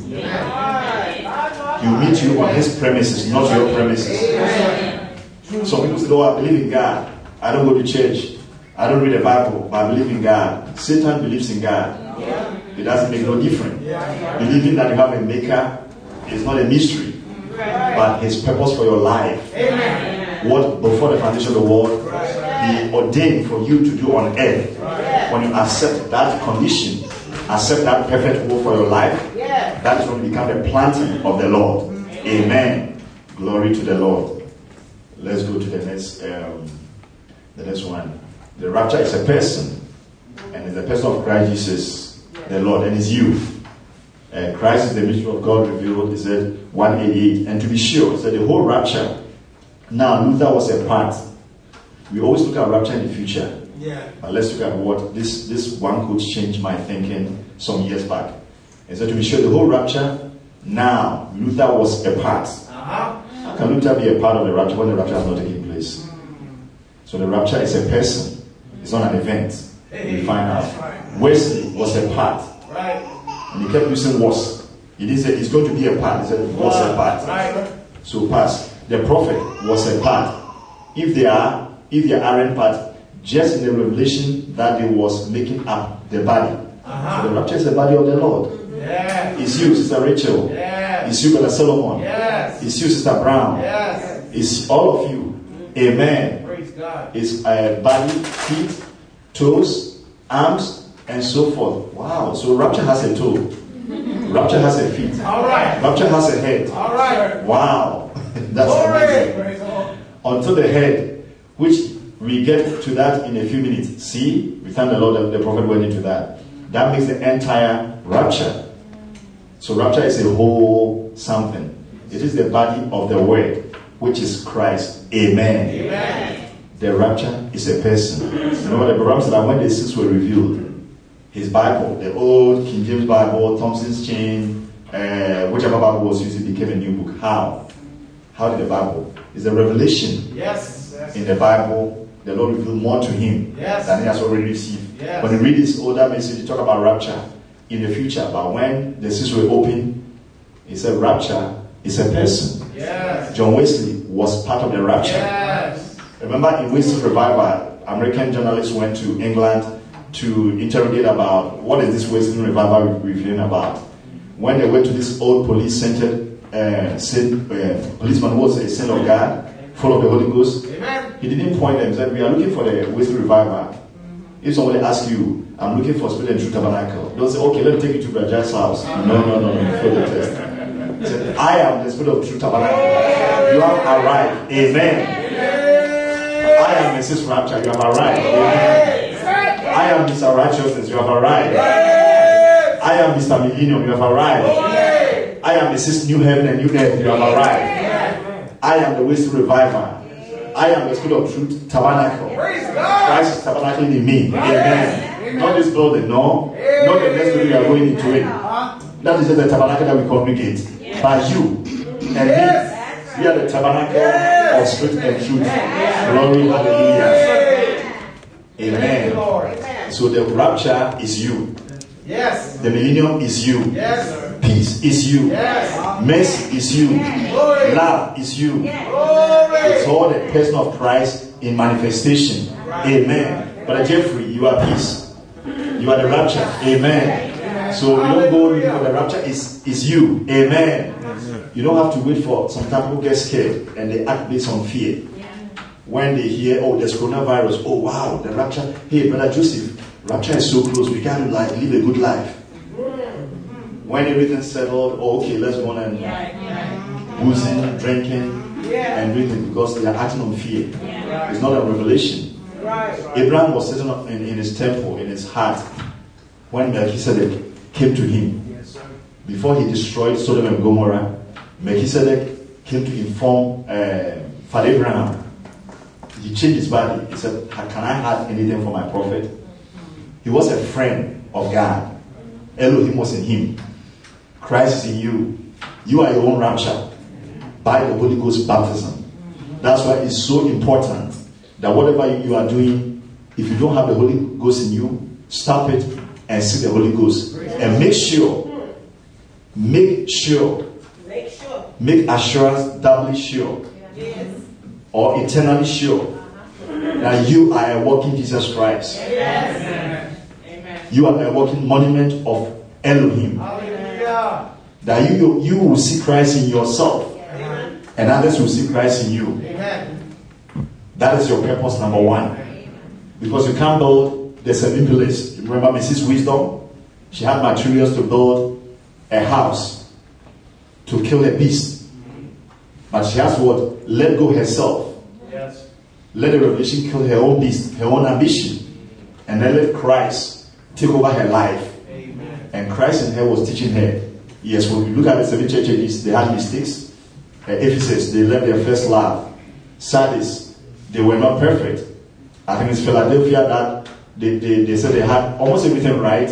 He will meet you on his premises, not your premises. Some people say, oh, I believe in God. I don't go to church. I don't read the Bible, but I believe in God. Satan believes in God. It doesn't make no difference. Believing that you have a maker is not a mystery, but his purpose for your life. Amen. What before the foundation of the world he ordained for you to do on earth. When you accept that condition, accept that perfect will for your life, that is when you become the planting of the Lord. Amen. Glory to the Lord. Let's go to the next um, the next one. The rapture is a person, and it's the person of Christ Jesus, the Lord, and it's you. Uh, Christ is the mystery of God revealed. He said one eighty-eight, and to be sure, he said the whole rapture. Now Luther was a part. We always look at rapture in the future, yeah. But let's look at what this this one could change my thinking some years back. He said to be sure the whole rapture. Now Luther was a part. Uh-huh. How can Luther be a part of the rapture when the rapture has not taken place? So the rapture is a person. It's not an event. Hey, we find out. Right. Wesley was a part. Right. And he kept using was. He didn't say he's going to be a part. He said was a part. Right. So pass. The prophet was a part. If they are, if they aren't part, just in the revelation that he was making up the body. Uh-huh. So the rapture is the body of the Lord. Mm-hmm. Yes. It's you, Sister Rachel. Yes. It's you, Brother Solomon. Yes. It's you, Sister Brown. Yes. It's all of you. Amen. Praise God. It's uh, body, feet, toes, arms, and so forth. Wow. So rapture has a toe. Rapture has a feet. All right. Rapture has a head. All right. Wow. That's Glory. amazing. Praise the Lord. Until the head, which we get to that in a few minutes. See, we thank the Lord that the prophet went into that. That makes the entire rapture. So rapture is a whole something. It is the body of the word, which is Christ. Amen. Amen. The rapture is a person. Remember the Bible said that when the six were revealed, his Bible, the old King James Bible, Thompson's Chain, uh, whichever Bible was used, it became a new book. How? How did the Bible? It's a revelation. Yes. Yes. In the Bible, the Lord revealed more to him Yes. than he has already received. Yes. When you read this older message, you talk about rapture in the future. But when the seals were open, he said rapture is a person. Yes. John Wesley was part of the rapture. Yes. Remember in Wesley's revival, American journalists went to England to interrogate about what is this Wesley revival revealing about. When they went to this old police-centered uh, saint, uh, policeman who was a saint of God, full of the Holy Ghost, Amen. he didn't point them. He said, we are looking for the Wesley revival. If somebody asks you, I'm looking for Spirit and Truth Tabernacle, don't say, okay, let me take you to Brother Jack's house. No, no, no, no, you failed the test. He said, I am the Spirit of Truth Tabernacle. You have arrived. Amen. I am Missus Rapture. You have arrived. Amen. I am Mister Righteousness. You have arrived. I am Mister Millennium. You have arrived. I am Missus New Heaven and New Earth. You have arrived. I am the Wesley Reviver. I am the Spirit of Truth Tabernacle. Christ is tabernacling in me. Amen. Not this building, no. Not the next building we are going into it. That is just the tabernacle that we congregate. By you and me. We are the tabernacle of Spirit and Truth. Glory, hallelujah. Amen. So the rapture is you. Yes. The millennium is you. Yes. Peace is you. Yes. Mercy is you. Glory. Love is you. Glory. It's all the person of Christ in manifestation. Amen. Brother Jeffrey, you are peace. You are the rapture. Amen. So you don't go looking for the rapture. It's, it's you. Amen. You don't have to wait for some time. People get scared and they act based on fear. When they hear, oh, there's coronavirus. Oh, wow, the rapture. Hey, Brother Joseph, rapture is so close. We got to like live a good life. When everything's settled, oh, okay, let's go on and boozing, drinking, and drinking because they are acting on fear. It's not a revelation. Abraham was sitting in, in his temple, in his heart, when Melchizedek came to him. Before he destroyed Sodom and Gomorrah, Melchizedek came to inform uh, Father Abraham. He changed his body. He said, can I have anything for my prophet? He was a friend of God. Elohim was in him. Christ is in you. You are your own rapture by the Holy Ghost baptism. That's why it's so important that whatever you are doing, if you don't have the Holy Ghost in you, stop it and seek the Holy Ghost. And make sure, make sure, Make sure. make assurance doubly sure Yes. or eternally sure that you are a walking Jesus Christ. Yes. You are a walking monument of Elohim. Hallelujah. That you, you will see Christ in yourself. Amen. And others will see Christ in you. Amen. That is your purpose number one. Because you can't build the seven pillars. Remember Missus Wisdom? She had materials to build a house to kill a beast. But she has to what? Let go herself. Yes. Let the revelation kill her own beast, her own ambition. And then let Christ take over her life. Amen. And Christ in her was teaching her. Yes, when we look at the seven church ages, they had mistakes. Uh, Ephesus, they left their first love. Sardis, they were not perfect. I think it's Philadelphia that they, they, they said they had almost everything right.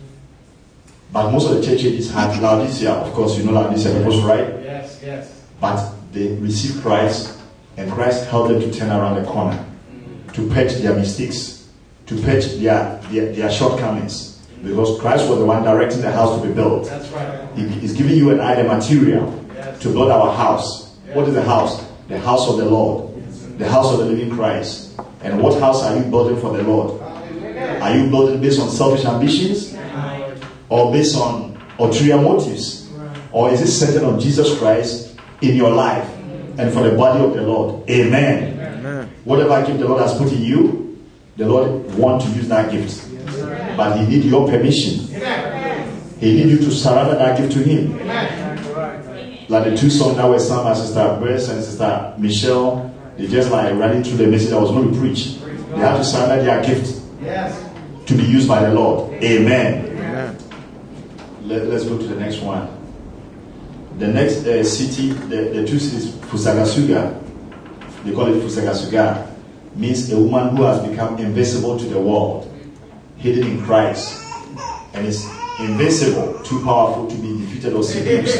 But most of the church ages had Laodicea. Of course, you know Laodicea was right. Yes, yes. But they received Christ, and Christ helped them to turn around the corner, to patch their mistakes, to patch their, their, their shortcomings. Because Christ was the one directing the house to be built. That's right. He is giving you and I the material Yes. to build our house. Yes. What is the house? The house of the Lord. The house of the living Christ. And what house are you building for the Lord? Hallelujah. Are you building based on selfish ambitions? Or based on ulterior motives? Or is it centered on Jesus Christ in your life and for the body of the Lord? Amen. Amen. Whatever gift the Lord has put in you, the Lord wants to use that gift. Yes. But He needs your permission. Amen. He needs you to surrender that gift to Him. Amen. Like the two songs that were sung by Sister Grace and Sister Michelle, they just like running through the message that was going to preach. They have to surrender their gift yes. to be used by the Lord. Amen. Amen. Let, let's go to the next one. The next uh, city, the, the two cities, Fusagasuga, they call it Fusagasuga, means a woman who has become invisible to the world, hidden in Christ, and is invincible, too powerful to be defeated or seduced.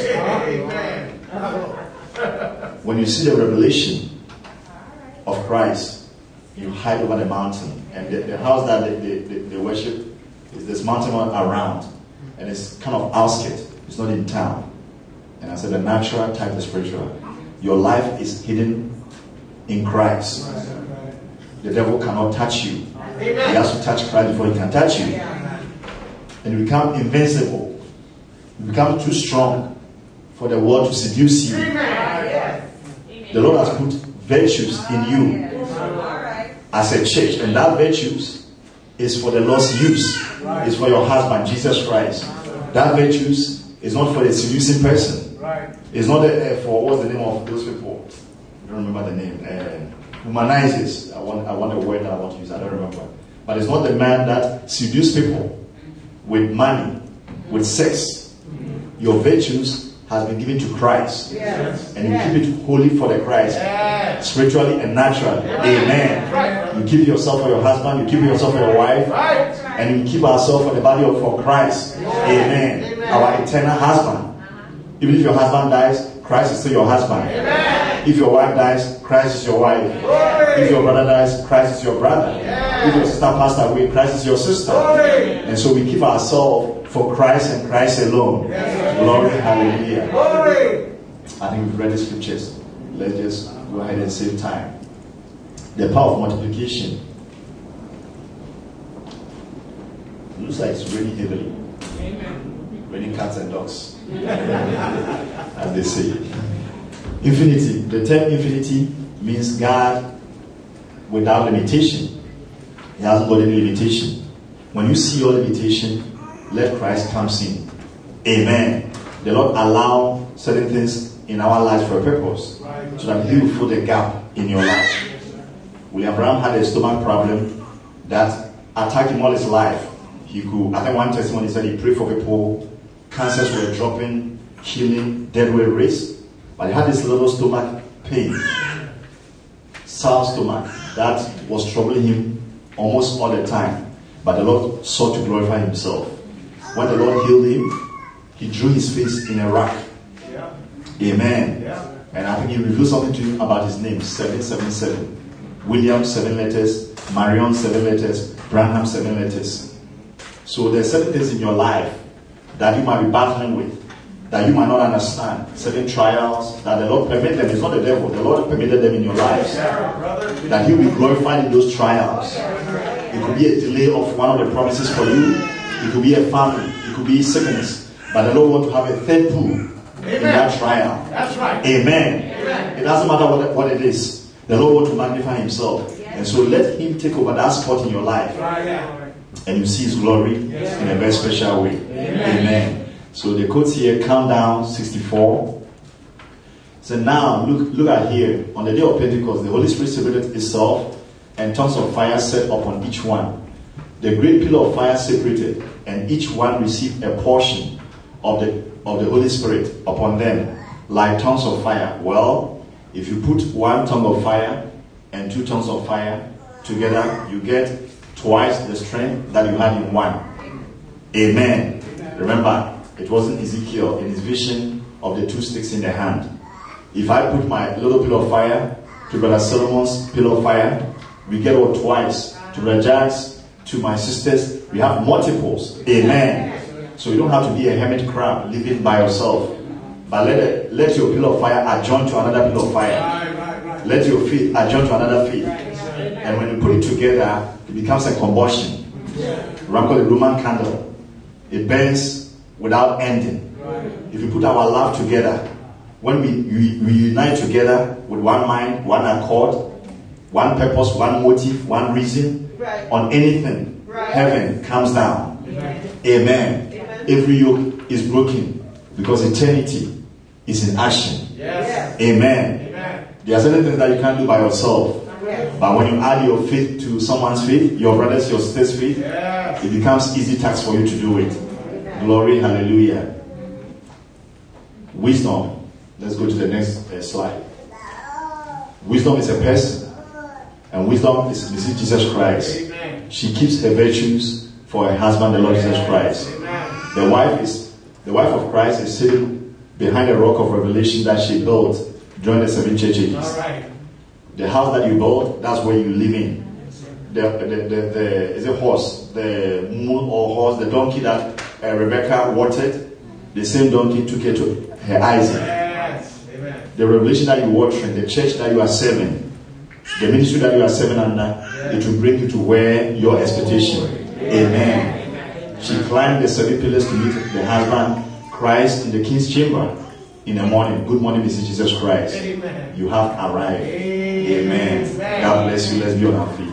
When you see the revelation of Christ, you hide over the mountain, and the, the house that they, they, they, they worship is this mountain around, and it's kind of outskirts. It's not in town. And I said the natural type the spiritual. Your life is hidden in Christ. The devil cannot touch you. He has to touch Christ before he can touch you. And you become invincible. You become too strong for the world to seduce you. The Lord has put virtues in you as a church, and that virtues is for the Lord's use. It's for your husband, Jesus Christ. That virtues is not for the seducing person. It's not a, uh, for what's the name of those people? I don't remember the name. Uh, humanizes. I want I want a word that I want to use. I don't remember. But it's not the man that seduces people with money, with sex. Your virtues has been given to Christ, yes. and you yes. keep it holy for the Christ, yes. spiritually and naturally. Yes. Amen. Right. You keep yourself for your husband. You keep yourself for your wife, right. and you keep ourselves for the body of for Christ. Yes. Amen. Amen. Our eternal husband. Even if your husband dies, Christ is still your husband. Amen. If your wife dies, Christ is your wife. Glory. If your brother dies, Christ is your brother. Yeah. If your sister passed away, Christ is your sister. Glory. And so we keep ourselves for Christ and Christ alone. Yes. Glory, hallelujah. Glory. I think we've read the scriptures. Let's just go ahead and save time. The power of multiplication. It looks like it's raining heavily. Amen. Raining cats and dogs. As they say. Infinity. The term infinity means God without limitation. He hasn't got any limitation. When you see your limitation, let Christ come in. Amen. The Lord allow certain things in our lives for a purpose, so that He will fill the gap in your life. William Branham had a stomach problem that attacked him all his life. He could, I think one testimony said he prayed for people. Cancers were dropping, healing, death were raised. But he had this little stomach pain, sour stomach, that was troubling him almost all the time. But the Lord sought to glorify Himself. When the Lord healed him, He drew his face in a rock. Yeah. Amen. Yeah. And I think He revealed something to him about his name, seven seven seven. William, seven letters. Marion, seven letters. Branham, seven letters. So there are certain things in your life that you might be battling with, that you might not understand. Certain trials that the Lord permitted them. It's not the devil. The Lord permitted them in your lives. That He will be glorified in those trials. It could be a delay of one of the promises for you. It could be a family. It could be sickness. But the Lord wants to have a third pool in that trial. That's right. Amen. Amen. It doesn't matter what, what it is. The Lord wants to magnify Himself. Yes. And so let Him take over that spot in your life. Right, yeah. And you see His glory yes. in a very special way. Amen. Amen. So the quotes here, countdown sixty-four. So now look look at here. On the day of Pentecost, the Holy Spirit separated itself, and tongues of fire set upon each one. The great pillar of fire separated, and each one received a portion of the of the Holy Spirit upon them, like tongues of fire. Well, if you put one tongue of fire and two tongues of fire together, you get twice the strength that you had in one. Amen. Amen. Remember, it wasn't Ezekiel in his vision of the two sticks in the hand. If I put my little pillar of fire to Brother Solomon's pillar of fire, we get what twice. To Brother Jack's, to my sisters, we have multiples. Amen. So you don't have to be a hermit crab living by yourself. But let it, let your pillar of fire adjoin to another pillar of fire. Let your faith adjoin to another faith. And when you put it together, it becomes a combustion. Remember the Roman candle. It burns without ending. If we put our love together, when we, we, we unite together with one mind, one accord, one purpose, one motive, one reason, Right. on anything, Right. heaven comes down. Amen. Amen. Amen. Every yoke is broken because eternity is in action. Yes. Amen. Amen. There are certain things that you can't do by yourself. Yes. But when you add your faith to someone's faith, your brother's, your sister's faith, Yes. it becomes easy task for you to do it. Glory, hallelujah. Wisdom. Let's go to the next uh, slide. Wisdom is a person, and wisdom is, is Jesus Christ. Amen. She keeps her virtues for her husband, the Lord Jesus Christ. Amen. The wife is the wife of Christ is sitting behind the rock of revelation that she built during the seven church ages. All right. The house that you built, that's where you live in. The the the, the is a horse, the moon or horse, the donkey that uh, Rebecca watered, the same donkey took her to her Isaac. Yes. Amen. The revelation that you water in, the church that you are serving, the ministry that you are serving under, it will bring you to where your expectation. Amen. She climbed the seven pillars to meet the husband, Christ, in the king's chamber in the morning. Good morning, Missus Jesus Christ. Amen. You have arrived. Amen. Amen. God bless you. Let's be on our feet.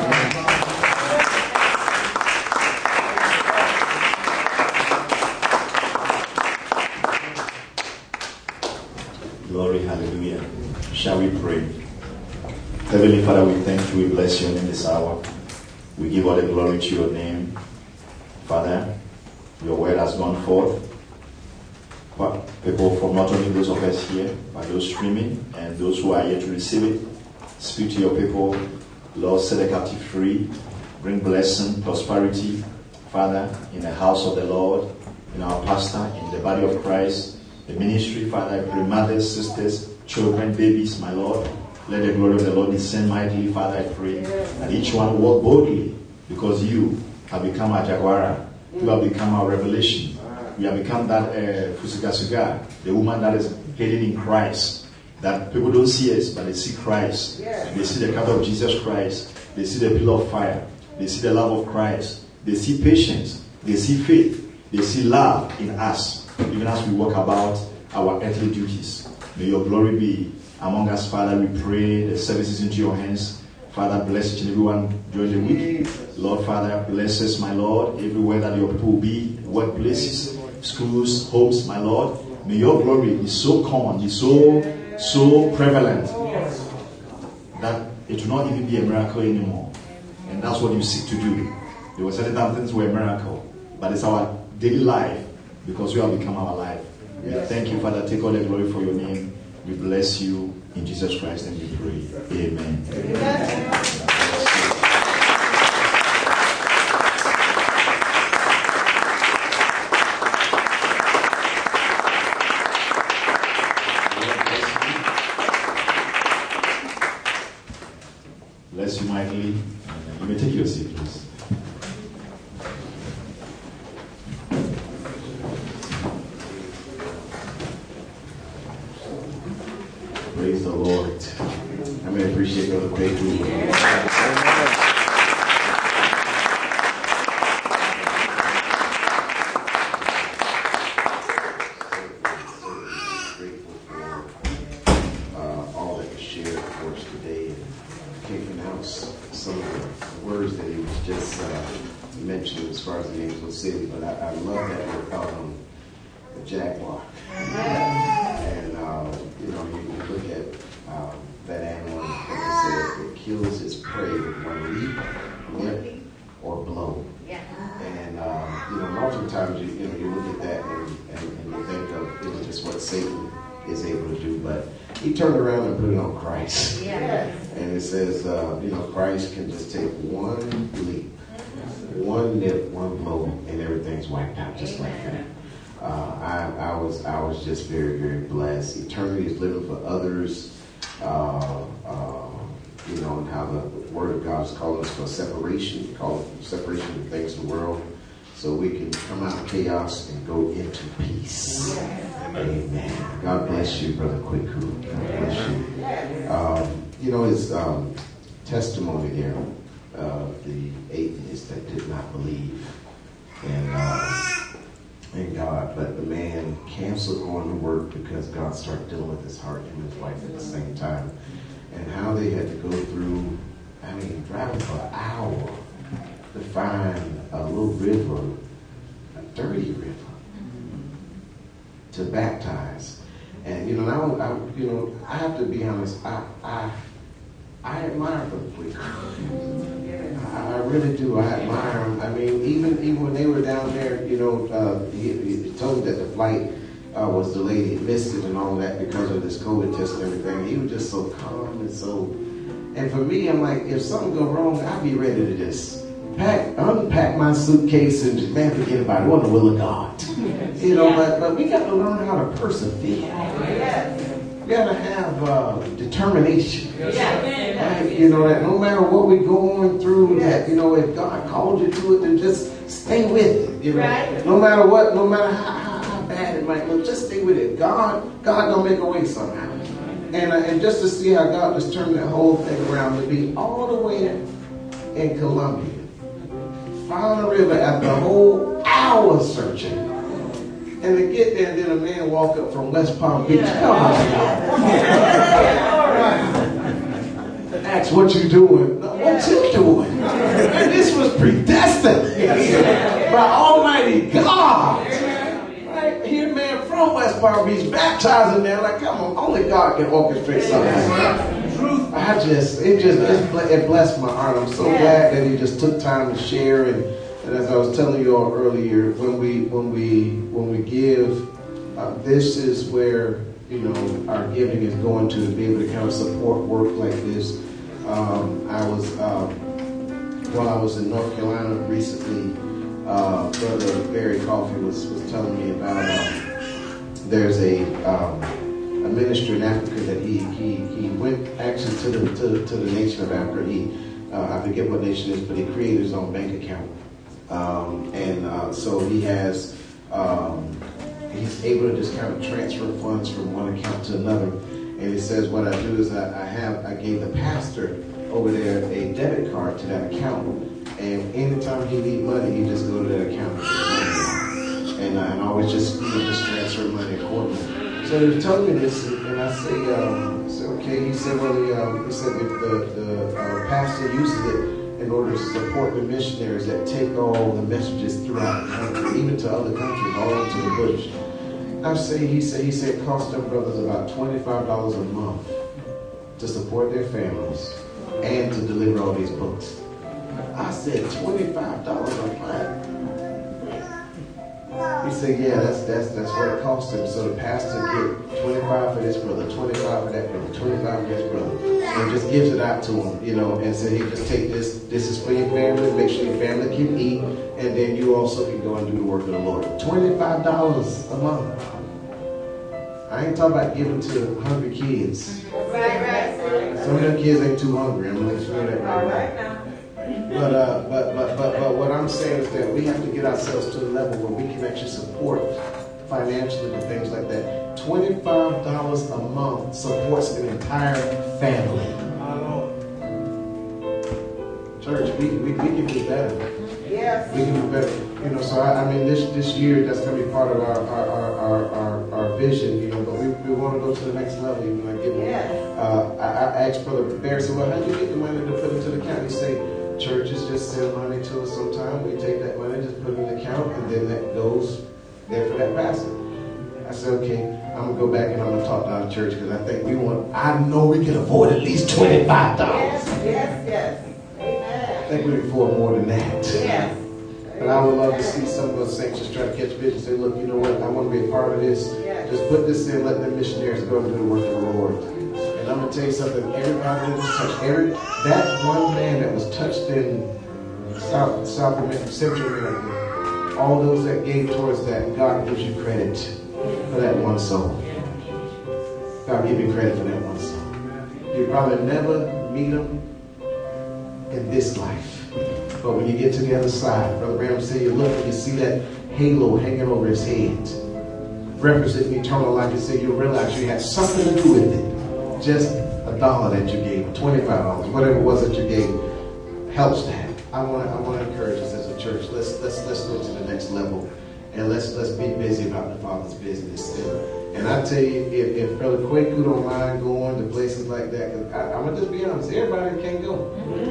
Glory, hallelujah. Shall we pray? Heavenly Father, we thank you. We bless you in this hour. We give all the glory to your name. Father, your word has gone forth. But people from not only those of us here, but those streaming and those who are yet to receive it. Speak to your people. Lord, set the captive free. Bring blessing, prosperity, Father, in the house of the Lord, in our pastor, in the body of Christ, the ministry, Father, I pray, mothers, sisters, children, babies, my Lord. Let the glory of the Lord descend mightily, Father, I pray, that each one walk boldly, because you have become our Jaguara. You have become our revelation. We have become that uh, Fusikasuga, the woman that is hidden in Christ. That people don't see us, but they see Christ. They see the cover of Jesus Christ. They see the pillar of fire. They see the love of Christ. They see patience. They see faith. They see love in us, even as we walk about our earthly duties. May your glory be among us, Father. We pray the services into your hands. Father, bless each and everyone during the week. Lord, Father, bless us, my Lord, everywhere that your people will be, workplaces, schools, homes, my Lord. May your glory be so common, be so, so prevalent that it will not even be a miracle anymore. And that's what you seek to do. There were certain things were a miracle, but it's our daily life because you have become our life. We thank you, Father. Take all the glory for your name. We bless you in Jesus Christ and we pray. Amen. Amen. Bless you mightily. You may take your seat, please. Praise the Lord. I may appreciate Brother Craig. City, but I, I love that we're calling them the Jaguar. And, uh, you know, you, you look at um, that animal, like I said, it kills its prey with one leap, whip, or blow. Yeah. And, uh, you know, oftentimes, you, you know, you look at that and, and, and you think of, you know, just what Satan is able to do, but he turned around and put it on Christ. Yeah. And it says, uh, you know, Christ can just take one leap, one nip, one blow, and everything's wiped out just like that. Uh, I, I was I was just very, very blessed. Eternity is living for others. Uh, uh, you know, and how the Word of God is calling us for separation, call it separation from things in the world, so we can come out of chaos and go into peace. Amen. Amen. God bless you, Brother Kweku. God bless you. Um, you know, his um, testimony there. Uh, the atheist that did not believe, and uh, and God canceled going to work because God started dealing with his heart and his wife at the same time. And how they had to go through, I mean, driving for an hour to find a little river, a dirty river, to baptize. And, you know, I, I, you know, I have to be honest, I, I, I admire the Quakers. I, I really do. I admire them. I mean, even even when they were down there, you know, uh, he, he told that the flight uh, was delayed, he missed it and all that because of this COVID test and everything. He was just so calm and so. And for me, I'm like, if something go wrong, I'll be ready to just pack, unpack my suitcase and just, man, forget about it. It wasn't the will of God. You know, but, but we got to learn how to persevere. We got to have uh, determination. Right? You know, that no matter what we're going through, that, you know, if God called you to it, then just stay with it. You know, right. No matter what, no matter how, how, how bad it might look, just stay with it. God, God gonna make a way somehow. And, uh, and just to see how God just turned that whole thing around to be all the way in Colombia. Found the river after a whole hour searching. And to get there, and then a man walk up from West Palm Beach. Come on, ask what you doing. No, what you doing? And this was predestined by Almighty God. Right? Here, man from West Palm Beach baptizing there. Like, come on, only God can orchestrate something like that. I just, it just, it blessed my heart. I'm so glad that he just took time to share. And, and as I was telling you all earlier, when we, when we, when we give, uh, this is where, you know, our giving is going to, to be able to kind of support work like this. Um, I was, um, while I was in North Carolina recently, uh, Brother Barry Coffey was, was telling me about, uh, there's a, um, a minister in Africa that he he he went actually to the to the, to the nation of Africa. He uh, I forget what nation it is, but he created his own bank account, um, and uh, so he has um, he's able to just kind of transfer funds from one account to another. And he says, what I do is I, I have I gave the pastor over there a debit card to that account, and anytime he need money, he just go to that account and, uh, and always just you know, just transfer money accordingly. So he was telling me this, and I say, um, I said, okay. He said, well, he, um, he said if the, the uh, pastor uses it in order to support the missionaries that take all the messages throughout the country, even to other countries, all into the bush. I say, he said, he said, it cost them brothers about twenty-five dollars a month to support their families and to deliver all these books. I said, twenty-five dollars a month. He said, yeah, that's that's that's what it cost him. So the pastor get twenty-five for this brother, twenty-five for that brother, twenty-five for this brother, and just gives it out to him, you know, and said, hey, just take this. This is for your family. Make sure your family can eat, and then you also can go and do the work of the Lord. twenty-five dollars a month. I ain't talking about giving to hungry kids. Right, right, right. Some of them kids ain't too hungry. I'm gonna let you know that right now. But, uh, but, but, but, but what I'm saying is that we have to get ourselves to the level where we can actually support financially and things like that. twenty-five dollars a month supports an entire family. Church, we, we, we can do better. Yes. We can do better. You know, so I, I mean, this this year, that's going to be part of our our, our, our, our vision, you know, but we, we want to go to the next level. You know, like Yes. uh, I, I asked Brother Barry, said, well, how do you get the money to put into the account? He said, churches just send money to us sometime. We take that money, just put it in the account, and then that goes there for that pastor. I said, okay, I'm going to go back and I'm going to talk to our church because I think we want, I know we can afford at least twenty-five dollars. Yes, yes, yes. Amen. I think we can afford more than that. Yes. But I would love to see some of those saints just try to catch vision and say, look, you know what, I want to be a part of this. Yes. Just put this in, let the missionaries go and do the work of the Lord. And I'm going to tell you something, everybody that was touched, every, that one man that was touched in South, South America, Central America, all those that gave towards that, God gives you credit for that one soul. God give you credit for that one soul. You probably never meet them in this life. But when you get to the other side, Brother Branham said, you look and you see that halo hanging over his head, representing eternal life. You say, you realize you had something to do with it. Just a dollar that you gave, twenty-five dollars, whatever it was that you gave, helps that. I want to I want to encourage us as a church. Let's let's let's go to the next level and let's let's be busy about the Father's business. And, and I tell you, if, if Brother Kwaku don't mind going to places like that, cause I, I'm gonna just be honest, everybody can't go.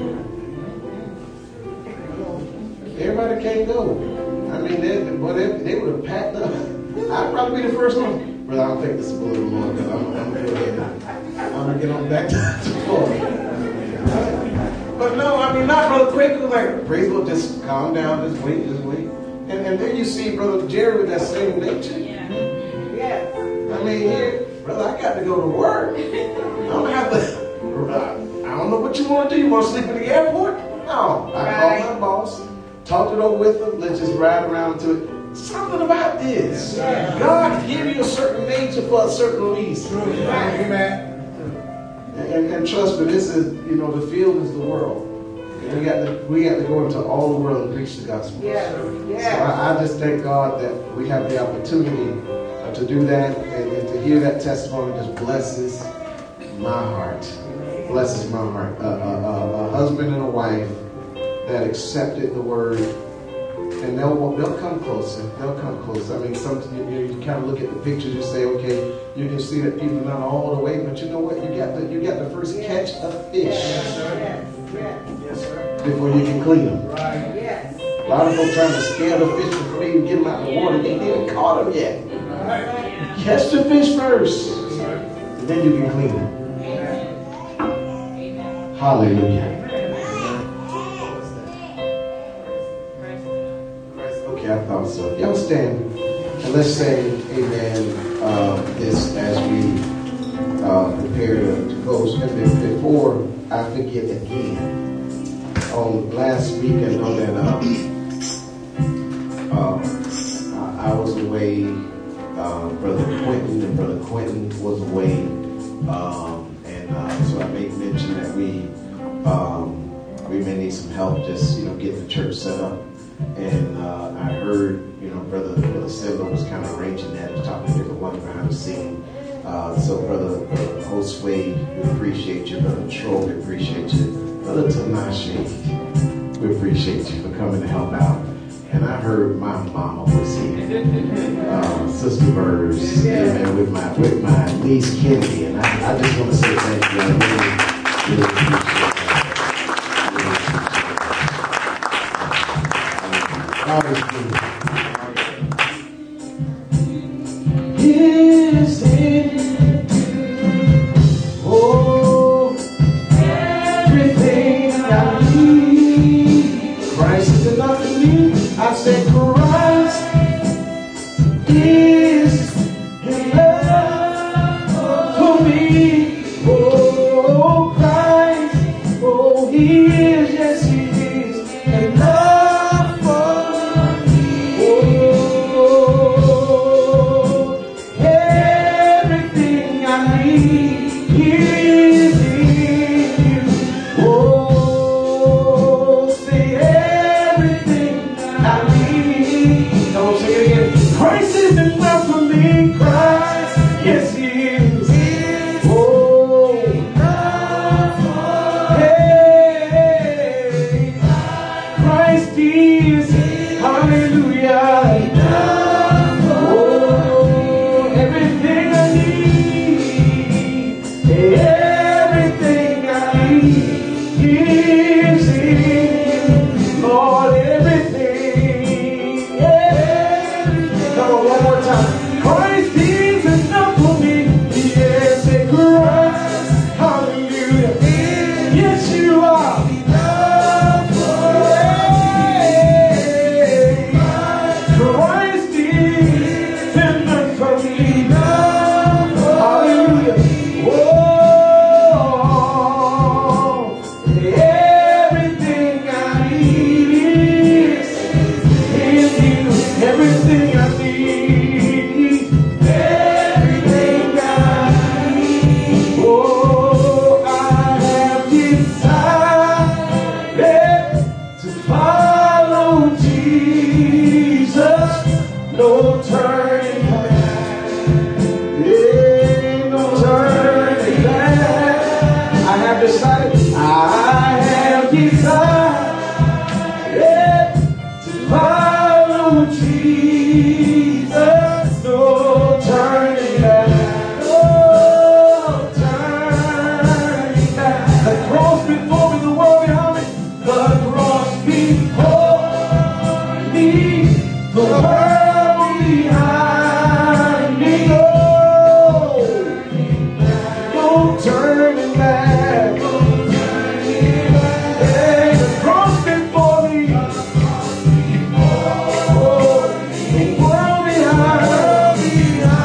Everybody can't go. I mean, they, boy, they, they would have packed up. I'd probably be the first one. Brother, I don't think this is the will of the Lord, because I'm, I'm going to go ahead and I'm going to get on back to, to Florida. But no, I mean, not Brother Kwaku. Like, praise the Lord, just calm down, just wait, just wait. And, and then you see Brother Jerry with that same nature. Yeah. Yeah. I mean, here, brother, I got to go to work. I'm going to have to, I don't know what you want to do. You want to sleep in the airport? No. I Right. called my boss, talked it over with him. Let's just ride around to it. Something about this. Yeah. God give you a certain nature for a certain reason. Amen. And, and, and trust me, this is, you know, the field is the world. And we got to we got to go into all the world and preach the gospel. Yeah. So Yeah. I, I just thank God that we have the opportunity uh, to do that, and, and to hear that testimony just blesses my heart. Blesses my heart. Uh, uh, uh, a husband and a wife that accepted the word. And they'll they'll come closer. They'll come closer. I mean, sometimes you, you, you kind of look at the pictures. You say, okay, you can see that people are not all the way, but you know what? You got the you got the first catch of fish Yes. Yes. Yes, sir. before you can clean them. Right. Yes. A lot of them trying to scare the fish before they even get them out of the water. They ain't even caught them yet. Right. Catch the fish first, Yes, sir. and then you can clean them. Hallelujah. Okay, I thought so. Y'all stand and let's say amen uh, this as we uh, prepare to, to close. And then before I forget again, on last week I know that um, uh, I, I was away, uh, Brother Quentin and Brother Quentin was away, um, and uh, so I made mention that we um, we may need some help just, you know, getting the church set up. And uh, I heard, you know, Brother Brother Silva was kind of arranging that, was talking to different ones behind the scene. Uh, so, Brother, Brother Josue, we appreciate you. Brother Troy, we appreciate you. Brother Tanashi, we appreciate you for coming to help out. And I heard my mama was here, uh, Sister Burrs, amen, with my with my niece Kennedy. And I, I just want to say thank you. I really, really appreciate it. God is good. Is it oh, everything I need? Christ is enough for me. I said Christ is enough for me. Oh, Christ, oh, He is, yes, He is enough. Jesus, no turning back. No turning back. The cross before me, the world behind me. The cross before me, the world behind me. No, no turning back. Hey, the cross before me, oh, the world behind me.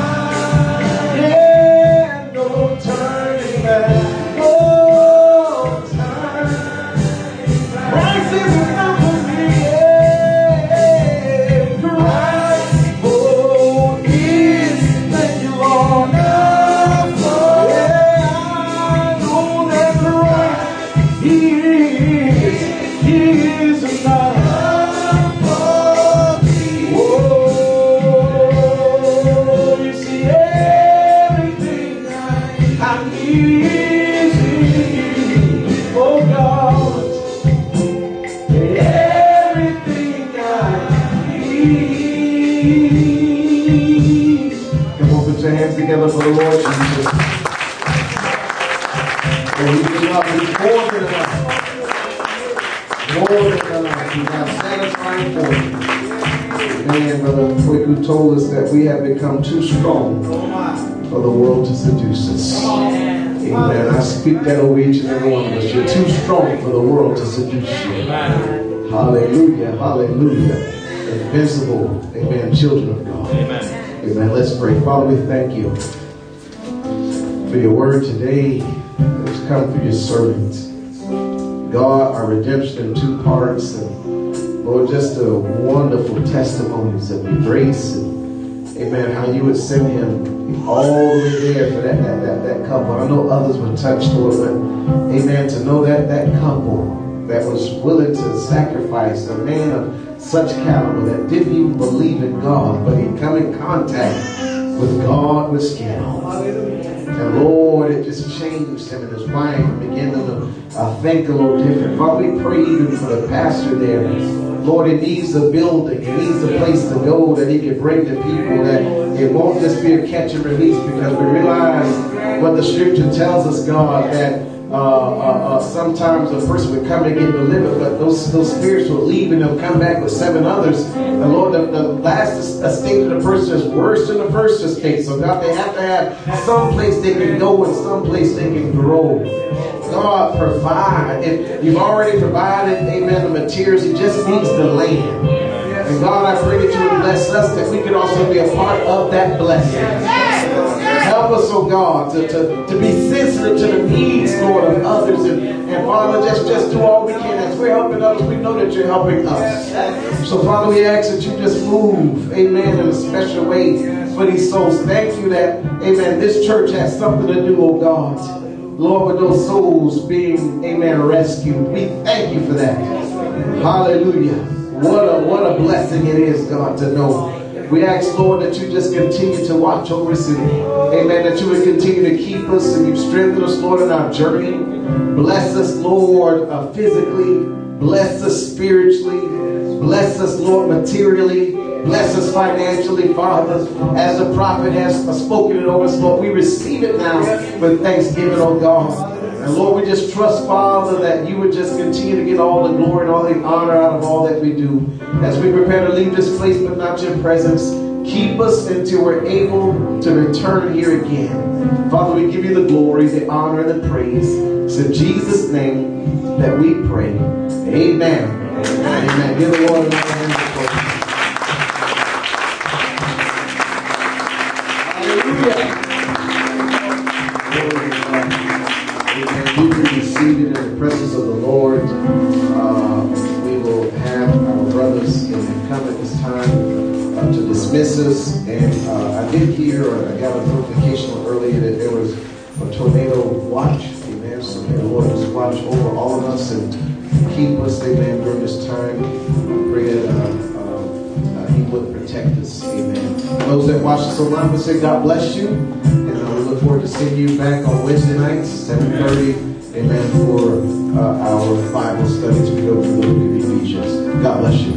Yeah, no turning back. No turning back. Christ is enough for me. Yeah, Christ, oh, is. Thank you, Lord. Yeah, I know that Christ, He is, He is enough for me. Oh, you see, everything I need is in you. Oh, God. Everything I need. Come on, put your hands together for the Lord Jesus. Oh, He's enough. He's more than enough. More than enough. He's not satisfying for you. Man, Brother Kweku told us that we have become too strong for the world to seduce us. Amen. I speak that over each and every one of us. You're too strong for the world to seduce you. Hallelujah. Hallelujah. Invincible. Amen. Children of God. Amen. Amen. Let's pray. Father, we thank you for your word today that has come through your servant. God, our redemption in two parts. And Lord, just a wonderful testimonies of your grace. And, amen. How you would send him all the way there for that, that, that, that couple. I know others were touched, Lord, but amen. To know that that couple that was willing to sacrifice, a man of such caliber that didn't even believe in God, but he come in contact with God with skin. And Lord, it just changed him and his wife and began to uh, think a little different. Father, we pray even for the pastor there. Lord, it needs a building. It needs a place to go that he can bring to people, that it won't just be a catch and release, because we realize what the scripture tells us, God, that Uh, uh, uh, sometimes a person would come and get delivered, but those those spirits will leave and they'll come back with seven others. And Lord, the, the last estate of the person is worse than the first estate. So God, they have to have some place they can go and some place they can grow. God, provide. If you've already provided, amen, the materials, He just needs the land. And God, I pray that you would bless us, that we can also be a part of that blessing. Help us, oh God, to, to, to be sensitive to the needs, Lord, of others. And, and Father, just, just do all we can. As we're helping others, we know that you're helping us. So Father, we ask that you just move, amen, in a special way for these souls. Thank you that, amen, this church has something to do, oh God. Lord, with those souls being, amen, rescued. We thank you for that. Hallelujah. What a, what a blessing it is, God, to know. We ask, Lord, that you just continue to watch over us. And, amen, that you would continue to keep us and you strengthen us, Lord, in our journey. Bless us, Lord, uh, physically. Bless us spiritually. Bless us, Lord, materially. Bless us financially, Father. As the prophet has spoken it over us, Lord, we receive it now with thanksgiving, oh God. And Lord, we just trust, Father, that you would just continue to get all the glory and all the honor out of all that we do. As we prepare to leave this place, but not your presence, keep us until we're able to return here again. Father, we give you the glory, the honor, and the praise. It's in Jesus' name that we pray. Amen. Amen. Amen. Give the Lord a hand of praise. Hallelujah. You can be seated in the presence of the Lord. Uh, we will have our brothers come at this time uh, to dismiss us. And uh, I did hear, or I got a notification earlier that there was a tornado watch. Amen. So may the Lord just watch over all of us and keep us, amen, during this time. I pray that uh, uh, uh, He would protect us. Amen. Those that watch us online, we say God bless you. And uh, we look forward to seeing you back on Wednesday nights, seven thirty. Amen, for uh, our Bible studies. We go through the book of Ephesians. God bless you.